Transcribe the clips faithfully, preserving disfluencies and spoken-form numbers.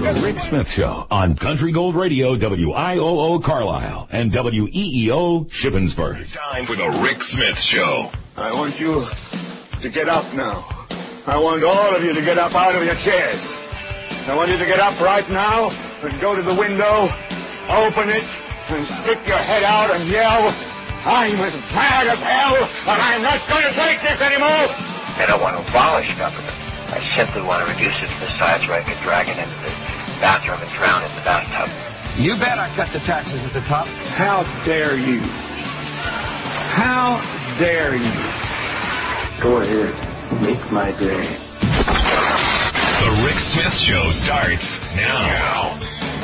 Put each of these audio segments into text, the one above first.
The Rick Smith Show on Country Gold Radio, W I O O Carlisle and W E E O Shippensburg. It's time for The Rick Smith Show. I want you to get up now. I want all of you to get up out of your chairs. I want you to get up right now and go to the window, open it, and stick your head out and yell, I'm as mad as hell, and I'm not going to take this anymore. I don't want to abolish government. I simply want to reduce it to the size where I can drag it into the bathroom and drown it in the bathtub. You bet I cut the taxes at the top. How dare you? How dare you? Go ahead. Make my day. The Rick Smith Show starts now. now.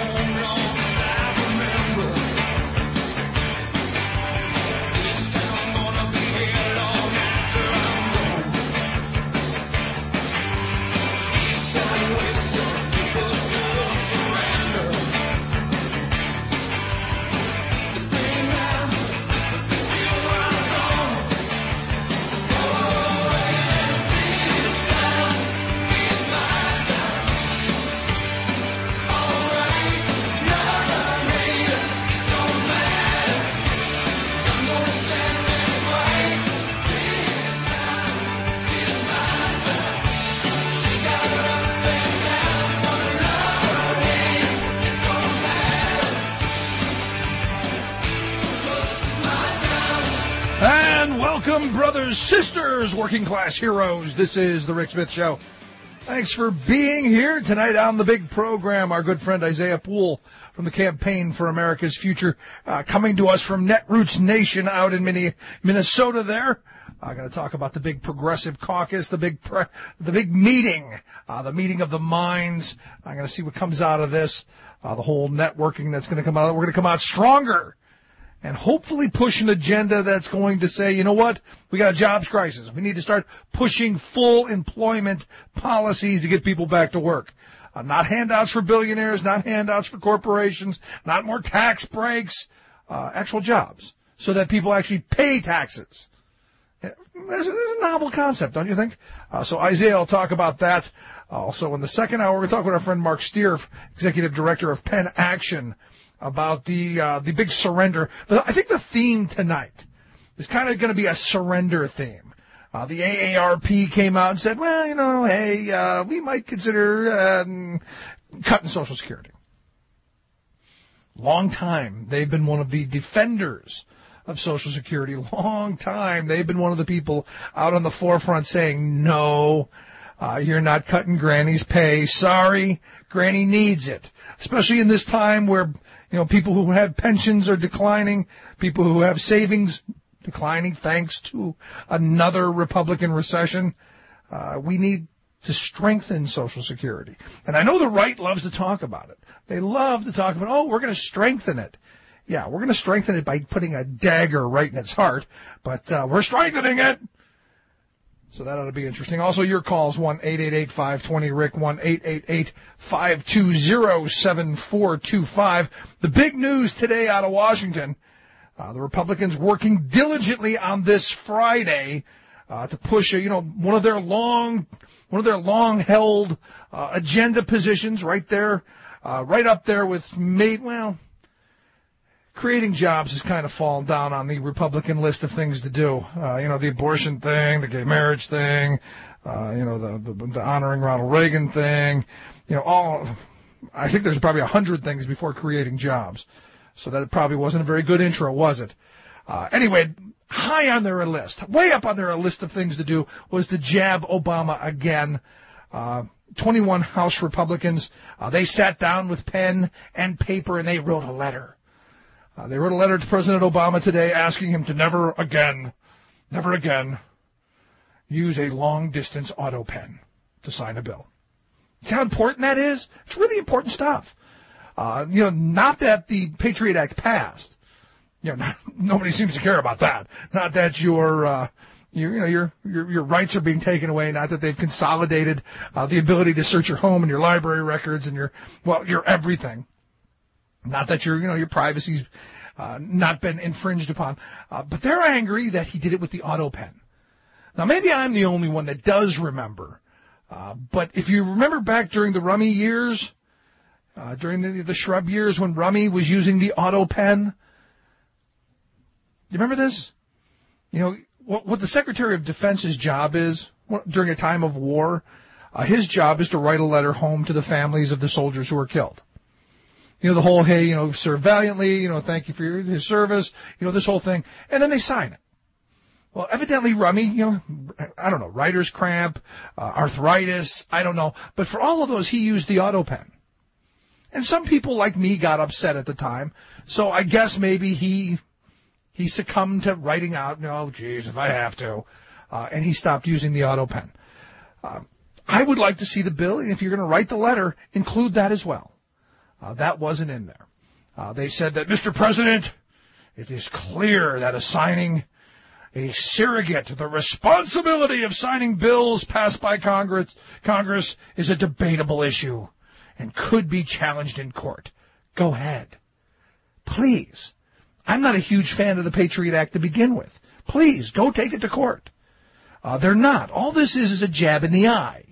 Welcome, brothers, sisters, working class heroes. This is the Rick Smith Show. Thanks for being here tonight on the big program. Our good friend Isaiah Poole from the Campaign for America's Future, uh, coming to us from Netroots Nation out in Minnesota there. I'm going to talk about the big progressive caucus, the big pre- the big meeting, uh, the meeting of the minds. I'm going to see what comes out of this, uh, the whole networking that's going to come out of it. We're going to come out stronger and hopefully push an agenda that's going to say, you know what, we got a jobs crisis. We need to start pushing full employment policies to get people back to work. Uh, not handouts for billionaires, not handouts for corporations, not more tax breaks, uh, actual jobs so that people actually pay taxes. There's a, there's a novel concept, don't you think? Uh, so Isaiah will talk about that. Also, in the second hour, we're going to talk with our friend Mark Steer, Executive Director of Penn Action, about the uh, the big surrender. I think the theme tonight is kind of going to be a surrender theme. Uh, the A A R P came out and said, well, you know, hey, uh, we might consider um, cutting Social Security. Long time they've been one of the defenders of Social Security. Long time they've been one of the people out on the forefront saying, no, uh, you're not cutting Granny's pay. Sorry, Granny needs it. Especially in this time where, you know, people who have pensions are declining, people who have savings declining thanks to another Republican recession. Uh, we need to strengthen Social Security. And I know the right loves to talk about it. They love to talk about, oh, we're going to strengthen it. Yeah, we're going to strengthen it by putting a dagger right in its heart, but uh, we're strengthening it. So that ought to be interesting. Also, your calls, one eight eight eight, five two zero, R I C K, one eight eight eight, five two zero, seven four two five. The big news today out of Washington, uh, the Republicans working diligently on this Friday uh, to push, a, you know, one of their long, one of their long-held uh, agenda positions right there, uh, right up there with, made, well, creating jobs has kind of fallen down on the Republican list of things to do. Uh, you know, the abortion thing, the gay marriage thing, uh, you know, the, the, the honoring Ronald Reagan thing, you know, all, I think there's probably a hundred things before creating jobs. So that probably wasn't a very good intro, was it? Uh, anyway, high on their list, way up on their list of things to do was to jab Obama again. Uh, twenty-one House Republicans, uh, they sat down with pen and paper and they wrote a letter. Uh, they wrote a letter to President Obama today asking him to never again, never again, use a long-distance auto pen to sign a bill. See how important that is? It's really important stuff. Uh, you know, not that the Patriot Act passed. You know, not, nobody seems to care about that. Not that your, uh, your, you know, your, your, your rights are being taken away. Not that they've consolidated uh, the ability to search your home and your library records and your, well, your everything. Not that your, you know, your privacy's uh, not been infringed upon, uh, but they're angry that he did it with the auto pen. Now, maybe I'm the only one that does remember, uh, but if you remember back during the Rummy years, Uh, during the, the Shrub years when Rummy was using the auto pen. You remember this? You know, what, what the Secretary of Defense's job is what, during a time of war, uh, his job is to write a letter home to the families of the soldiers who were killed. You know, the whole, hey, you know, serve valiantly, you know, thank you for your, your service, you know, this whole thing. And then they sign it. Well, evidently Rummy, you know, I don't know, writer's cramp, uh, arthritis, I don't know. But for all of those, he used the auto pen. And some people like me got upset at the time. So I guess maybe he he succumbed to writing out, no, geez, if I have to. Uh, and he stopped using the auto pen. Uh, I would like to see the bill, if you're going to write the letter, include that as well. Uh, that wasn't in there. Uh, they said that, Mister President, it is clear that assigning a surrogate to the responsibility of signing bills passed by Congress, Congress is a debatable issue and could be challenged in court. Go ahead. Please. I'm not a huge fan of the Patriot Act to begin with. Please, go take it to court. Uh, they're not. All this is is a jab in the eye.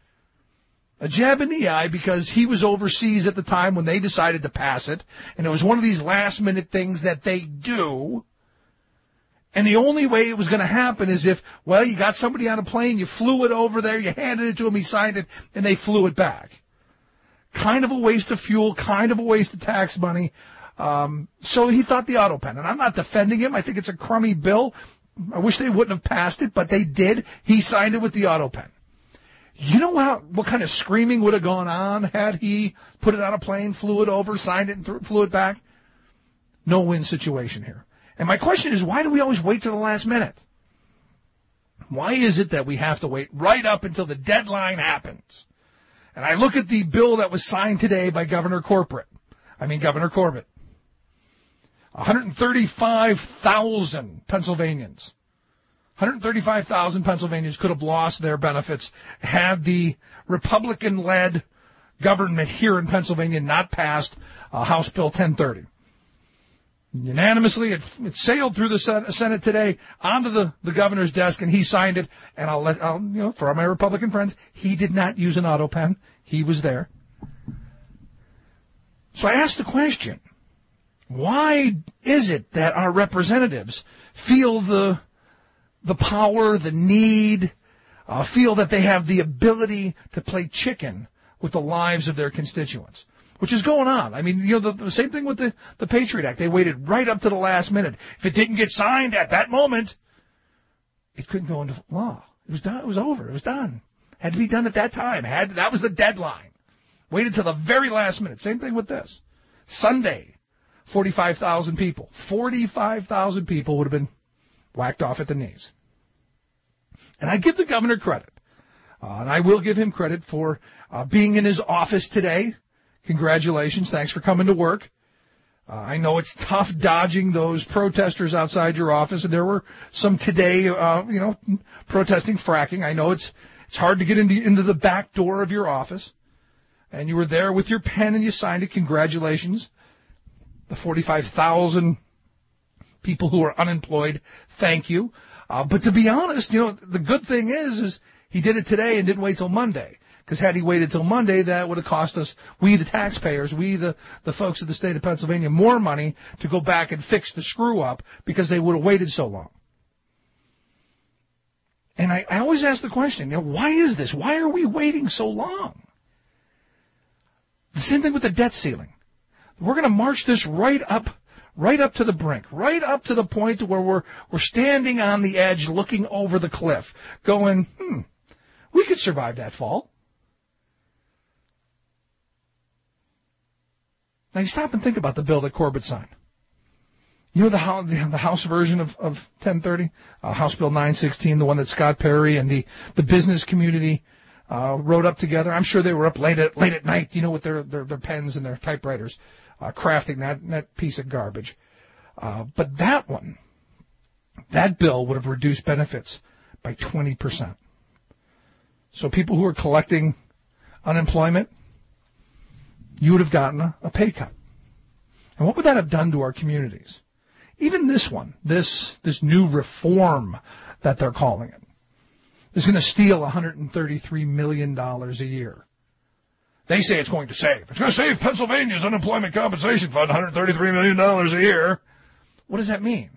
A jab in the eye because he was overseas at the time when they decided to pass it, and it was one of these last-minute things that they do. And the only way it was going to happen is if, well, you got somebody on a plane, you flew it over there, you handed it to him, he signed it, and they flew it back. Kind of a waste of fuel, kind of a waste of tax money. Um, so he thought the auto pen. And I'm not defending him. I think it's a crummy bill. I wish they wouldn't have passed it, but they did. He signed it with the auto pen. You know how, what kind of screaming would have gone on had he put it on a plane, flew it over, signed it, and th- flew it back? No-win situation here. And my question is, why do we always wait to the last minute? Why is it that we have to wait right up until the deadline happens? And I look at the bill that was signed today by Governor Corbett. I mean, Governor Corbett. one hundred thirty-five thousand Pennsylvanians. one hundred thirty-five thousand Pennsylvanians could have lost their benefits had the Republican-led government here in Pennsylvania not passed uh, House Bill ten thirty. Unanimously, it, it sailed through the Senate today onto the, the governor's desk, and he signed it. And I'll let, I'll, you know, for all my Republican friends, he did not use an auto pen. He was there. So I asked the question, why is it that our representatives feel the the power, the need, uh, feel that they have the ability to play chicken with the lives of their constituents? Which is going on. I mean, you know, the, the same thing with the, the Patriot Act. They waited right up to the last minute. If it didn't get signed at that moment, it couldn't go into law. It was done. It was over. It was done. Had to be done at that time. Had that was the deadline. Waited till the very last minute. Same thing with this. Sunday, forty-five thousand people. forty-five thousand people would have been whacked off at the knees. And I give the governor credit. Uh, and I will give him credit for uh, being in his office today. Congratulations. Thanks for coming to work. Uh, I know it's tough dodging those protesters outside your office, and there were some today, uh, you know, protesting fracking. I know it's it's hard to get into, into the back door of your office, and you were there with your pen and you signed it. Congratulations. The forty-five thousand people who are unemployed, thank you. Uh, but to be honest, you know, the good thing is, is he did it today and didn't wait till Monday. Because had he waited till Monday, that would have cost us, we the taxpayers, we the, the folks of the state of Pennsylvania, more money to go back and fix the screw-up because they would have waited so long. And I, I always ask the question, you know, why is this? Why are we waiting so long? The same thing with the debt ceiling. We're going to march this right up, right up to the brink, right up to the point where we're we're standing on the edge, looking over the cliff, going, hmm, we could survive that fall. Now, you stop and think about the bill that Corbett signed. You know the House, the House version of, of ten thirty? Uh, House Bill nine sixteen, the one that Scott Perry and the, the business community uh, wrote up together. I'm sure they were up late at, late at night, you know, with their, their, their pens and their typewriters, uh, crafting that, that piece of garbage. Uh, but that one, that bill would have reduced benefits by twenty percent. So people who are collecting unemployment, you would have gotten a, a pay cut. And what would that have done to our communities? Even this one, this this new reform that they're calling it, is going to steal one hundred thirty-three million dollars a year. They say it's going to save. It's going to save Pennsylvania's unemployment compensation fund one hundred thirty-three million dollars a year. What does that mean?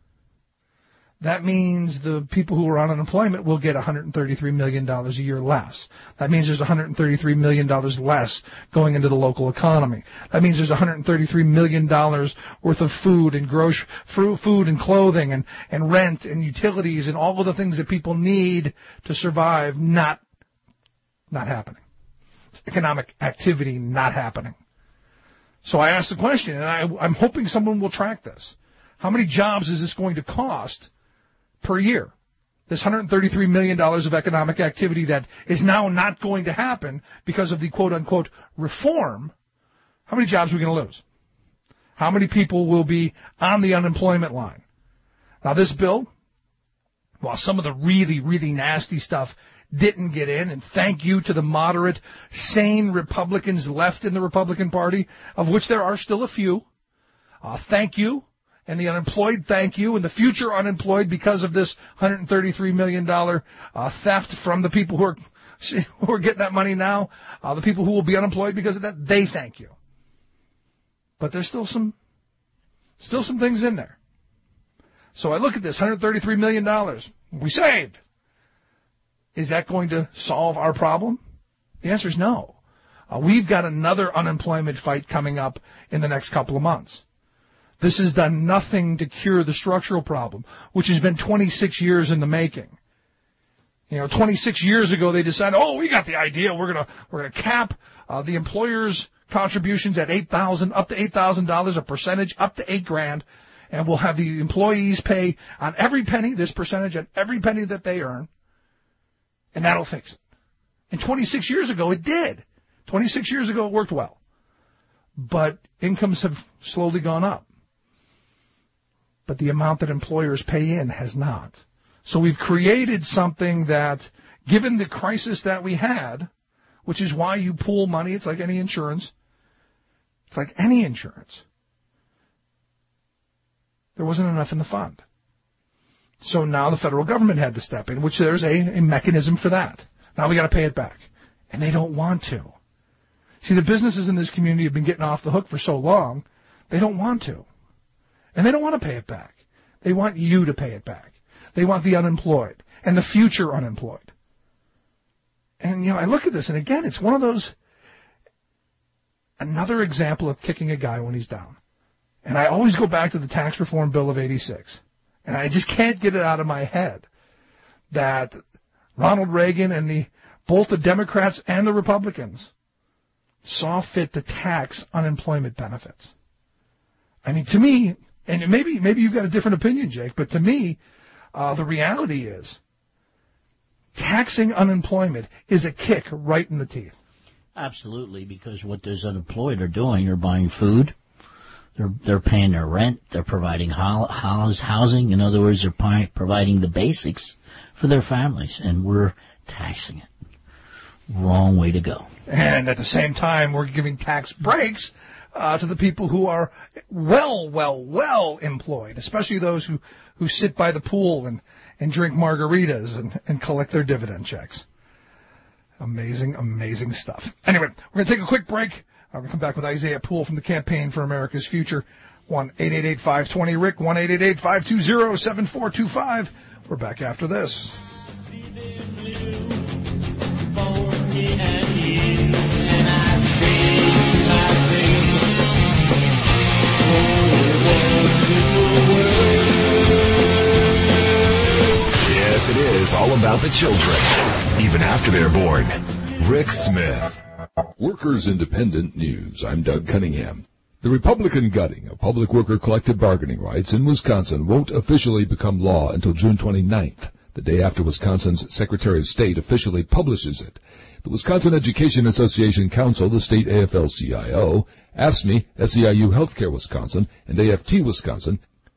That means the people who are on unemployment will get one hundred thirty-three million dollars a year less. That means there's one hundred thirty-three million dollars less going into the local economy. That means there's one hundred thirty-three million dollars worth of food and gross, food and clothing and, and rent and utilities and all of the things that people need to survive not, not happening. It's economic activity not happening. So I asked the question, and I, I'm hoping someone will track this. How many jobs is this going to cost per year? This one hundred thirty-three million dollars of economic activity that is now not going to happen because of the quote-unquote reform, how many jobs are we going to lose? How many people will be on the unemployment line? Now, this bill, while some of the really, really nasty stuff didn't get in, and thank you to the moderate, sane Republicans left in the Republican Party, of which there are still a few, uh, thank you. And the unemployed, thank you, and the future unemployed because of this one hundred thirty-three million dollars uh, theft from the people who are who are getting that money now, uh, the people who will be unemployed because of that, they thank you. But there's still some still some things in there. So I look at this one hundred thirty-three million dollars we saved. Is that going to solve our problem? The answer is no. Uh, we've got another unemployment fight coming up in the next couple of months. This has done nothing to cure the structural problem, which has been twenty-six years in the making. You know, twenty-six years ago they decided, oh, we got the idea. We're gonna we're gonna cap uh, the employers' contributions at eight thousand, up to eight thousand dollars a percentage, up to eight grand, and we'll have the employees pay on every penny this percentage on every penny that they earn, and that'll fix it. And twenty-six years ago it did. twenty-six years ago it worked well, but incomes have slowly gone up. But the amount that employers pay in has not. So we've created something that, given the crisis that we had, which is why you pool money, it's like any insurance. It's like any insurance. There wasn't enough in the fund. So now the federal government had to step in, which there's a, a mechanism for that. Now we got to pay it back. And they don't want to. See, the businesses in this community have been getting off the hook for so long, they don't want to. And they don't want to pay it back. They want you to pay it back. They want the unemployed and the future unemployed. And, you know, I look at this, and again, it's one of those, another example of kicking a guy when he's down. And I always go back to the tax reform bill of eighty-six. And I just can't get it out of my head that Ronald Reagan and the both the Democrats and the Republicans saw fit to tax unemployment benefits. I mean, to me, and maybe maybe you've got a different opinion, Jake, but to me, uh, the reality is taxing unemployment is a kick right in the teeth. Absolutely, because what those unemployed are doing, they're buying food, they're they're paying their rent, they're providing ho- house, housing. In other words, they're pi- providing the basics for their families, and we're taxing it. Wrong way to go. And at the same time, we're giving tax breaks Uh, to the people who are well, well, well employed, especially those who, who sit by the pool and, and drink margaritas and, and collect their dividend checks. Amazing, amazing stuff. Anyway, we're going to take a quick break. I'm going to come back with Isaiah Poole from the Campaign for America's Future. one eight eight eight, five two zero, R I C, one eight eight eight, five two zero, seven four two five. We're back after this. Yes, it is all about the children, even after they're born. Rick Smith. Workers Independent News. I'm Doug Cunningham. The Republican gutting of public worker collective bargaining rights in Wisconsin won't officially become law until June twenty-ninth, the day after Wisconsin's Secretary of State officially publishes it. The Wisconsin Education Association Council, the state A F L C I O, A F S C M E, S E I U Healthcare Wisconsin, and A F T Wisconsin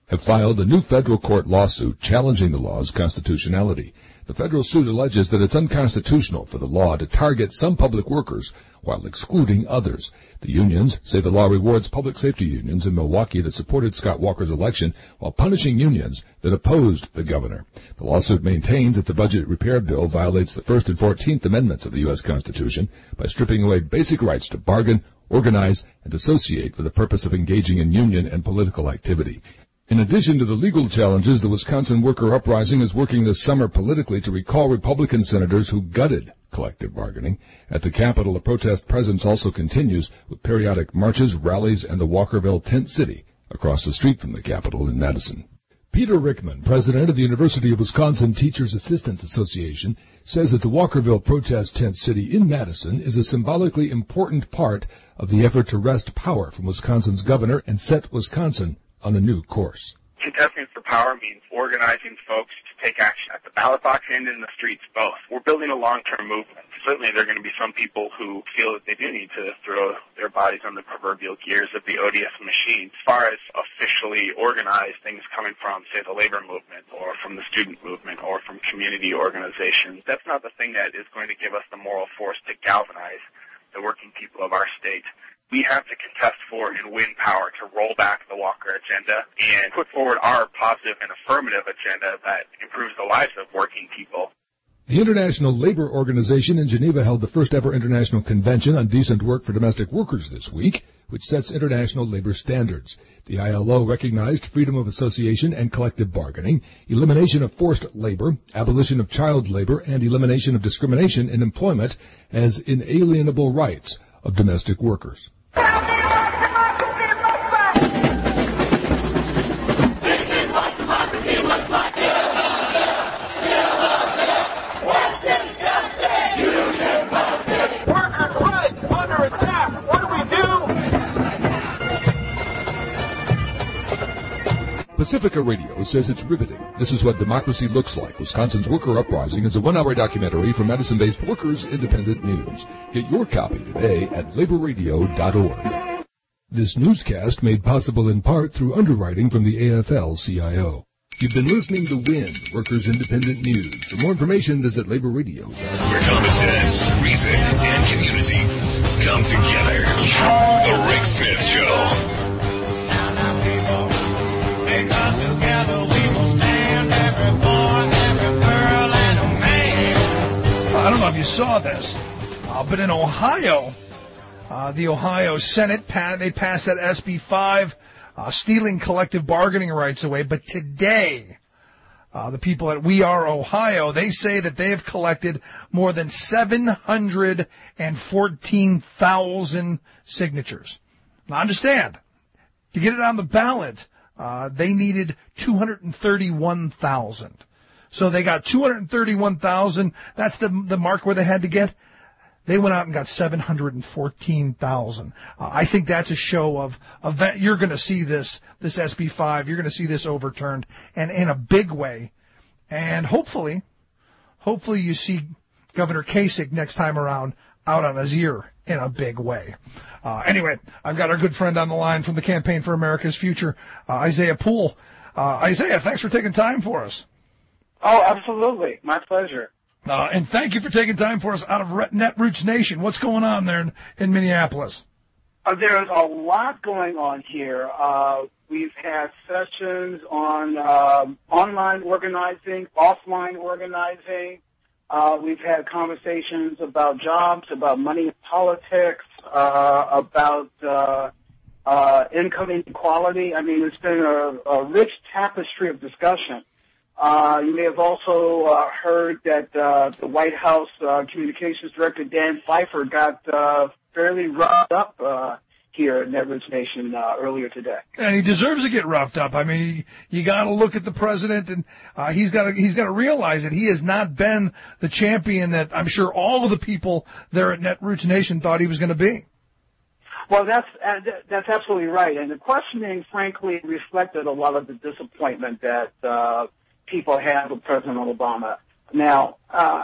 have filed a new federal court lawsuit challenging the law's constitutionality. The federal suit alleges that it's unconstitutional for the law to target some public workers while excluding others. The unions say the law rewards public safety unions in Milwaukee that supported Scott Walker's election while punishing unions that opposed the governor. The lawsuit maintains that the budget repair bill violates the First and Fourteenth Amendments of the U S Constitution by stripping away basic rights to bargain, organize, and associate for the purpose of engaging in union and political activity. In addition to the legal challenges, the Wisconsin Worker Uprising is working this summer politically to recall Republican senators who gutted collective bargaining. At the Capitol, the protest presence also continues with periodic marches, rallies, and the Walkerville Tent City across the street from the Capitol in Madison. Peter Rickman, president of the University of Wisconsin Teachers Assistants Association, says that the Walkerville Protest Tent City in Madison is a symbolically important part of the effort to wrest power from Wisconsin's governor and set Wisconsin on a new course. Contesting for power means organizing folks to take action at the ballot box and in the streets, both. We're building a long-term movement. Certainly there are going to be some people who feel that they do need to throw their bodies on the proverbial gears of the O D S machine. As far as officially organized things coming from, say, the labor movement or from the student movement or from community organizations, that's not the thing that is going to give us the moral force to galvanize the working people of our state. We have to contest for and win power to roll back the Walker agenda and put forward our positive and affirmative agenda that improves the lives of working people. The International Labor Organization in Geneva held the first ever international convention on decent work for domestic workers this week, which sets international labor standards. The I L O recognized freedom of association and collective bargaining, elimination of forced labor, abolition of child labor, and elimination of discrimination in employment as inalienable rights of domestic workers. Pacifica Radio says it's riveting. This is what democracy looks like. Wisconsin's Worker Uprising is a one-hour documentary from Madison-based Workers Independent News. Get your copy today at labor radio dot org. This newscast made possible in part through underwriting from the A F L C I O. You've been listening to W I N, Workers Independent News. For more information, visit labor radio dot org. Where common sense, reason, and community come together. The Rick Smith Show. I don't know if you saw this, uh, but in Ohio, uh, the Ohio Senate, pa- they passed that S B five, uh, stealing collective bargaining rights away. But today, uh, the people at We Are Ohio, they say that they have collected more than seven hundred fourteen thousand signatures. Now understand, to get it on the ballot, uh, they needed two hundred thirty-one thousand. So they got two hundred thirty-one thousand. That's the the mark where they had to get. They went out and got seven hundred fourteen thousand. Uh, I think that's a show of, of that. You're going to see this, this S B five. You're going to see this overturned, and in a big way. And hopefully, hopefully you see Governor Kasich next time around out on his ear in a big way. Uh, anyway, I've got our good friend on the line from the Campaign for America's Future, uh, Isaiah Poole. Uh, Isaiah, thanks for taking time for us. Oh, absolutely. My pleasure. Uh, and thank you for taking time for us out of Netroots Nation. What's going on there in, in Minneapolis? Uh, there's a lot going on here. Uh, we've had sessions on um, online organizing, offline organizing. Uh, we've had conversations about jobs, about money in politics, uh, about uh, uh, income inequality. I mean, it's been a, a rich tapestry of discussion. Uh, you may have also uh, heard that uh, the White House uh, Communications Director Dan Pfeiffer got uh, fairly roughed up uh, here at Netroots Nation uh, earlier today. And he deserves to get roughed up. I mean, you, you got to look at the president, and uh, he's got to he's got to realize that he has not been the champion that I'm sure all of the people there at Netroots Nation thought he was going to be. Well, that's uh, that's absolutely right, and the questioning, frankly, reflected a lot of the disappointment that uh, people have with President Obama. Now, uh,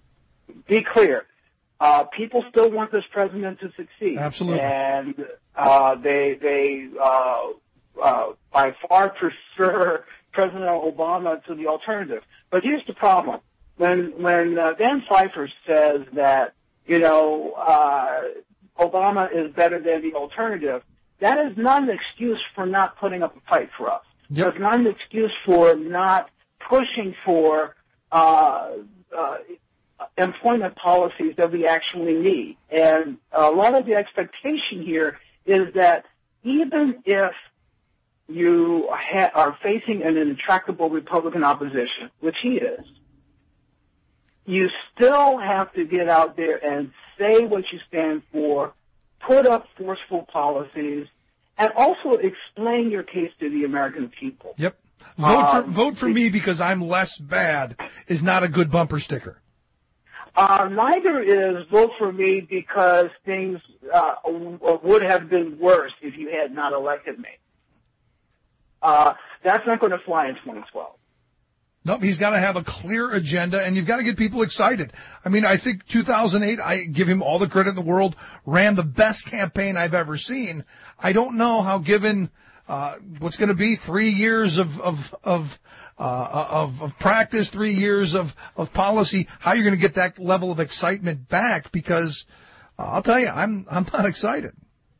be clear. Uh, people still want this president to succeed. Absolutely. And uh, they they uh, uh, by far prefer President Obama to the alternative. But here's the problem. When, when uh, Dan Pfeiffer says that, you know, uh, Obama is better than the alternative, that is not an excuse for not putting up a fight for us. Yep. It's not an excuse for not pushing for uh, uh, employment policies that we actually need. And a lot of the expectation here is that even if you ha- are facing an intractable Republican opposition, which he is, you still have to get out there and say what you stand for, put up forceful policies, and also explain your case to the American people. Yep. Vote Uh, for vote for me because I'm less bad is not a good bumper sticker. Uh, neither is vote for me because things uh, w- would have been worse if you had not elected me. Uh, that's not going to fly in twenty twelve. Nope, he's got to have a clear agenda, and you've got to get people excited. I mean, I think two thousand eight, I give him all the credit in the world, ran the best campaign I've ever seen. I don't know how, given uh, what's going to be three years of of of, uh, of of practice, three years of of policy, how you're going to get that level of excitement back. Because uh, I'll tell you, I'm I'm not excited.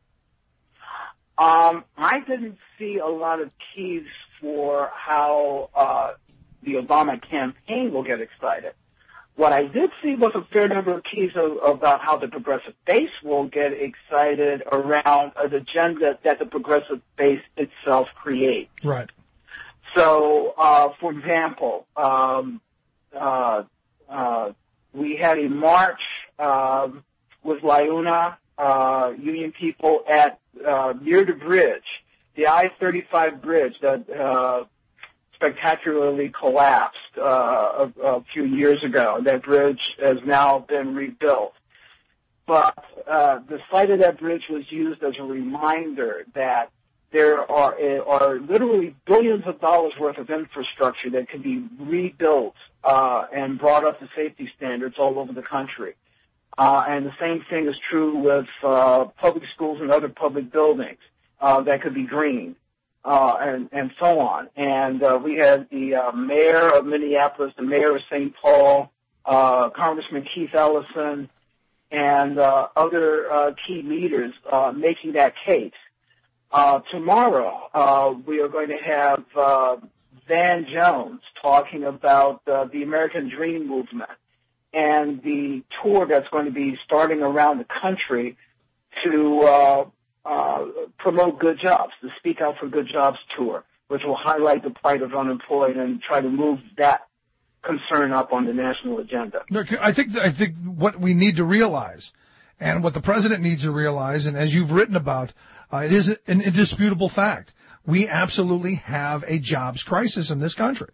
Um, I didn't see a lot of keys for how uh, the Obama campaign will get excited. What I did see was a fair number of keys of, about how the progressive base will get excited around an agenda that the progressive base itself creates. Right. So, uh, for example, um, uh, uh, we had a march um, with LIUNA, uh, union people at uh, near the bridge, the I thirty-five bridge that uh, spectacularly collapsed uh, a, a few years ago. That bridge has now been rebuilt. But uh, the site of that bridge was used as a reminder that there are, are literally billions of dollars worth of infrastructure that can be rebuilt uh, and brought up to safety standards all over the country. Uh, and the same thing is true with uh, public schools and other public buildings uh, that could be green. Uh, and, and so on. And uh, we had the uh, mayor of Minneapolis, the mayor of Saint Paul, uh, Congressman Keith Ellison, and uh, other uh, key leaders uh, making that case. Uh, tomorrow, uh, we are going to have uh, Van Jones talking about uh, the American Dream movement and the tour that's going to be starting around the country to uh, Uh, promote good jobs, the Speak Out for Good Jobs tour, which will highlight the plight of unemployed and try to move that concern up on the national agenda. I think I think what we need to realize, and what the president needs to realize, and as you've written about, uh, it is an indisputable fact. We absolutely have a jobs crisis in this country.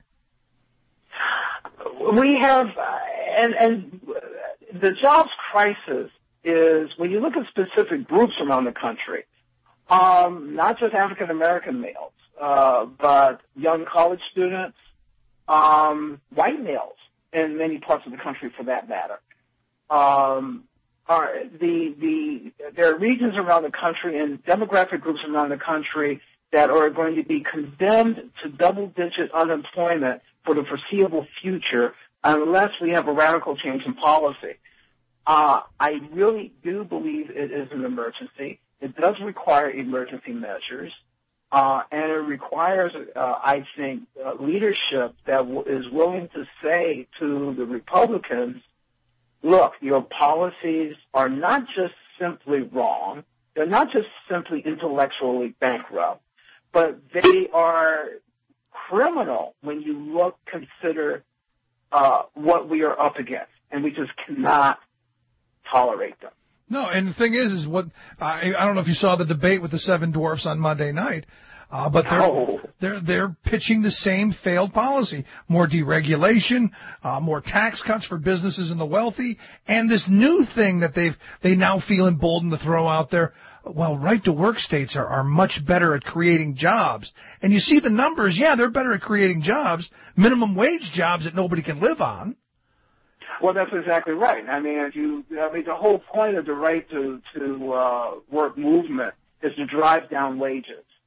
We have, uh, and, and the jobs crisis is when you look at specific groups around the country, um, not just African American males, uh, but young college students, um, white males in many parts of the country, for that matter. Um, are the the there are regions around the country and demographic groups around the country that are going to be condemned to double-digit unemployment for the foreseeable future unless we have a radical change in policy. Uh, I really do believe it is an emergency. It does require emergency measures, uh, and it requires, uh, I think, uh, leadership that w- is willing to say to the Republicans, look, your policies are not just simply wrong, they're not just simply intellectually bankrupt, but they are criminal when you look, consider uh, what we are up against, and we just cannot tolerate them. No, and the thing is, is what I, I don't know if you saw the debate with the Seven Dwarfs on Monday night, uh, but they're no. they're they're pitching the same failed policy: more deregulation, uh, more tax cuts for businesses and the wealthy, and this new thing that they've they now feel emboldened to throw out there. Well, right-to-work states are, are much better at creating jobs, and you see the numbers. Yeah, they're better at creating jobs, minimum wage jobs that nobody can live on. Well, that's exactly right. I mean, if you, I mean, the whole point of the right to to uh, work movement is to drive down wages,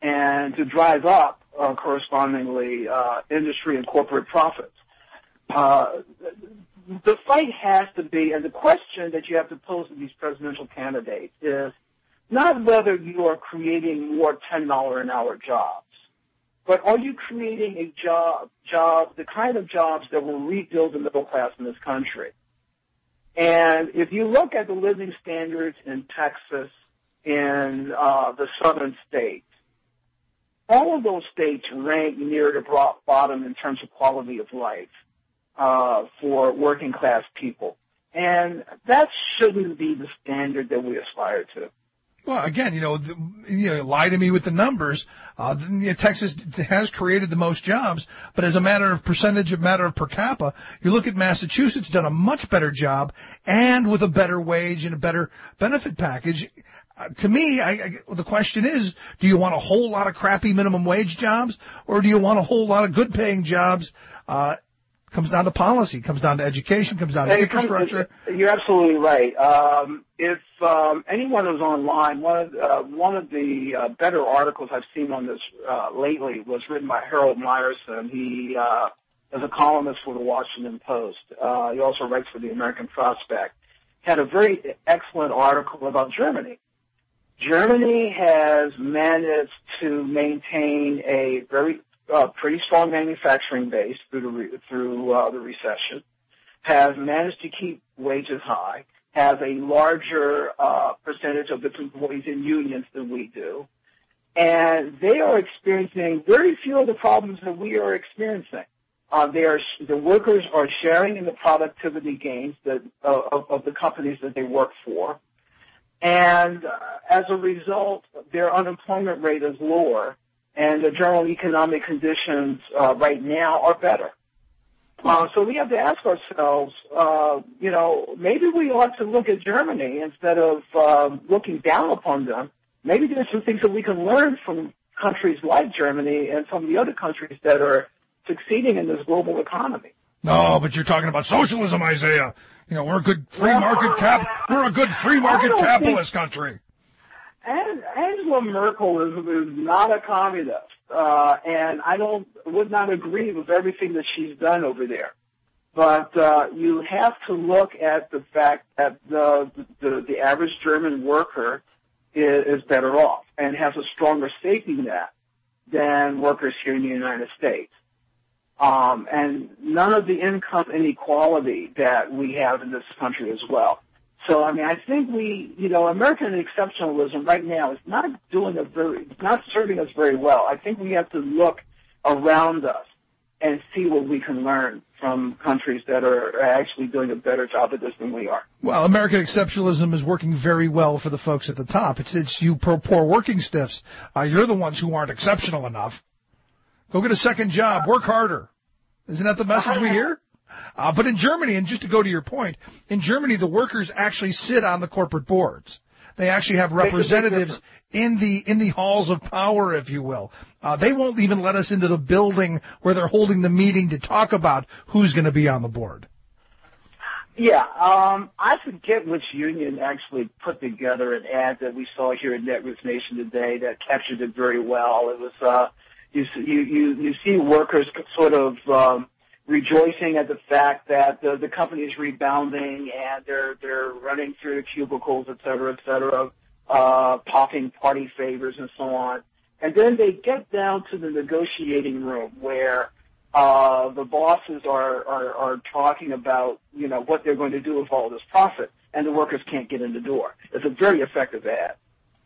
and to drive up uh, correspondingly uh, industry and corporate profits. Uh, the fight has to be, and the question that you have to pose to these presidential candidates is not whether you are creating more ten dollars an hour jobs, but are you creating a job, job, the kind of jobs that will rebuild the middle class in this country? And if you look at the living standards in Texas, in uh, the southern states, all of those states rank near the bottom in terms of quality of life uh, for working class people. And that shouldn't be the standard that we aspire to. Well, again, you know, the, you know, lie to me with the numbers. Uh, the, you know, Texas has created the most jobs, but as a matter of percentage, a matter of per capita, you look at Massachusetts, done a much better job, and with a better wage and a better benefit package. Uh, to me, I, I, the question is, do you want a whole lot of crappy minimum wage jobs, or do you want a whole lot of good-paying jobs? Uh, comes down to policy, comes down to education, comes down to Hey, infrastructure. You're absolutely right. Um, if um, anyone is online, one of, uh, one of the uh, better articles I've seen on this uh, lately was written by Harold Meyerson. He uh, is a columnist for the Washington Post. Uh, he also writes for the American Prospect. He had a very excellent article about Germany. Germany has managed to maintain a very uh, pretty strong manufacturing base through the re- through uh, the recession, has managed to keep wages high, has a larger uh, percentage of its employees in unions than we do, and they are experiencing very few of the problems that we are experiencing. Uh, they are the workers are sharing in the productivity gains that uh, of, of the companies that they work for. And uh, as a result, their unemployment rate is lower, and the general economic conditions uh, right now are better. Uh, so we have to ask ourselves, uh, you know, maybe we ought to look at Germany instead of uh, looking down upon them. Maybe there's some things that we can learn from countries like Germany and some of the other countries that are succeeding in this global economy. No, but you're talking about socialism, Isaiah. You know, we're a good free market cap. We're a good free market capitalist country. And Angela Merkel is, is not a communist, uh, and I don't would not agree with everything that she's done over there. But uh, you have to look at the fact that the the, the average German worker is, is better off and has a stronger safety net than workers here in the United States. Um, and none of the income inequality that we have in this country as well. So, I mean, I think we, you know, American exceptionalism right now is not doing a very, not serving us very well. I think we have to look around us and see what we can learn from countries that are actually doing a better job at this than we are. Well, American exceptionalism is working very well for the folks at the top. It's it's you poor working stiffs. Uh, you're the ones who aren't exceptional enough. Go get a second job. Work harder. Isn't that the message we hear? Uh, but in Germany, and just to go to your point, in Germany, the workers actually sit on the corporate boards. They actually have representatives in the in the halls of power, if you will. Uh, they won't even let us into the building where they're holding the meeting to talk about who's going to be on the board. Yeah, um, I forget which union actually put together an ad that we saw here at Netroots Nation today that captured it very well. It was uh, you you you, you see workers sort of um, rejoicing at the fact that the, the company is rebounding and they're they're running through the cubicles, et cetera, et cetera, uh, popping party favors and so on. And then they get down to the negotiating room where uh, the bosses are, are, are talking about, you know, what they're going to do with all this profit, and the workers can't get in the door. It's a very effective ad.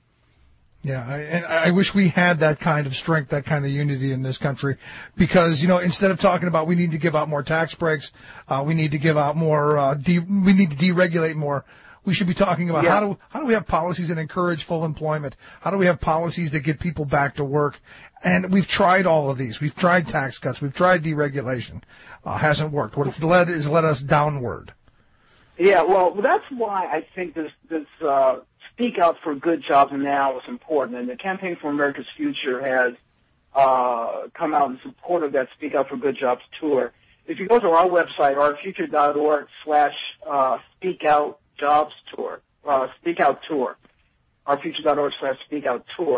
Yeah, I, and I wish we had that kind of strength, that kind of unity in this country, because, you know, instead of talking about we need to give out more tax breaks, uh, we need to give out more, uh, de- we need to deregulate more, we should be talking about yeah. how do how do we have policies that encourage full employment? How do we have policies that get people back to work? And we've tried all of these. We've tried tax cuts. We've tried deregulation. Uh, hasn't worked. What it's led is led us downward. Yeah, well, that's why I think this this uh, Speak Out for Good Jobs Now is important. And the Campaign for America's Future has uh, come out in support of that Speak Out for Good Jobs tour. If you go to our website, our future dot org slash Speak Out Jobs Tour, uh, Speak Out Tour, our future dot org slash Speak Out Tour,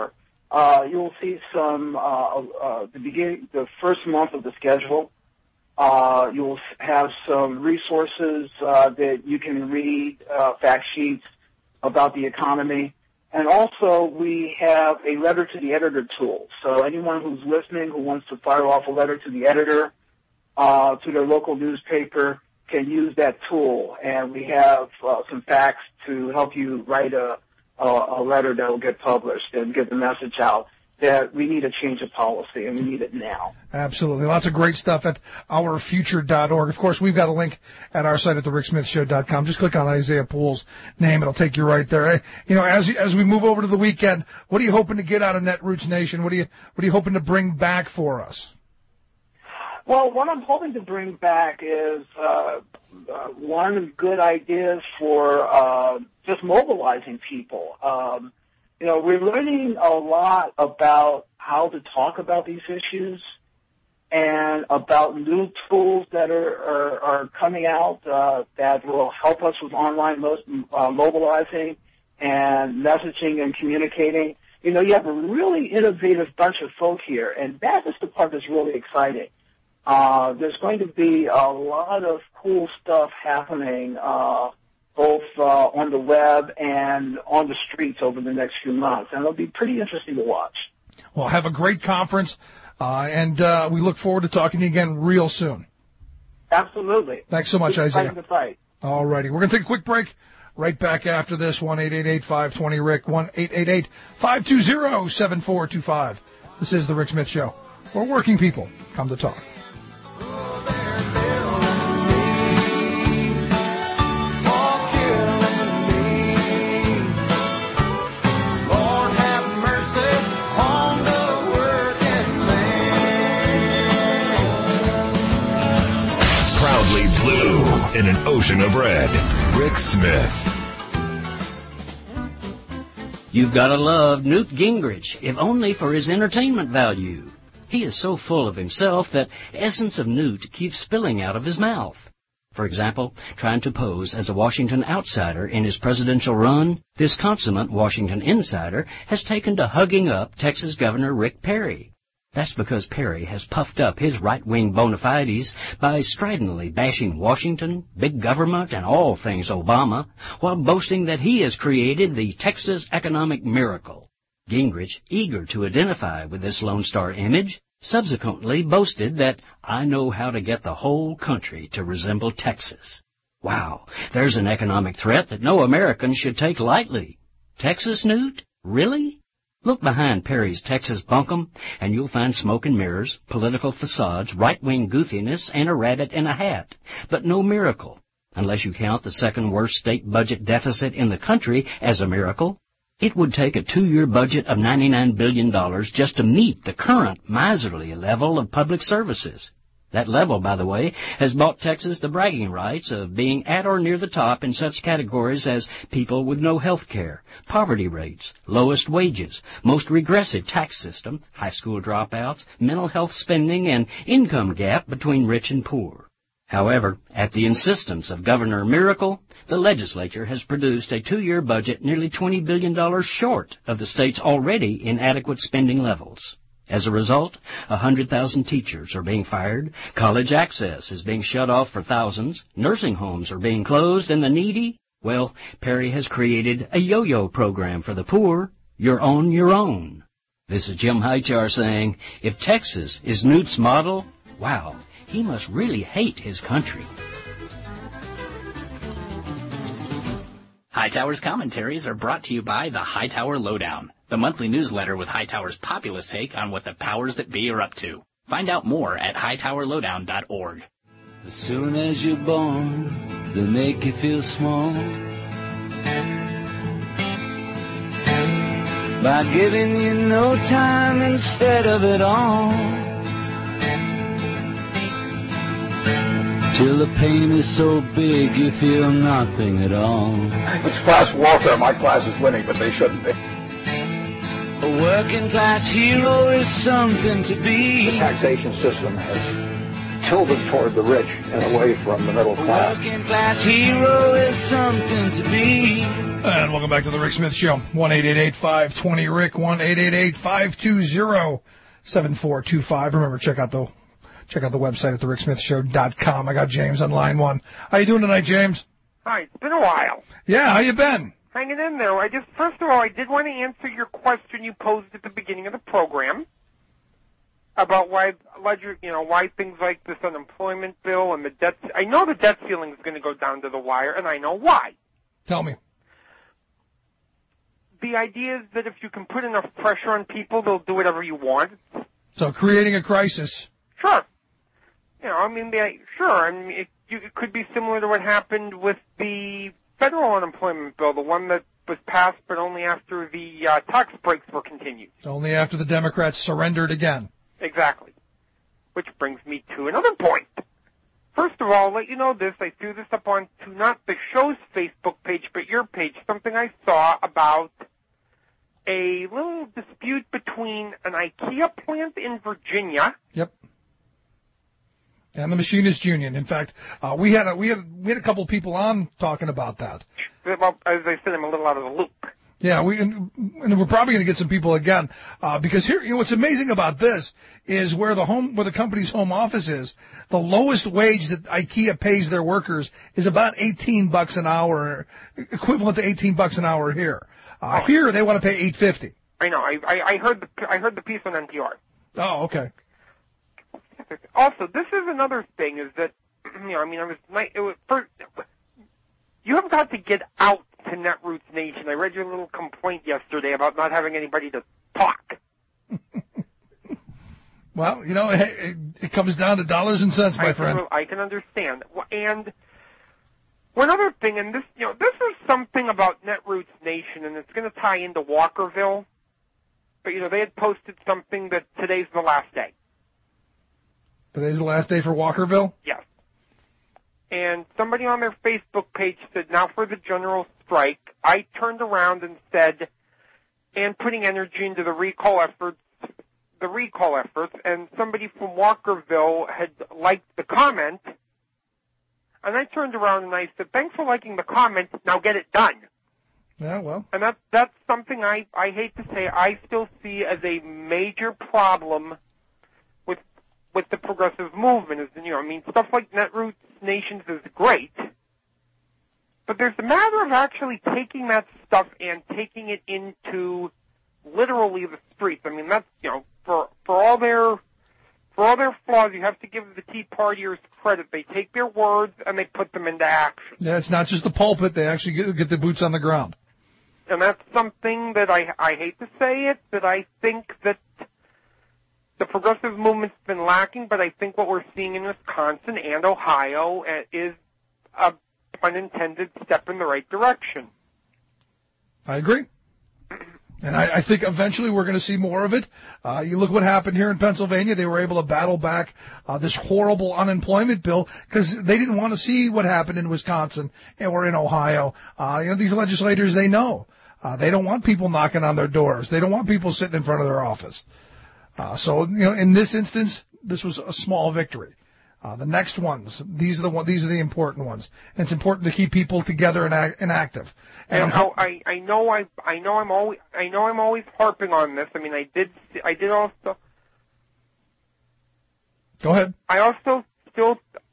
Uh, you'll see some uh, uh, the beginning, the first month of the schedule. Uh, you'll have some resources uh, that you can read, uh, fact sheets about the economy. And also, we have a letter to the editor tool. So anyone who's listening who wants to fire off a letter to the editor, uh, to their local newspaper, can use that tool. And we have uh, some facts to help you write a, a, a letter that will get published and get the message out that we need a change of policy, and we need it now. Absolutely. Lots of great stuff at our future dot org. Of course, we've got a link at our site at the rick smith show dot com. Just click on Isaiah Poole's name. It'll take you right there. You know, as as we move over to the weekend, what are you hoping to get out of Netroots Nation? What are you what are you hoping to bring back for us? Well, what I'm hoping to bring back is uh, uh, one good idea for uh, just mobilizing people. Um, You know, we're learning a lot about how to talk about these issues and about new tools that are, are, are coming out uh, that will help us with online mo- uh, mobilizing and messaging and communicating. You know, you have a really innovative bunch of folk here, and that is the part that's really exciting. Uh, there's going to be a lot of cool stuff happening uh both uh, on the web and on the streets over the next few months. And it'll be pretty interesting to watch. Well, have a great conference, uh, and uh, we look forward to talking to you again real soon. Absolutely. Thanks so much, Keep Isaiah. fighting the fight. All righty. We're going to take a quick break. Right back after this, one eight eight eight, five two zero, R I C K, one eight eight eight, five two zero, seven four two five. This is The Rick Smith Show, where working people come to talk. In an ocean of red, Rick Smith. You've got to love Newt Gingrich, if only for his entertainment value. He is so full of himself that essence of Newt keeps spilling out of his mouth. For example, trying to pose as a Washington outsider in his presidential run, this consummate Washington insider has taken to hugging up Texas Governor Rick Perry. That's because Perry has puffed up his right-wing bona fides by stridently bashing Washington, big government, and all things Obama, while boasting that he has created the Texas economic miracle. Gingrich, eager to identify with this Lone Star image, subsequently boasted that, I know how to get the whole country to resemble Texas. Wow, there's an economic threat that no American should take lightly. Texas, Newt? Really? Look behind Perry's Texas bunkum, and you'll find smoke and mirrors, political facades, right-wing goofiness, and a rabbit in a hat. But no miracle, unless you count the second-worst state budget deficit in the country as a miracle. It would take a two-year budget of ninety-nine billion dollars just to meet the current miserly level of public services. That level, by the way, has bought Texas the bragging rights of being at or near the top in such categories as people with no health care, poverty rates, lowest wages, most regressive tax system, high school dropouts, mental health spending, and income gap between rich and poor. However, at the insistence of Governor Miracle, the legislature has produced a two-year budget nearly twenty billion dollars short of the state's already inadequate spending levels. As a result, one hundred thousand teachers are being fired, college access is being shut off for thousands, nursing homes are being closed, and the needy, well, Perry has created a yo-yo program for the poor. You're on your own. This is Jim Hightower saying, if Texas is Newt's model, wow, he must really hate his country. Hightower's commentaries are brought to you by the Hightower Lowdown, the monthly newsletter with Hightower's populist take on what the powers that be are up to. Find out more at hightower lowdown dot org. As soon as you're born, they make you feel small. By giving you no time instead of it all. Till the pain is so big you feel nothing at all. It's class warfare. My class is winning, but they shouldn't be. A working class hero is something to be. The taxation system has tilted toward the rich and away from the middle class. Working class hero is something to be. And welcome back to the Rick Smith Show. one eight eight eight, five two zero, Rick, one eight eight eight, five two zero, seven four two five. Remember, check out the check out the website at the rick smith show dot com. I got James on line one. How you doing tonight, James? Hi, it's been a while. Yeah, how you been? Hanging in there. I just, first of all, I did want to answer your question you posed at the beginning of the program about why, ledger, you know, why things like this unemployment bill and the debt. I know the debt ceiling is going to go down to the wire, and I know why. Tell me. The idea is that if you can put enough pressure on people, they'll do whatever you want. So creating a crisis. Sure. You know, I mean, they, sure. I mean, it, you, it could be similar to what happened with the federal unemployment bill, the one that was passed, but only after the uh, tax breaks were continued. Only after the Democrats surrendered again. Exactly. Which brings me to another point. First of all, I'll let you know this. I threw this up on to not the show's Facebook page, but your page, something I saw about a little dispute between an IKEA plant in Virginia. Yep. And the Machinists Union. In fact, uh, we had a we had we had a couple people on talking about that. Well, as I said, I'm a little out of the loop. Yeah, we and, and we're probably going to get some people again uh, because here, you know, what's amazing about this is where the home where the company's home office is. The lowest wage that IKEA pays their workers is about eighteen bucks an hour, equivalent to eighteen bucks an hour here. Uh, here they want to pay eight fifty. I know. I, I I heard the I heard the piece on N P R. Oh, okay. Also, this is another thing is that, you know, I mean, I was, it was first, you have got to get out to Netroots Nation. I read your little complaint yesterday about not having anybody to talk. Well, you know, it, it comes down to dollars and cents, my I friend. Can, I can understand. And one other thing, and this, you know, this is something about Netroots Nation, and it's going to tie into Walkerville. But, you know, they had posted something that today's the last day. Today's the last day for Walkerville? Yes. And somebody on their Facebook page said, now for the general strike. I turned around and said, and putting energy into the recall efforts, the recall efforts, and somebody from Walkerville had liked the comment, and I turned around and I said, thanks for liking the comment, now get it done. Yeah, well. And that, that's something I, I hate to say I still see as a major problem with with the progressive movement. Is, you know, I mean, stuff like Netroots Nations is great, but there's a matter of actually taking that stuff and taking it into literally the streets. I mean, that's, you know, for for all their for all their flaws, you have to give the Tea Partiers credit. They take their words and they put them into action. Yeah, it's not just the pulpit; they actually get, get the boots on the ground. And that's something that I I hate to say it, that I think that the progressive movement's been lacking, but I think what we're seeing in Wisconsin and Ohio is a unintended step in the right direction. I agree. And I, I think eventually we're going to see more of it. Uh, you look what happened here in Pennsylvania. They were able to battle back uh, this horrible unemployment bill because they didn't want to see what happened in Wisconsin or in Ohio. Uh, you know, these legislators, they know. Uh, they don't want people knocking on their doors. They don't want people sitting in front of their office. Uh, so, you know, in this instance, this was a small victory. Uh, the next ones, these are the one, these are the important ones, and it's important to keep people together and, act, and active. And, and how, I, I know I, I know I'm always, I know I'm always harping on this. I mean, I did, I did also. Go ahead. I also still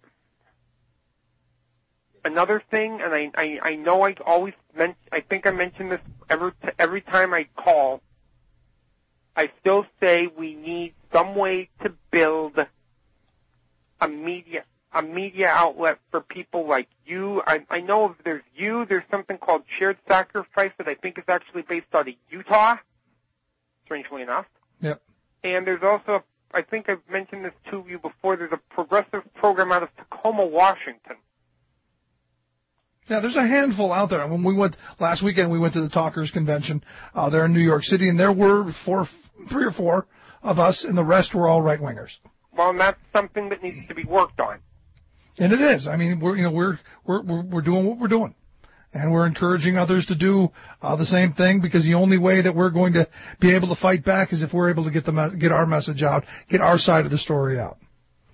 another thing, and I, I, I know I always meant, I think I mention this every every time I call. I still say we need some way to build a media a media outlet for people like you. I, I know if there's you, there's something called Shared Sacrifice that I think is actually based out of Utah, strangely enough. Yep. And there's also, I think I've mentioned this to you before, there's a progressive program out of Tacoma, Washington. Yeah, there's a handful out there. When we went last weekend, we went to the Talkers Convention uh, there in New York City, and there were four, three or four of us, and the rest were all right wingers. Well, and that's something that needs to be worked on. And it is. I mean, we're you know we're we're we're, we're doing what we're doing, and we're encouraging others to do uh, the same thing, because the only way that we're going to be able to fight back is if we're able to get the me- get our message out, get our side of the story out.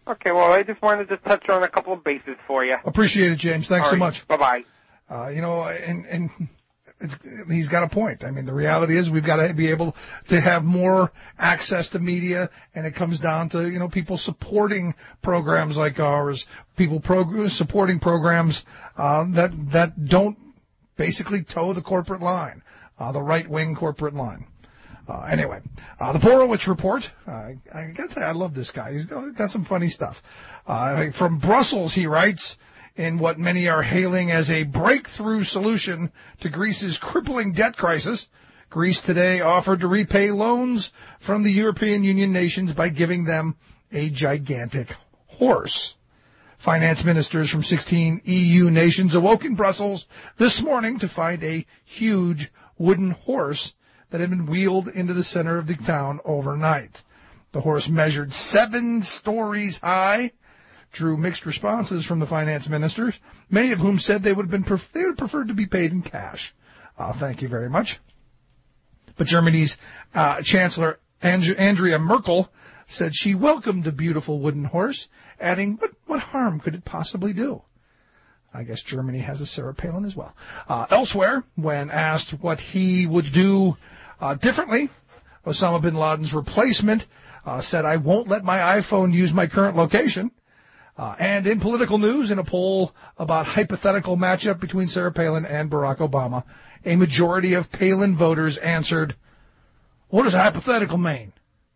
Okay, well, I just wanted to touch on a couple of bases for you. Appreciate it, James. Thanks All so right. much. Bye-bye. Uh, you know, and, and it's, he's got a point. I mean, the reality is we've got to be able to have more access to media, and it comes down to, you know, people supporting programs like ours, people prog- supporting programs uh, that that don't basically toe the corporate line, uh, the right-wing corporate line. Uh, anyway, uh, the Borowitz Report, uh, I got to say, I love this guy. He's got some funny stuff. Uh, from Brussels, he writes, in what many are hailing as a breakthrough solution to Greece's crippling debt crisis, Greece today offered to repay loans from the European Union nations by giving them a gigantic horse. Finance ministers from sixteen E U nations awoke in Brussels this morning to find a huge wooden horse that had been wheeled into the center of the town overnight. The horse measured seven stories high, drew mixed responses from the finance ministers, many of whom said they would have been pref- they would have preferred to be paid in cash. Uh, thank you very much. But Germany's uh, Chancellor And- Andrea Merkel said she welcomed the beautiful wooden horse, adding, what, what harm could it possibly do? I guess Germany has a Sarah Palin as well. Uh, elsewhere, when asked what he would do uh, differently, Osama bin Laden's replacement uh, said, I won't let my iPhone use my current location. Uh, and in political news, in a poll about hypothetical matchup between Sarah Palin and Barack Obama, a majority of Palin voters answered, what does hypothetical mean?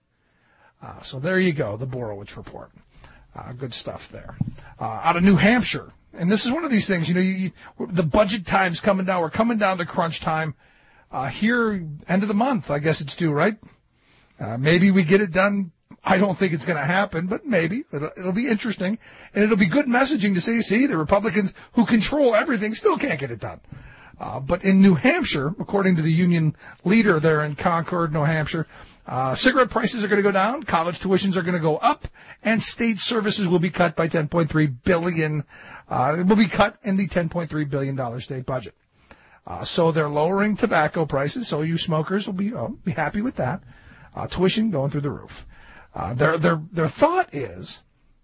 Uh, so there you go, the Borowitz Report. Uh, good stuff there. Uh, out of New Hampshire, and this is one of these things, you know, you, you, the budget time's coming down. We're coming down to crunch time. Uh, here, end of the month, I guess it's due, right? Uh, maybe we get it done. I don't think it's going to happen, but maybe. It'll, it'll be interesting, and it'll be good messaging to say, see, the Republicans who control everything still can't get it done. Uh, but in New Hampshire, according to the union leader there in Concord, New Hampshire, uh, cigarette prices are going to go down, college tuitions are going to go up, and state services will be cut by ten point three billion dollars. Uh, it will be cut in the ten point three billion dollars state budget. Uh, so they're lowering tobacco prices, so you smokers will be, oh, be happy with that. Uh, tuition going through the roof. Uh, their, their, their thought is,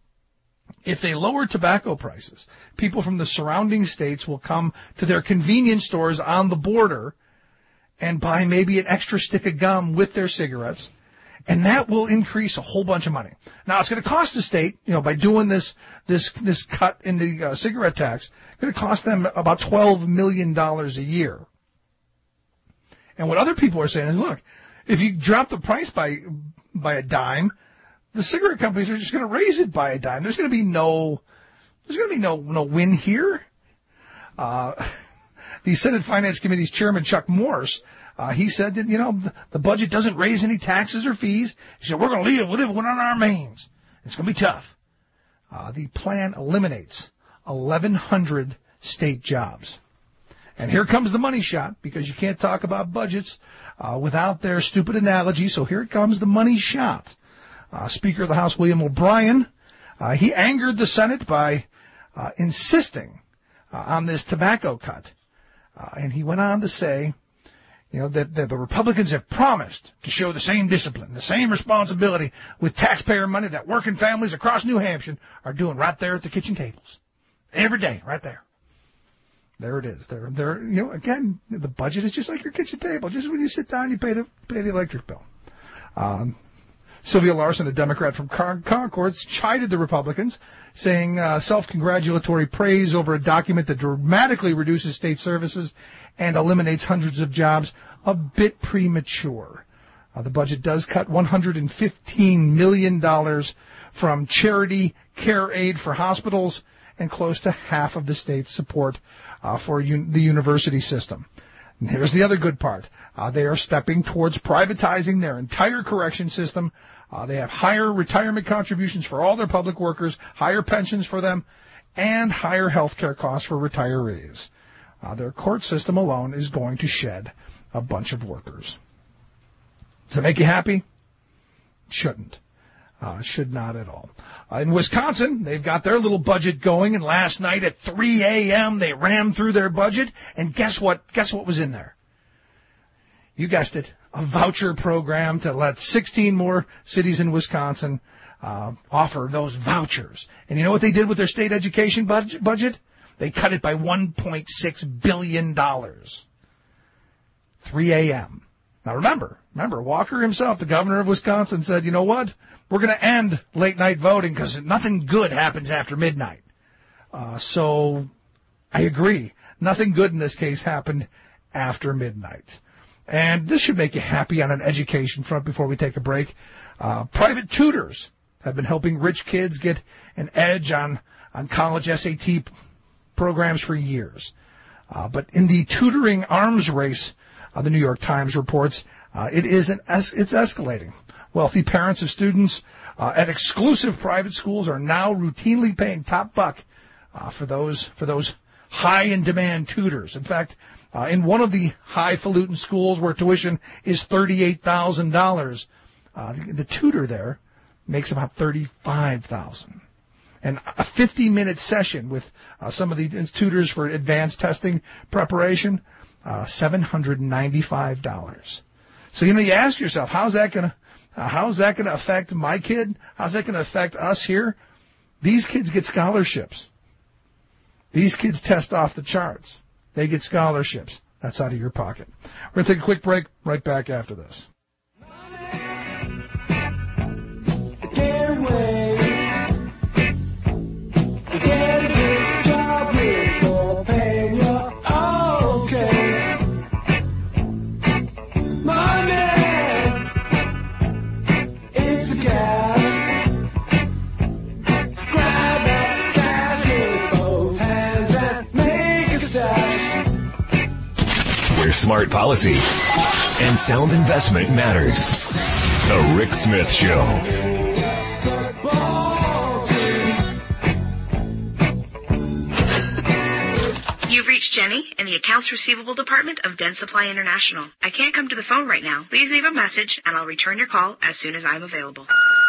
if they lower tobacco prices, people from the surrounding states will come to their convenience stores on the border and buy maybe an extra stick of gum with their cigarettes, and that will increase a whole bunch of money. Now, it's going to cost the state, you know, by doing this this this cut in the uh, cigarette tax, it's going to cost them about twelve million dollars a year. And what other people are saying is, look, if you drop the price by by a dime, the cigarette companies are just going to raise it by a dime. There's going to be no, there's going to be no no win here. Uh, the Senate Finance Committee's chairman, Chuck Morse, uh, he said that, you know, the, the budget doesn't raise any taxes or fees. He said, we're going to live, live within our means. It's going to be tough. Uh, the plan eliminates eleven hundred state jobs. And here comes the money shot, because you can't talk about budgets uh, without their stupid analogy. So here comes the money shot. Uh, Speaker of the House, William O'Brien, uh, he angered the Senate by uh, insisting uh, on this tobacco cut. Uh, and he went on to say, you know, that, that the Republicans have promised to show the same discipline, the same responsibility with taxpayer money that working families across New Hampshire are doing right there at the kitchen tables. Every day, right there. There it is. There, there. You know, again, the budget is just like your kitchen table. Just when you sit down, you pay the pay the electric bill. Um, Sylvia Larson, a Democrat from Concord, chided the Republicans, saying uh, self-congratulatory praise over a document that dramatically reduces state services and eliminates hundreds of jobs, a bit premature. Uh, the budget does cut one hundred fifteen million dollars from charity care aid for hospitals and close to half of the state's support uh, for un- the university system. And here's the other good part. Uh, they are stepping towards privatizing their entire correction system. Uh, they have higher retirement contributions for all their public workers, higher pensions for them, and higher health care costs for retirees. Uh, their court system alone is going to shed a bunch of workers. Does it make you happy? Shouldn't. Uh, should not at all. Uh, in Wisconsin, they've got their little budget going, and last night at three a.m. they rammed through their budget, and guess what? Guess what was in there? You guessed it, a voucher program to let sixteen more cities in Wisconsin uh, offer those vouchers. And you know what they did with their state education budget? budget? They cut it by one point six billion dollars. three a.m. Now remember, remember, Walker himself, the governor of Wisconsin, said, you know what? We're going to end late-night voting because nothing good happens after midnight. Uh, so I agree. Nothing good in this case happened after midnight. And this should make you happy on an education front before we take a break. Uh, private tutors have been helping rich kids get an edge on, on college S A T programs for years. Uh, but in the tutoring arms race, uh, the New York Times reports, uh, it is an es- it's escalating. Wealthy parents of students uh, at exclusive private schools are now routinely paying top buck uh, for those for those high-in-demand tutors. In fact, uh, in one of the highfalutin schools where tuition is thirty-eight thousand dollars, uh, the, the tutor there makes about thirty-five thousand dollars. And a fifty-minute session with uh, some of the tutors for advanced testing preparation, uh, seven hundred ninety-five dollars. So, you know, you ask yourself, how's that going to uh, how's that going to affect my kid? How's that going to affect us here? These kids get scholarships. These kids test off the charts. They get scholarships. That's out of your pocket. We're going to take a quick break. Right back after this. Smart policy and sound investment matters. The Rick Smith Show. You've reached Jenny in the Accounts Receivable Department of Den Supply International. I can't come to the phone right now. Please leave a message and I'll return your call as soon as I'm available.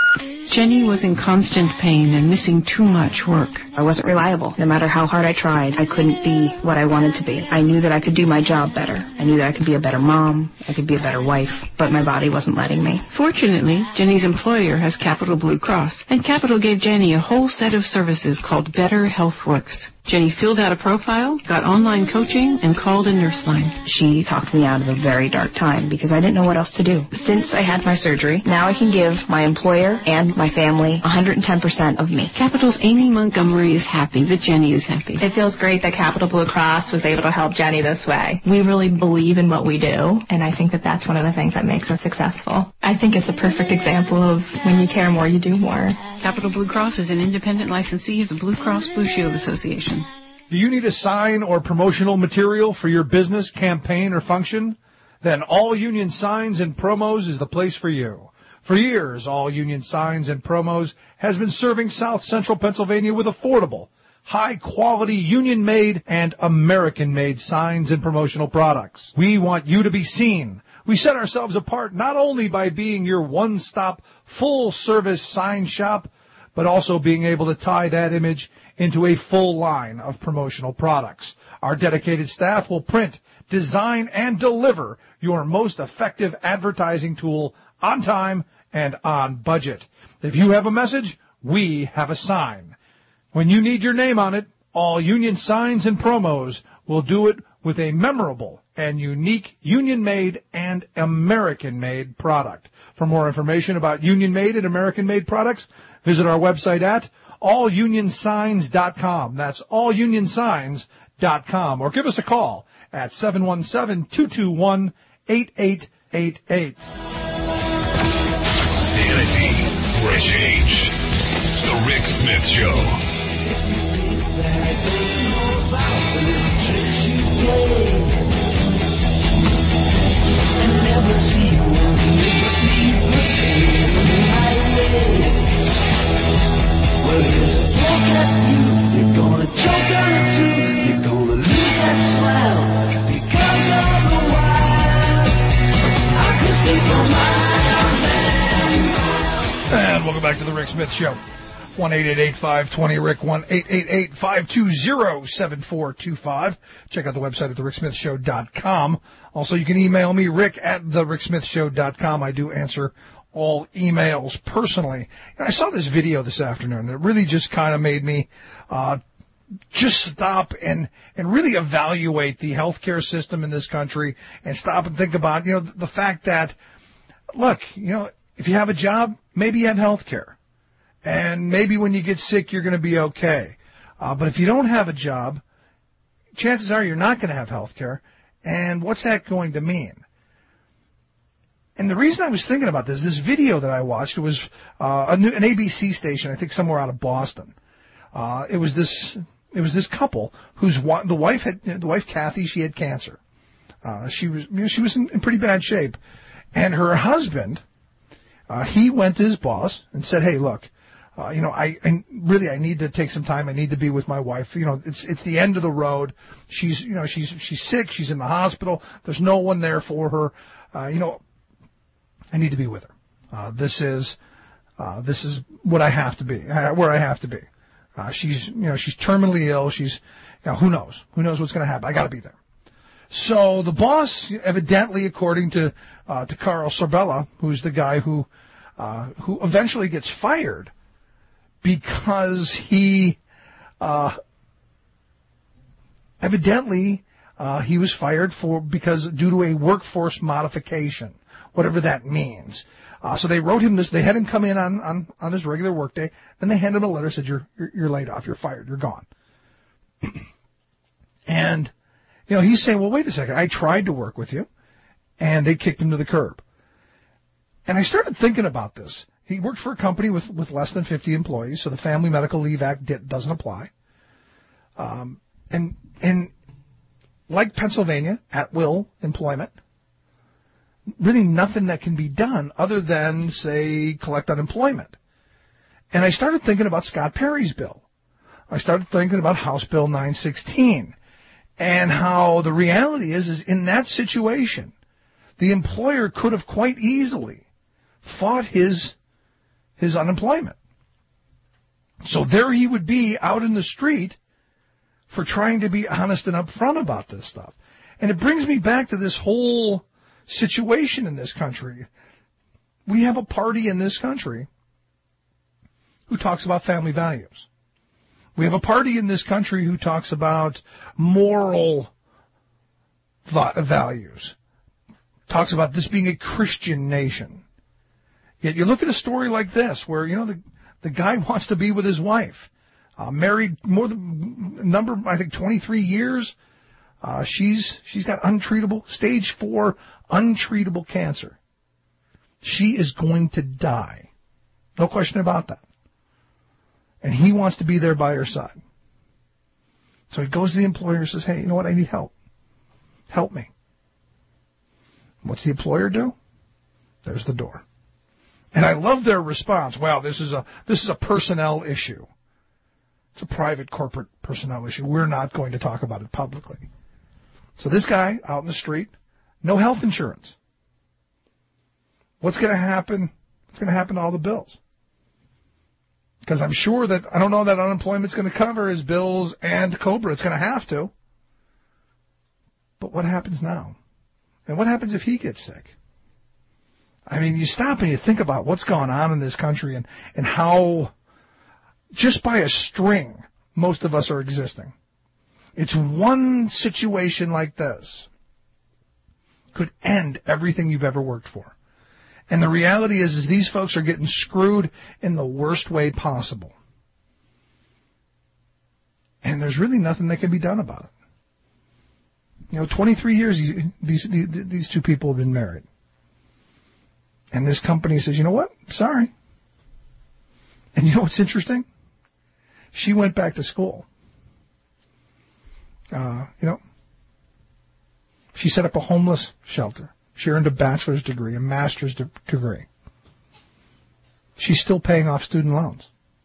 Jenny was in constant pain and missing too much work. I wasn't reliable. No matter how hard I tried, I couldn't be what I wanted to be. I knew that I could do my job better. I knew that I could be a better mom. I could be a better wife. But my body wasn't letting me. Fortunately, Jenny's employer has Capital Blue Cross, and Capital gave Jenny a whole set of services called Better HealthWorks. Jenny filled out a profile, got online coaching, and called a nurse line. She talked me out of a very dark time because I didn't know what else to do. Since I had my surgery, now I can give my employer and my family one hundred ten percent of me. Capital's Amy Montgomery is happy that Jenny is happy. It feels great that Capital Blue Cross was able to help Jenny this way. We really believe in what we do, and I think that that's one of the things that makes us successful. I think it's a perfect example of when you care more, you do more. Capital Blue Cross is an independent licensee of the Blue Cross Blue Shield Association. Do you need a sign or promotional material for your business, campaign, or function? Then All Union Signs and Promos is the place for you. For years, All Union Signs and Promos has been serving South Central Pennsylvania with affordable, high-quality, union-made and American-made signs and promotional products. We want you to be seen. We set ourselves apart not only by being your one-stop, full-service sign shop, but also being able to tie that image into a full line of promotional products. Our dedicated staff will print, design, and deliver your most effective advertising tool on time and on budget. If you have a message, we have a sign. When you need your name on it, All Union Signs and Promos will do it with a memorable and unique union-made and American-made product. For more information about union-made and American-made products, visit our website at all union signs dot com. That's all union signs dot com. Or give us a call at seven one seven, two two one, eight eight eight eight. Sanity for a change. The Rick Smith Show. Well, here's a look at you. You're gonna choke on it too. You're gonna lose that smile because of the wild. I can see for miles and miles. And welcome back to the Rick Smith Show. one eight eight eight, five two zero, R I C K, one eight eight eight, five two zero, seven four two five. Check out the website at the rick smith show dot com. Also, you can email me, rick at the rick smith show dot com. I do answer all emails personally. And I saw this video this afternoon, and it really just kind of made me uh, just stop and, and really evaluate the healthcare system in this country and stop and think about, you know, the, the fact that, look, you know, if you have a job, maybe you have healthcare. And maybe when you get sick, you're going to be okay. Uh, but if you don't have a job, chances are you're not going to have healthcare. And what's that going to mean? And the reason I was thinking about this, this video that I watched, it was uh, a new, an A B C station, I think somewhere out of Boston. Uh, it was this, it was this couple whose the wife had, the wife Kathy, she had cancer. Uh, she was, you know, she was in, in pretty bad shape, and her husband, uh, he went to his boss and said, "Hey, look, uh, you know, I, I really I need to take some time. I need to be with my wife. You know, it's it's the end of the road. She's, you know, she's she's sick. She's in the hospital. There's no one there for her. Uh, you know." I need to be with her. Uh, this is uh, this is what I have to be, uh, where I have to be. Uh, she's you know she's terminally ill. She's you know, who knows who knows what's going to happen. I got to be there. So the boss, evidently, according to uh, to Carl Sorbella, who's the guy who uh, who eventually gets fired because he uh, evidently uh, he was fired for because due to a workforce modification. Whatever that means. Uh, so they wrote him this. They had him come in on, on, on his regular workday. Then they handed him a letter, said, you're, you're, you're laid off. You're fired. You're gone. And, you know, he's saying, well, wait a second. I tried to work with you. And they kicked him to the curb. And I started thinking about this. He worked for a company with, with less than fifty employees, so the Family Medical Leave Act did, doesn't apply. Um, and, and like Pennsylvania, at will employment, really nothing that can be done other than, say, collect unemployment. And I started thinking about Scott Perry's bill. I started thinking about House Bill nine sixteen and how the reality is, is in that situation, the employer could have quite easily fought his, his unemployment. So there he would be out in the street for trying to be honest and upfront about this stuff. And it brings me back to this whole situation in this country. We have a party in this country who talks about family values. We have a party in this country who talks about moral va- values, talks about this being a Christian nation. Yet you look at a story like this where, you know, the, the guy wants to be with his wife, uh, married more than number, I think, twenty-three years. Uh, she's she's got untreatable, stage four untreatable cancer. She is going to die. No question about that. And he wants to be there by her side. So he goes to the employer and says, hey, you know what? I need help. Help me. What's the employer do? There's the door. And I love their response. Well, this is a this is a personnel issue. It's a private corporate personnel issue. We're not going to talk about it publicly. So this guy out in the street, no health insurance. What's going to happen? What's going to happen to all the bills? Because I'm sure that, I don't know that unemployment's going to cover his bills and COBRA. It's going to have to. But what happens now? And what happens if he gets sick? I mean, you stop and you think about what's going on in this country and, and how, just by a string, most of us are existing. It's one situation like this could end everything you've ever worked for. And the reality is, is these folks are getting screwed in the worst way possible. And there's really nothing that can be done about it. You know, twenty-three years these, these, these two people have been married. And this company says, you know what? Sorry. And you know what's interesting? She went back to school. Uh, you know, she set up a homeless shelter. She earned a bachelor's degree, a master's de- degree. She's still paying off student loans.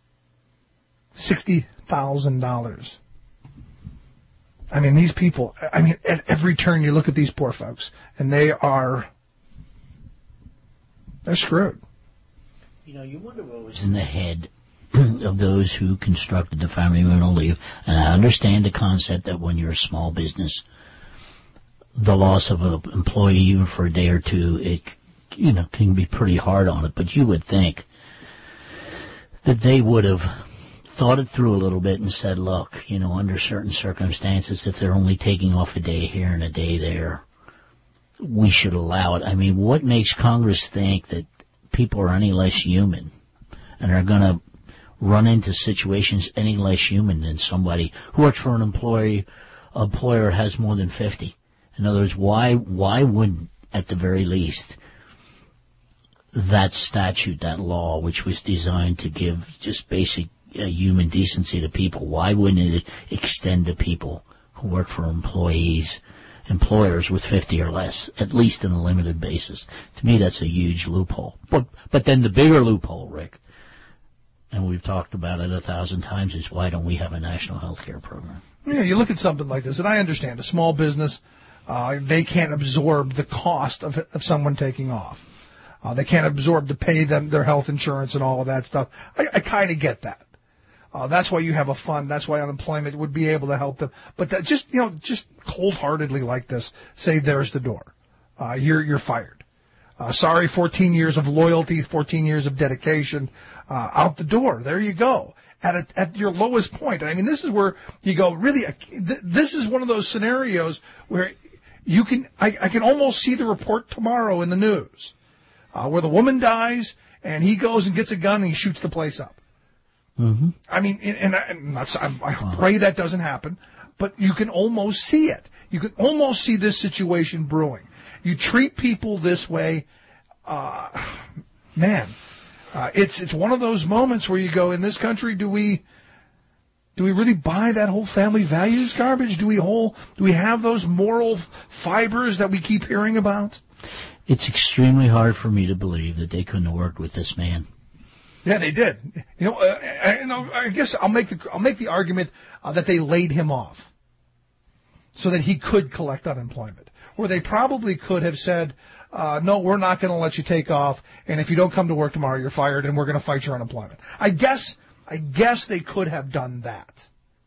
sixty thousand dollars. I mean, these people, I mean, at every turn you look at these poor folks, and they are, they're screwed. You know, you wonder what was in the head of those who constructed the family rental leave. And I understand the concept that when you're a small business, the loss of an employee even for a day or two, it you know, can be pretty hard on it, but you would think that they would have thought it through a little bit and said, look, you know, under certain circumstances, if they're only taking off a day here and a day there, we should allow it. I mean, what makes Congress think that people are any less human and are going to run into situations any less human than somebody who works for an employee, employer has more than fifty? In other words, why why wouldn't, at the very least, that statute, that law, which was designed to give just basic uh, human decency to people, why wouldn't it extend to people who work for employees, employers with fifty or less, at least on a limited basis? To me, that's a huge loophole. But but then the bigger loophole, Rick, and we've talked about it a thousand times, is why don't we have a national health care program? Yeah, you look at something like this, and I understand a small business, uh, they can't absorb the cost of of someone taking off. Uh, they can't absorb to pay them their health insurance and all of that stuff. I, I kind of get that. Uh, that's why you have a fund. That's why unemployment would be able to help them. But that just, you know, just cold-heartedly like this, say there's the door. Uh, you're you're fired. Uh, sorry, fourteen years of loyalty, fourteen years of dedication, uh, out the door. There you go. At a, at your lowest point. I mean, this is where you go, really, th- this is one of those scenarios where you can, I, I can almost see the report tomorrow in the news. Uh, where the woman dies, and he goes and gets a gun and he shoots the place up. Mm-hmm. I mean, and, and, I, and that's, I, I pray that doesn't happen, but you can almost see it. You can almost see this situation brewing. You treat people this way, uh, man, uh, it's it's one of those moments where you go, in this country, do we do we really buy that whole family values garbage? Do we whole do we have those moral fibers that we keep hearing about? It's extremely hard for me to believe that they couldn't have worked with this man. Yeah, they did. You know, uh, I, you know, I guess I'll make the I'll make the argument uh, that they laid him off so that he could collect unemployment, or they probably could have said, uh, "No, we're not going to let you take off, and if you don't come to work tomorrow, you're fired, and we're going to fight your unemployment." I guess I guess they could have done that.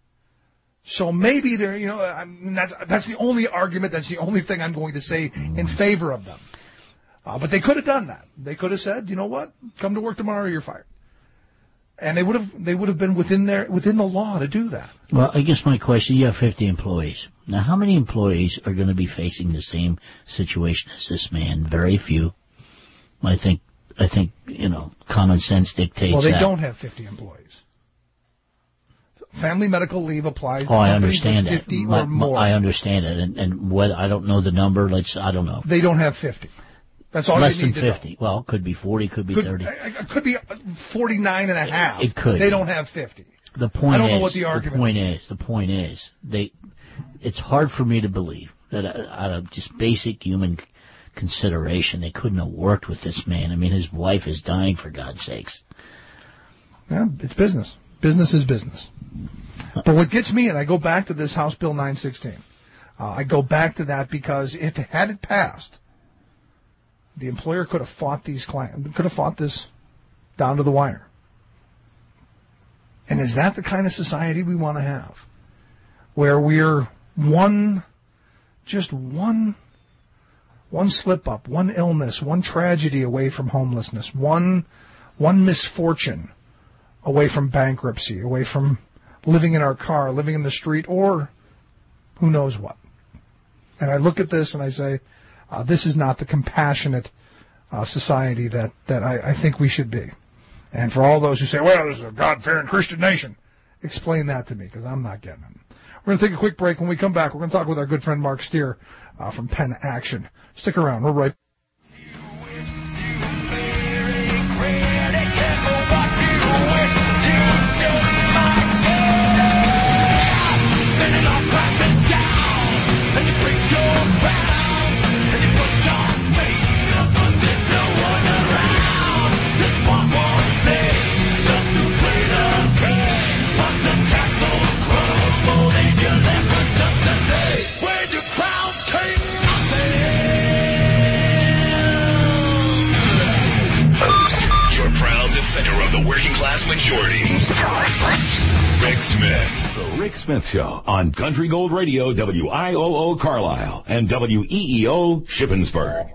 So maybe they're, you know, I mean, that's that's the only argument. That's the only thing I'm going to say in favor of them. Uh, but they could have done that. They could have said, you know what, come to work tomorrow, you're fired. And they would have they would have been within their within the law to do that. Well, I guess my question: you have fifty employees. Now, how many employees are going to be facing the same situation as this man? Very few. I think I think you know, common sense dictates. Well, they that. don't have fifty employees. Family medical leave applies to oh, I companies understand with that. fifty my, or more. My, I understand it, and, and whether I don't know the number. Let's I don't know. They don't have fifty. That's all Less you need than to fifty. know. Well, it could be forty, could be could, thirty. It could be forty-nine and a half. It could. They don't have fifty. The point I don't is, know what the argument the point is. is. The point is, they. It's hard for me to believe that out of just basic human consideration, they couldn't have worked with this man. I mean, his wife is dying, for God's sakes. Yeah, it's business. Business is business. But what gets me, and I go back to this House Bill nine sixteen, uh, I go back to that because if it had it passed, the employer could have fought these clients, could have fought this down to the wire. And is that the kind of society we want to have? Where we're one, just one, one slip up, one illness, one tragedy away from homelessness, one, one misfortune away from bankruptcy, away from living in our car, living in the street, or who knows what. And I look at this and I say, uh, this is not the compassionate uh, society that, that I, I think we should be. And for all those who say, well, this is a God-fearing Christian nation, explain that to me, because I'm not getting it. We're going to take a quick break. When we come back, we're going to talk with our good friend Mark Steer uh, from Penn Action. Stick around. We're right back. Working class majority. Rick Smith. The Rick Smith Show on Country Gold Radio, W I O O Carlisle and W E E O Shippensburg.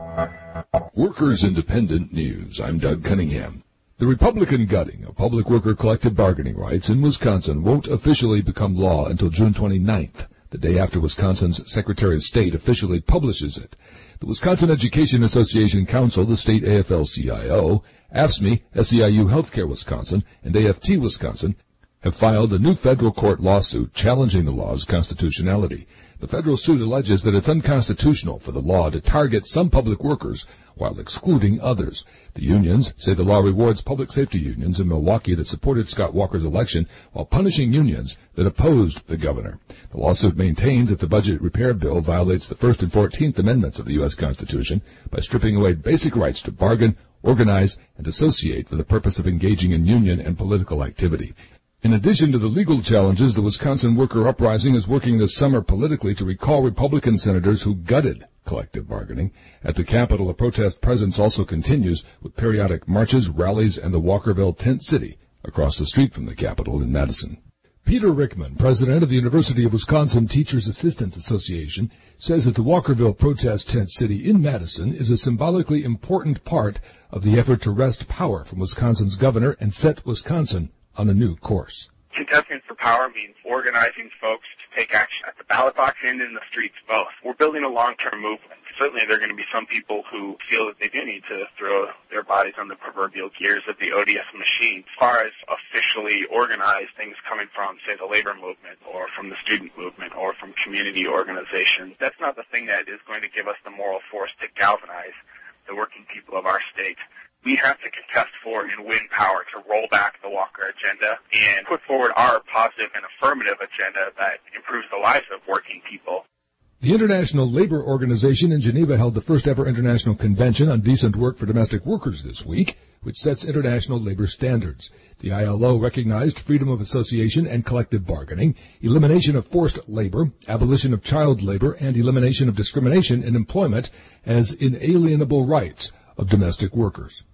Workers Independent News. I'm Doug Cunningham. The Republican gutting of public worker collective bargaining rights in Wisconsin won't officially become law until June twenty-ninth, the day after Wisconsin's Secretary of State officially publishes it. The Wisconsin Education Association Council, the state A F L C I O, A F S C M E, S E I U Healthcare Wisconsin, and A F T Wisconsin have filed a new federal court lawsuit challenging the law's constitutionality. The federal suit alleges that it's unconstitutional for the law to target some public workers while excluding others. The unions say the law rewards public safety unions in Milwaukee that supported Scott Walker's election while punishing unions that opposed the governor. The lawsuit maintains that the budget repair bill violates the First and Fourteenth Amendments of the U S Constitution by stripping away basic rights to bargain, organize, and associate for the purpose of engaging in union and political activity. In addition to the legal challenges, the Wisconsin Worker Uprising is working this summer politically to recall Republican senators who gutted collective bargaining. At the Capitol, a protest presence also continues with periodic marches, rallies, and the Walkerville Tent City across the street from the Capitol in Madison. Peter Rickman, president of the University of Wisconsin Teachers Assistants Association, says that the Walkerville Protest Tent City in Madison is a symbolically important part of the effort to wrest power from Wisconsin's governor and set Wisconsin on a new course. Contesting for power means organizing folks to take action at the ballot box and in the streets both. We're building a long-term movement. Certainly there are going to be some people who feel that they do need to throw their bodies on the proverbial gears of the O D S machine. As far as officially organized things coming from, say, the labor movement or from the student movement or from community organizations, that's not the thing that is going to give us the moral force to galvanize the working people of our state. We have to contest for and win power to roll back the Walker agenda and put forward our positive and affirmative agenda that improves the lives of working people. The International Labor Organization in Geneva held the first ever international convention on decent work for domestic workers this week, which sets international labor standards. The I L O recognized freedom of association and collective bargaining, elimination of forced labor, abolition of child labor, and elimination of discrimination in employment as inalienable rights of domestic workers.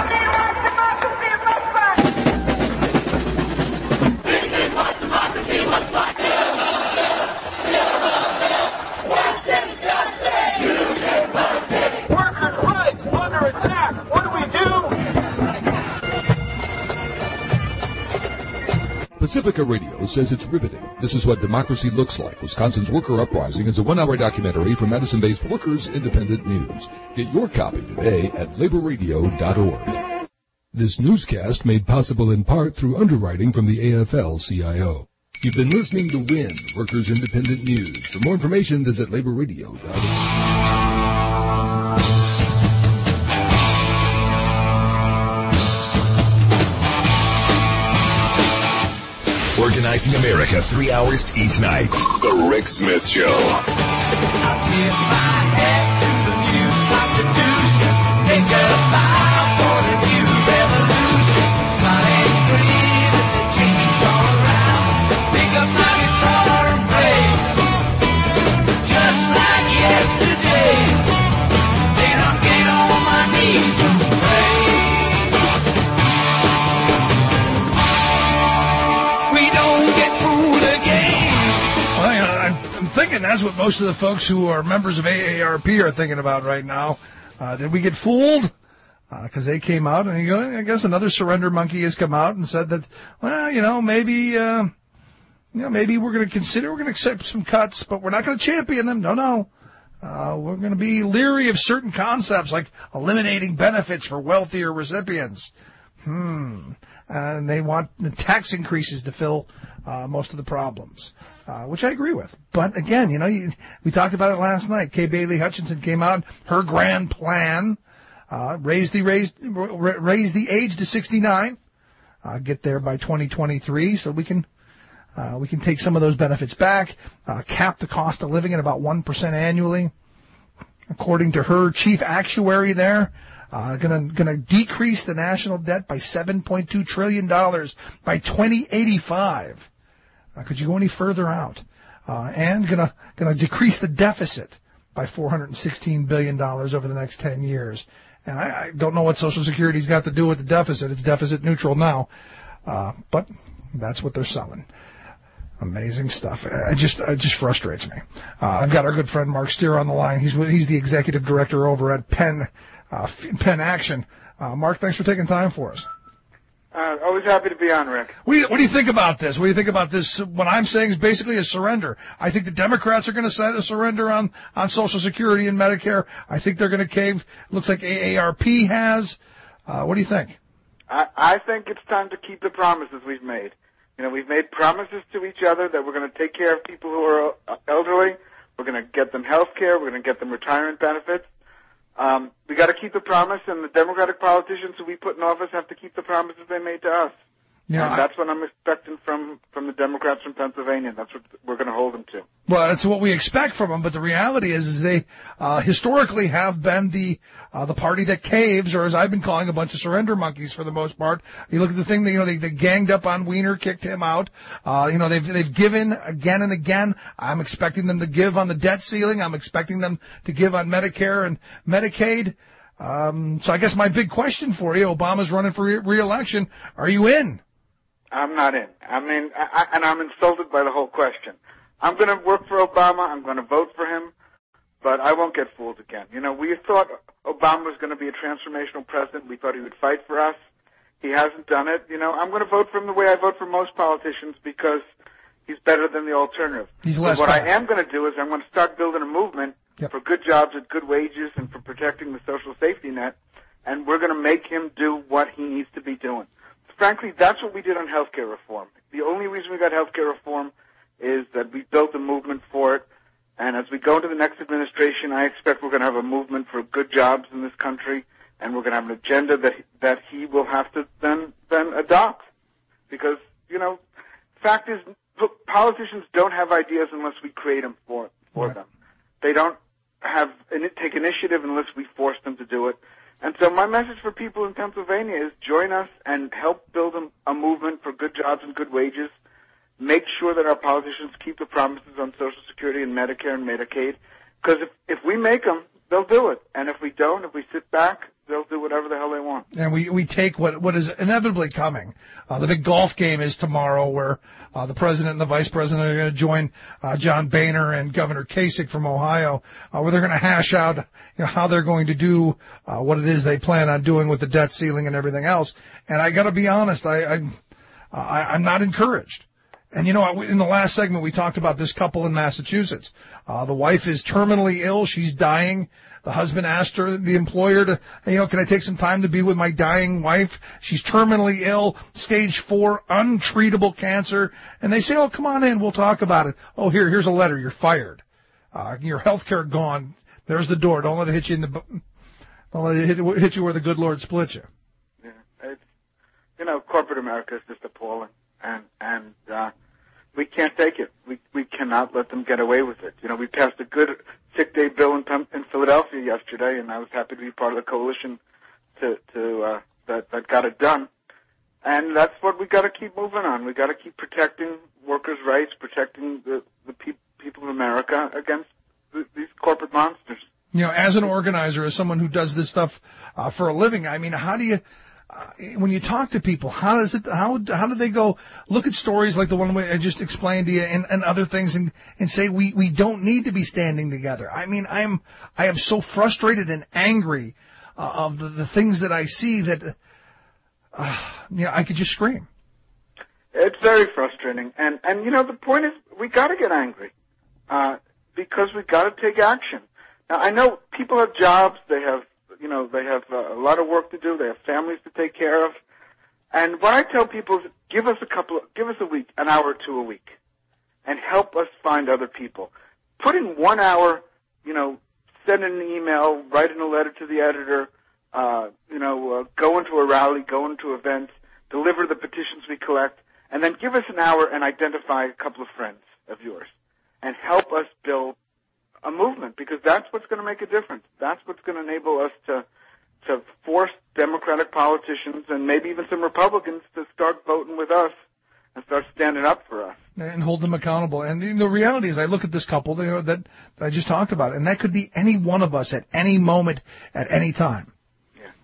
Pacifica Radio says it's riveting. This is what democracy looks like. Wisconsin's Worker Uprising is a one-hour documentary from Madison-based Workers Independent News. Get your copy today at labor radio dot org. This newscast made possible in part through underwriting from the A F L C I O. You've been listening to W I N, Workers Independent News. For more information, visit labor radio dot org. Organizing America, three hours each night. The Rick Smith Show. I tip my hat to the new Constitution. Take a bow for the new revolution. Smile and breathe and the change all around. Pick up my guitar and play, just like yesterday. Then I'll get on my knees and pray. Thinking that's what most of the folks who are members of A A R P are thinking about right now. Uh, did we get fooled? Because uh, they came out, and you go, I guess another surrender monkey has come out and said that, well, you know, maybe, uh, you know, maybe we're going to consider, we're going to accept some cuts, but we're not going to champion them. No, no. Uh, we're going to be leery of certain concepts like eliminating benefits for wealthier recipients. Hmm. And they want the tax increases to fill uh, most of the problems, uh, which I agree with. But again, you know, you, we talked about it last night. Kay Bailey Hutchinson came out. Her grand plan, uh, raise the raise, raise the age to sixty-nine, uh, get there by twenty twenty-three, so we can uh, we can take some of those benefits back. Uh, cap the cost of living at about one percent annually, according to her chief actuary there. Uh, gonna, gonna decrease the national debt by seven point two trillion dollars by twenty eighty-five. Uh, could you go any further out? Uh, and gonna, gonna decrease the deficit by four hundred sixteen billion dollars over the next ten years. And I, I don't know what Social Security's got to do with the deficit. It's deficit neutral now. Uh, but that's what they're selling. Amazing stuff. It just it just frustrates me. Uh, I've got our good friend Mark Steer on the line. He's he's the executive director over at Penn uh, Penn Action. Uh, Mark, thanks for taking time for us. Uh, always happy to be on, Rick. What do, you, what do you think about this? What do you think about this? What I'm saying is basically a surrender. I think the Democrats are going to set a surrender on, on Social Security and Medicare. I think they're going to cave. Looks like A A R P has. Uh, what do you think? I, I think it's time to keep the promises we've made. You know, we've made promises to each other that we're going to take care of people who are elderly. We're going to get them health care. We're going to get them retirement benefits. Um, we got to keep the promise, and the Democratic politicians who we put in office have to keep the promises they made to us. Yeah, and that's what I'm expecting from, from the Democrats from Pennsylvania. That's what we're going to hold them to. Well, that's what we expect from them, but the reality is, is they uh, historically have been the uh, the party that caves, or as I've been calling, a bunch of surrender monkeys for the most part. You look at the thing that, you know, they, they ganged up on Weiner, kicked him out. Uh, you know, they've they've given again and again. I'm expecting them to give on the debt ceiling. I'm expecting them to give on Medicare and Medicaid. Um, so I guess my big question for you, Obama's running for re- re-election. Are you in? I'm not in. I mean, I, and I'm insulted by the whole question. I'm going to work for Obama. I'm going to vote for him, but I won't get fooled again. You know, we thought Obama was going to be a transformational president. We thought he would fight for us. He hasn't done it. You know, I'm going to vote for him the way I vote for most politicians because he's better than the alternative. He's less but what bad. I am going to do is I'm going to start building a movement yep. for good jobs at good wages and for protecting the social safety net, and we're going to make him do what he needs to be doing. Frankly, that's what we did on healthcare reform. The only reason we got healthcare reform is that we built a movement for it. And as we go into the next administration, I expect we're going to have a movement for good jobs in this country, and we're going to have an agenda that that he will have to then then adopt. Because, you know, fact is, politicians don't have ideas unless we create them for for right. them. They don't have take initiative unless we force them to do it. And so my message for people in Pennsylvania is join us and help build a, a movement for good jobs and good wages. Make sure that our politicians keep the promises on Social Security and Medicare and Medicaid. Because if, if we make them, they'll do it. And if we don't, if we sit back, they'll do whatever the hell they want. And we, we take what what is inevitably coming. Uh, the big golf game is tomorrow where uh, the president and the vice president are going to join uh, John Boehner and Governor Kasich from Ohio, uh, where they're going to hash out you know, how they're going to do uh, what it is they plan on doing with the debt ceiling and everything else. And I got to be honest, I, I, I, I'm not encouraged. And, you know, in the last segment, we talked about this couple in Massachusetts. Uh, the wife is terminally ill. She's dying. The husband asked her, the employer, to, you know, can I take some time to be with my dying wife? She's terminally ill, stage four, untreatable cancer. And they say, oh, come on in. We'll talk about it. Oh, here, here's a letter. You're fired. Uh, your health care gone. There's the door. Don't let it hit you in the, don't let it hit, hit you where the good Lord split you. Yeah, it's, you know, corporate America is just appalling. And, and, uh, we can't take it. We, we cannot let them get away with it. You know, we passed a good sick day bill in, in Philadelphia yesterday, and I was happy to be part of the coalition to, to, uh, that, that got it done. And that's what we gotta keep moving on. We gotta keep protecting workers' rights, protecting the, the pe- people of America against the, these corporate monsters. You know, as an organizer, as someone who does this stuff, uh, for a living, I mean, how do you, Uh, when you talk to people, how does it? How how do they go look at stories like the one I just explained to you, and, and other things, and, and say we, we don't need to be standing together? I mean, I'm I am so frustrated and angry uh, of the, the things that I see that uh, you know I could just scream. It's very frustrating, and and you know the point is we got to get angry uh, because we got to take action. Now I know people have jobs, they have. You know, they have uh, a lot of work to do. They have families to take care of. And what I tell people is give us a couple of, give us a week, an hour or two a week, and help us find other people. Put in one hour, you know, send an email, write in a letter to the editor, uh, you know, uh, go into a rally, go into events, deliver the petitions we collect, and then give us an hour and identify a couple of friends of yours and help us build a movement, because that's what's going to make a difference. That's what's going to enable us to to force Democratic politicians and maybe even some Republicans to start voting with us and start standing up for us. And hold them accountable. And the reality is I look at this couple that, that I just talked about, and that could be any one of us at any moment, at any time. Yeah.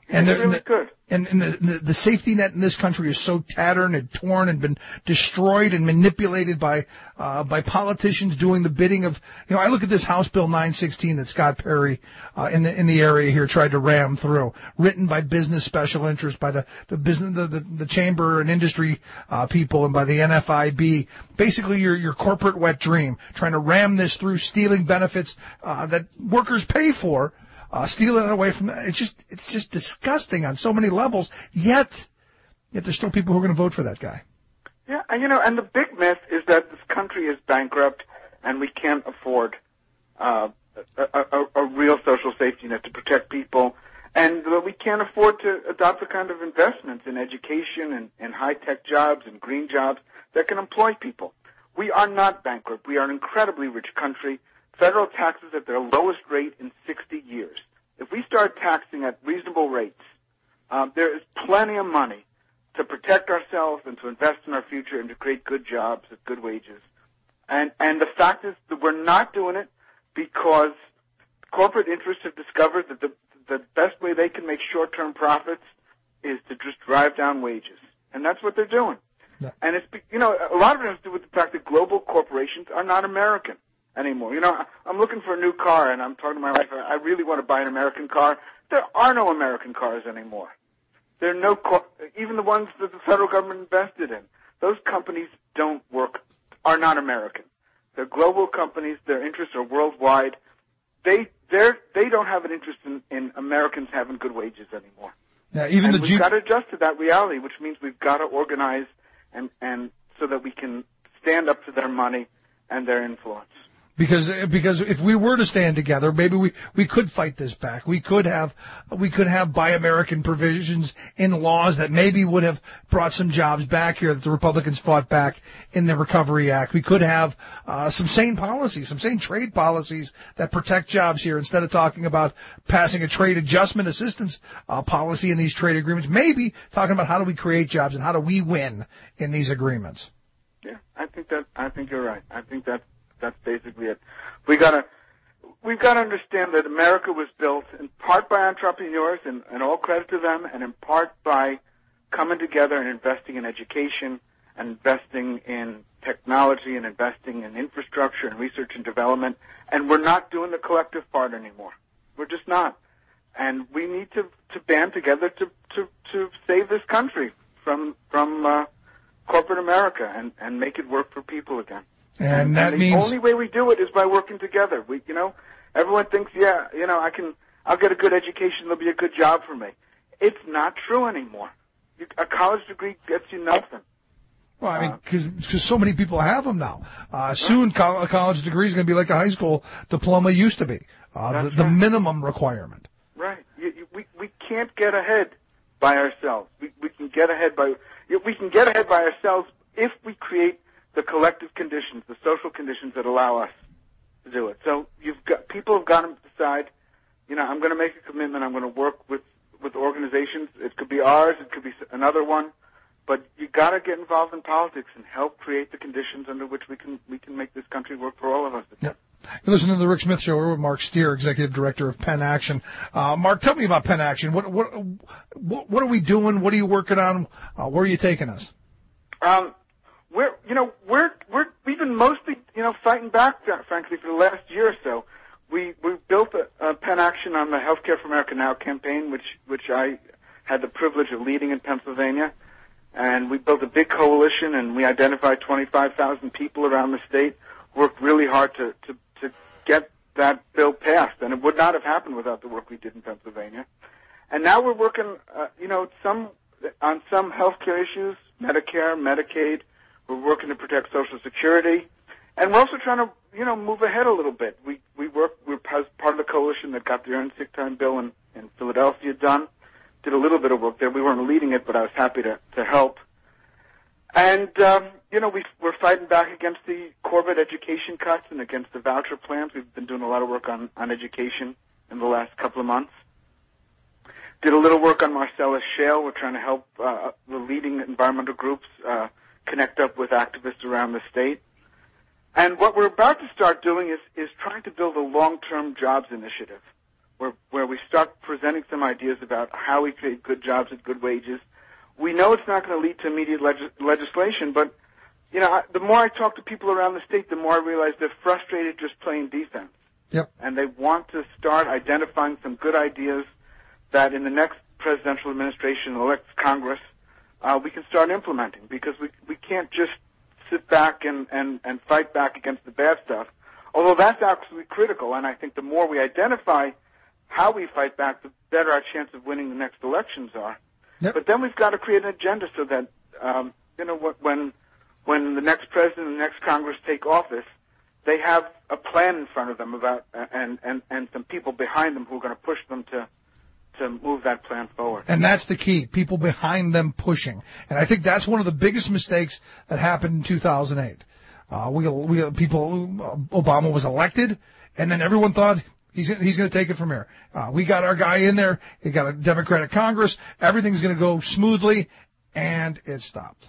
And it's the, really the, good. And, and the, the the safety net in this country is so tattered and torn and been destroyed and manipulated by uh, by politicians doing the bidding of. You know, I look at this House Bill nine sixteen that Scott Perry uh, in the in the area here tried to ram through, written by business special interests, by the the business the the, the chamber and industry uh, people, and by the N F I B. Basically, your your corporate wet dream, trying to ram this through, stealing benefits uh, that workers pay for. Uh, stealing it away from it's just it's just disgusting on so many levels. Yet, yet there's still people who are going to vote for that guy. Yeah, and you know, and the big myth is that this country is bankrupt and we can't afford uh, a, a, a real social safety net to protect people, and that we can't afford to adopt the kind of investments in education and, and high-tech jobs and green jobs that can employ people. We are not bankrupt. We are an incredibly rich country. Federal taxes at their lowest rate in sixty years. If we start taxing at reasonable rates, um, there is plenty of money to protect ourselves and to invest in our future and to create good jobs at good wages. And and the fact is that we're not doing it because corporate interests have discovered that the the best way they can make short-term profits is to just drive down wages, and that's what they're doing. Yeah. And it's you know a lot of it has to do with the fact that global corporations are not American anymore. You know, I'm looking for a new car, and I'm talking to my wife, I really want to buy an American car. There are no American cars anymore. There are no, cor- even the ones that the federal government invested in. Those companies don't work, are not American. They're global companies. Their interests are worldwide. They they're, they don't have an interest in, in Americans having good wages anymore. Yeah, even and the we've G- got to adjust to that reality, which means we've got to organize and, and so that we can stand up to their money and their influence. Because because if we were to stand together, maybe we, we could fight this back. We could have we could have Buy American provisions in laws that maybe would have brought some jobs back here that the Republicans fought back in the Recovery Act. We could have uh, some sane policies, some sane trade policies that protect jobs here instead of talking about passing a trade adjustment assistance uh, policy in these trade agreements. Maybe talking about how do we create jobs and how do we win in these agreements. Yeah, I think that I think you're right. I think that. That's basically it. We gotta, we've got to understand that America was built in part by entrepreneurs, and, and all credit to them, and in part by coming together and investing in education, and investing in technology, and investing in infrastructure and research and development. And we're not doing the collective part anymore. We're just not. And we need to, to band together to, to, to save this country from from uh, corporate America and, and make it work for people again. And, and that and the means only way we do it is by working together. We, you know, everyone thinks, yeah, you know, I can, I'll get a good education, there'll be a good job for me. It's not true anymore. You, a college degree gets you nothing. Well, I mean, because so many people have them now. Uh, soon, co- a college degree is going to be like a high school diploma used to be, uh, the, the right. minimum requirement. Right. You, you, we we can't get ahead by ourselves. We we can get ahead by we can get ahead by ourselves if we create the collective conditions, the social conditions that allow us to do it. So you've got people have got to decide, you know, I'm going to make a commitment. I'm going to work with, with organizations. It could be ours. It could be another one. But you got to get involved in politics and help create the conditions under which we can we can make this country work for all of us. Yep. You're listening to the Rick Smith Show. We're with Mark Steer, Executive Director of Penn Action. Uh, Mark, tell me about Penn Action. What what what, what are we doing? What are you working on? Uh, where are you taking us? Um. We're, you know, we're, we're, we've been mostly, you know, fighting back, frankly, for the last year or so. We, we built a, a Penn Action on the Healthcare for America Now campaign, which, which I had the privilege of leading in Pennsylvania. And we built a big coalition, and we identified twenty-five thousand people around the state, worked really hard to, to, to get that bill passed. And it would not have happened without the work we did in Pennsylvania. And now we're working, uh, you know, some, on some healthcare issues, Medicare, Medicaid. We're working to protect Social Security, and we're also trying to, you know, move ahead a little bit. We we work. We're part of the coalition that got the Earned Sick Time bill in, in Philadelphia done. Did a little bit of work there. We weren't leading it, but I was happy to to help. And um, you know, we we're fighting back against the Corbett education cuts and against the voucher plans. We've been doing a lot of work on on education in the last couple of months. Did a little work on Marcellus Shale. We're trying to help uh, the leading environmental groups Uh, connect up with activists around the state. And what we're about to start doing is, is trying to build a long-term jobs initiative where, where we start presenting some ideas about how we create good jobs at good wages. We know it's not going to lead to immediate leg- legislation, but, you know, I, the more I talk to people around the state, the more I realize they're frustrated just playing defense. Yep. And they want to start identifying some good ideas that in the next presidential administration elects Congress, uh, we can start implementing, because we we can't just sit back and, and, and fight back against the bad stuff, although that's absolutely critical, and I think the more we identify how we fight back, the better our chance of winning the next elections are. Yep. But then we've got to create an agenda so that, um, you know, when when the next president and the next Congress take office, they have a plan in front of them about and, and, and some people behind them who are going to push them to to move that plan forward. And that's the key, people behind them pushing. And I think that's one of the biggest mistakes that happened in two thousand eight. Uh, we, we, people, Obama was elected, and then everyone thought he's, he's going to take it from here. Uh, we got our guy in there, he got a Democratic Congress, everything's going to go smoothly, and it stopped.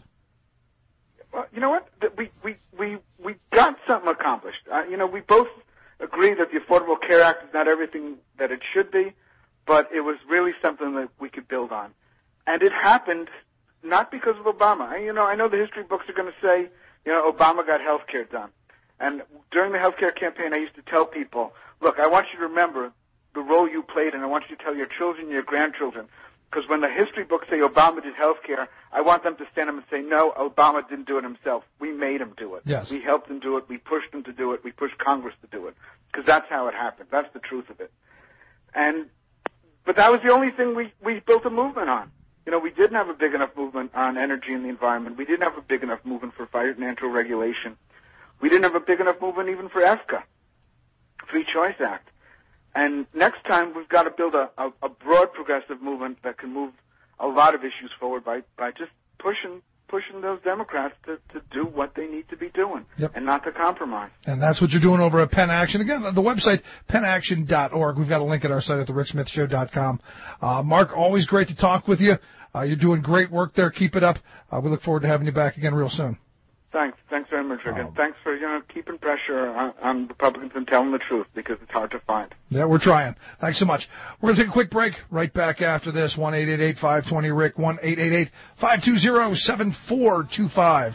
Well, you know what? We, we, we, we got something accomplished. Uh, you know, we both agree that the Affordable Care Act is not everything that it should be, but it was really something that we could build on. And it happened not because of Obama. I, you know, I know the history books are going to say, you know, Obama got health care done. And during the health care campaign, I used to tell people, look, I want you to remember the role you played, and I want you to tell your children and your grandchildren. Because when the history books say Obama did health care, I want them to stand up and say, no, Obama didn't do it himself. We made him do it. Yes. We helped him do it. We pushed him to do it. We pushed Congress to do it. Because that's how it happened. That's the truth of it. And But that was the only thing we, we built a movement on. You know, we didn't have a big enough movement on energy and the environment. We didn't have a big enough movement for financial regulation. We didn't have a big enough movement even for F C A, Free Choice Act. And next time we've got to build a, a, a broad progressive movement that can move a lot of issues forward by, by just pushing pushing those Democrats to, to do what they need to be doing. Yep. And not to compromise. And that's what you're doing over at Penn Action. Again, the website, penn action dot org. We've got a link at our site at the rick smith show dot com. Uh, Mark, always great to talk with you. Uh, you're doing great work there. Keep it up. Uh, we look forward to having you back again real soon. Thanks. Thanks very much, Rick. Oh. And thanks for, you know, keeping pressure on, on Republicans and telling the truth, because it's hard to find. Yeah, we're trying. Thanks so much. We're going to take a quick break. Right back after this. one eight eight eight, five two zero, R I C K. one eight eight eight, five two zero, seven four two five.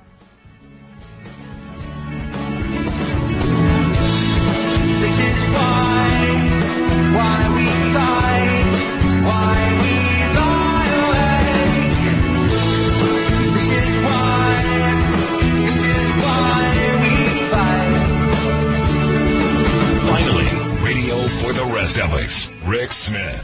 This is why, why we fight, why we lie awake. This is why, this is why we fight. Finally, radio for the rest of us. Rick Smith.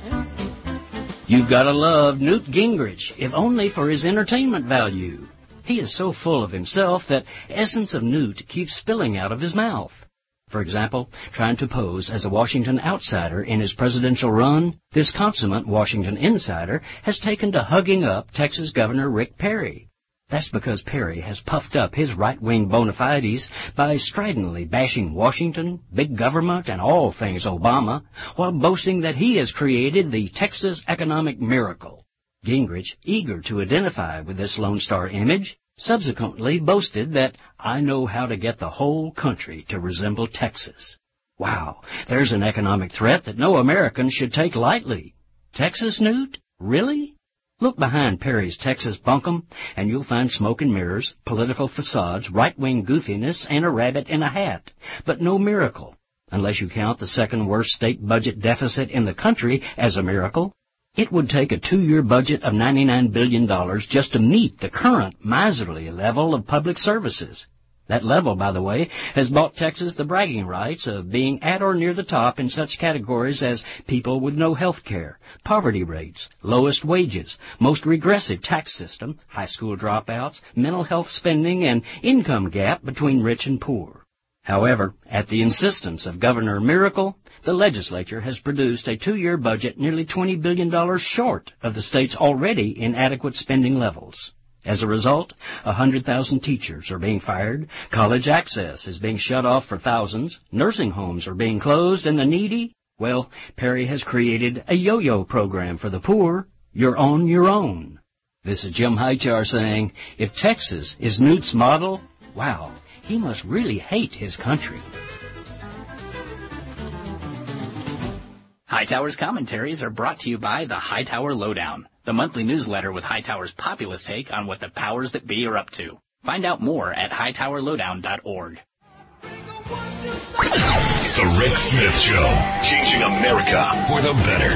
You've got to love Newt Gingrich, if only for his entertainment value. He is so full of himself that essence of Newt keeps spilling out of his mouth. For example, trying to pose as a Washington outsider in his presidential run, this consummate Washington insider has taken to hugging up Texas Governor Rick Perry. That's because Perry has puffed up his right-wing bona fides by stridently bashing Washington, big government, and all things Obama, while boasting that he has created the Texas economic miracle. Gingrich, eager to identify with this Lone Star image, subsequently boasted that I know how to get the whole country to resemble Texas. Wow, there's an economic threat that no American should take lightly. Texas, Newt? Really? Look behind Perry's Texas bunkum, and you'll find smoke and mirrors, political facades, right-wing goofiness, and a rabbit in a hat. But no miracle, unless you count the second-worst state budget deficit in the country as a miracle. It would take a two-year budget of ninety-nine billion dollars just to meet the current miserly level of public services. That level, by the way, has bought Texas the bragging rights of being at or near the top in such categories as people with no health care, poverty rates, lowest wages, most regressive tax system, high school dropouts, mental health spending, and income gap between rich and poor. However, at the insistence of Governor Miracle, the legislature has produced a two-year budget nearly twenty billion dollars short of the state's already inadequate spending levels. As a result, one hundred thousand teachers are being fired, college access is being shut off for thousands, nursing homes are being closed, and the needy, well, Perry has created a yo-yo program for the poor. You're on your own. This is Jim Hightower saying, if Texas is Newt's model, wow, he must really hate his country. Hightower's commentaries are brought to you by the Hightower Lowdown, the monthly newsletter with Hightower's populist take on what the powers that be are up to. Find out more at hightower lowdown dot org. The Rick Smith Show, changing America for the better.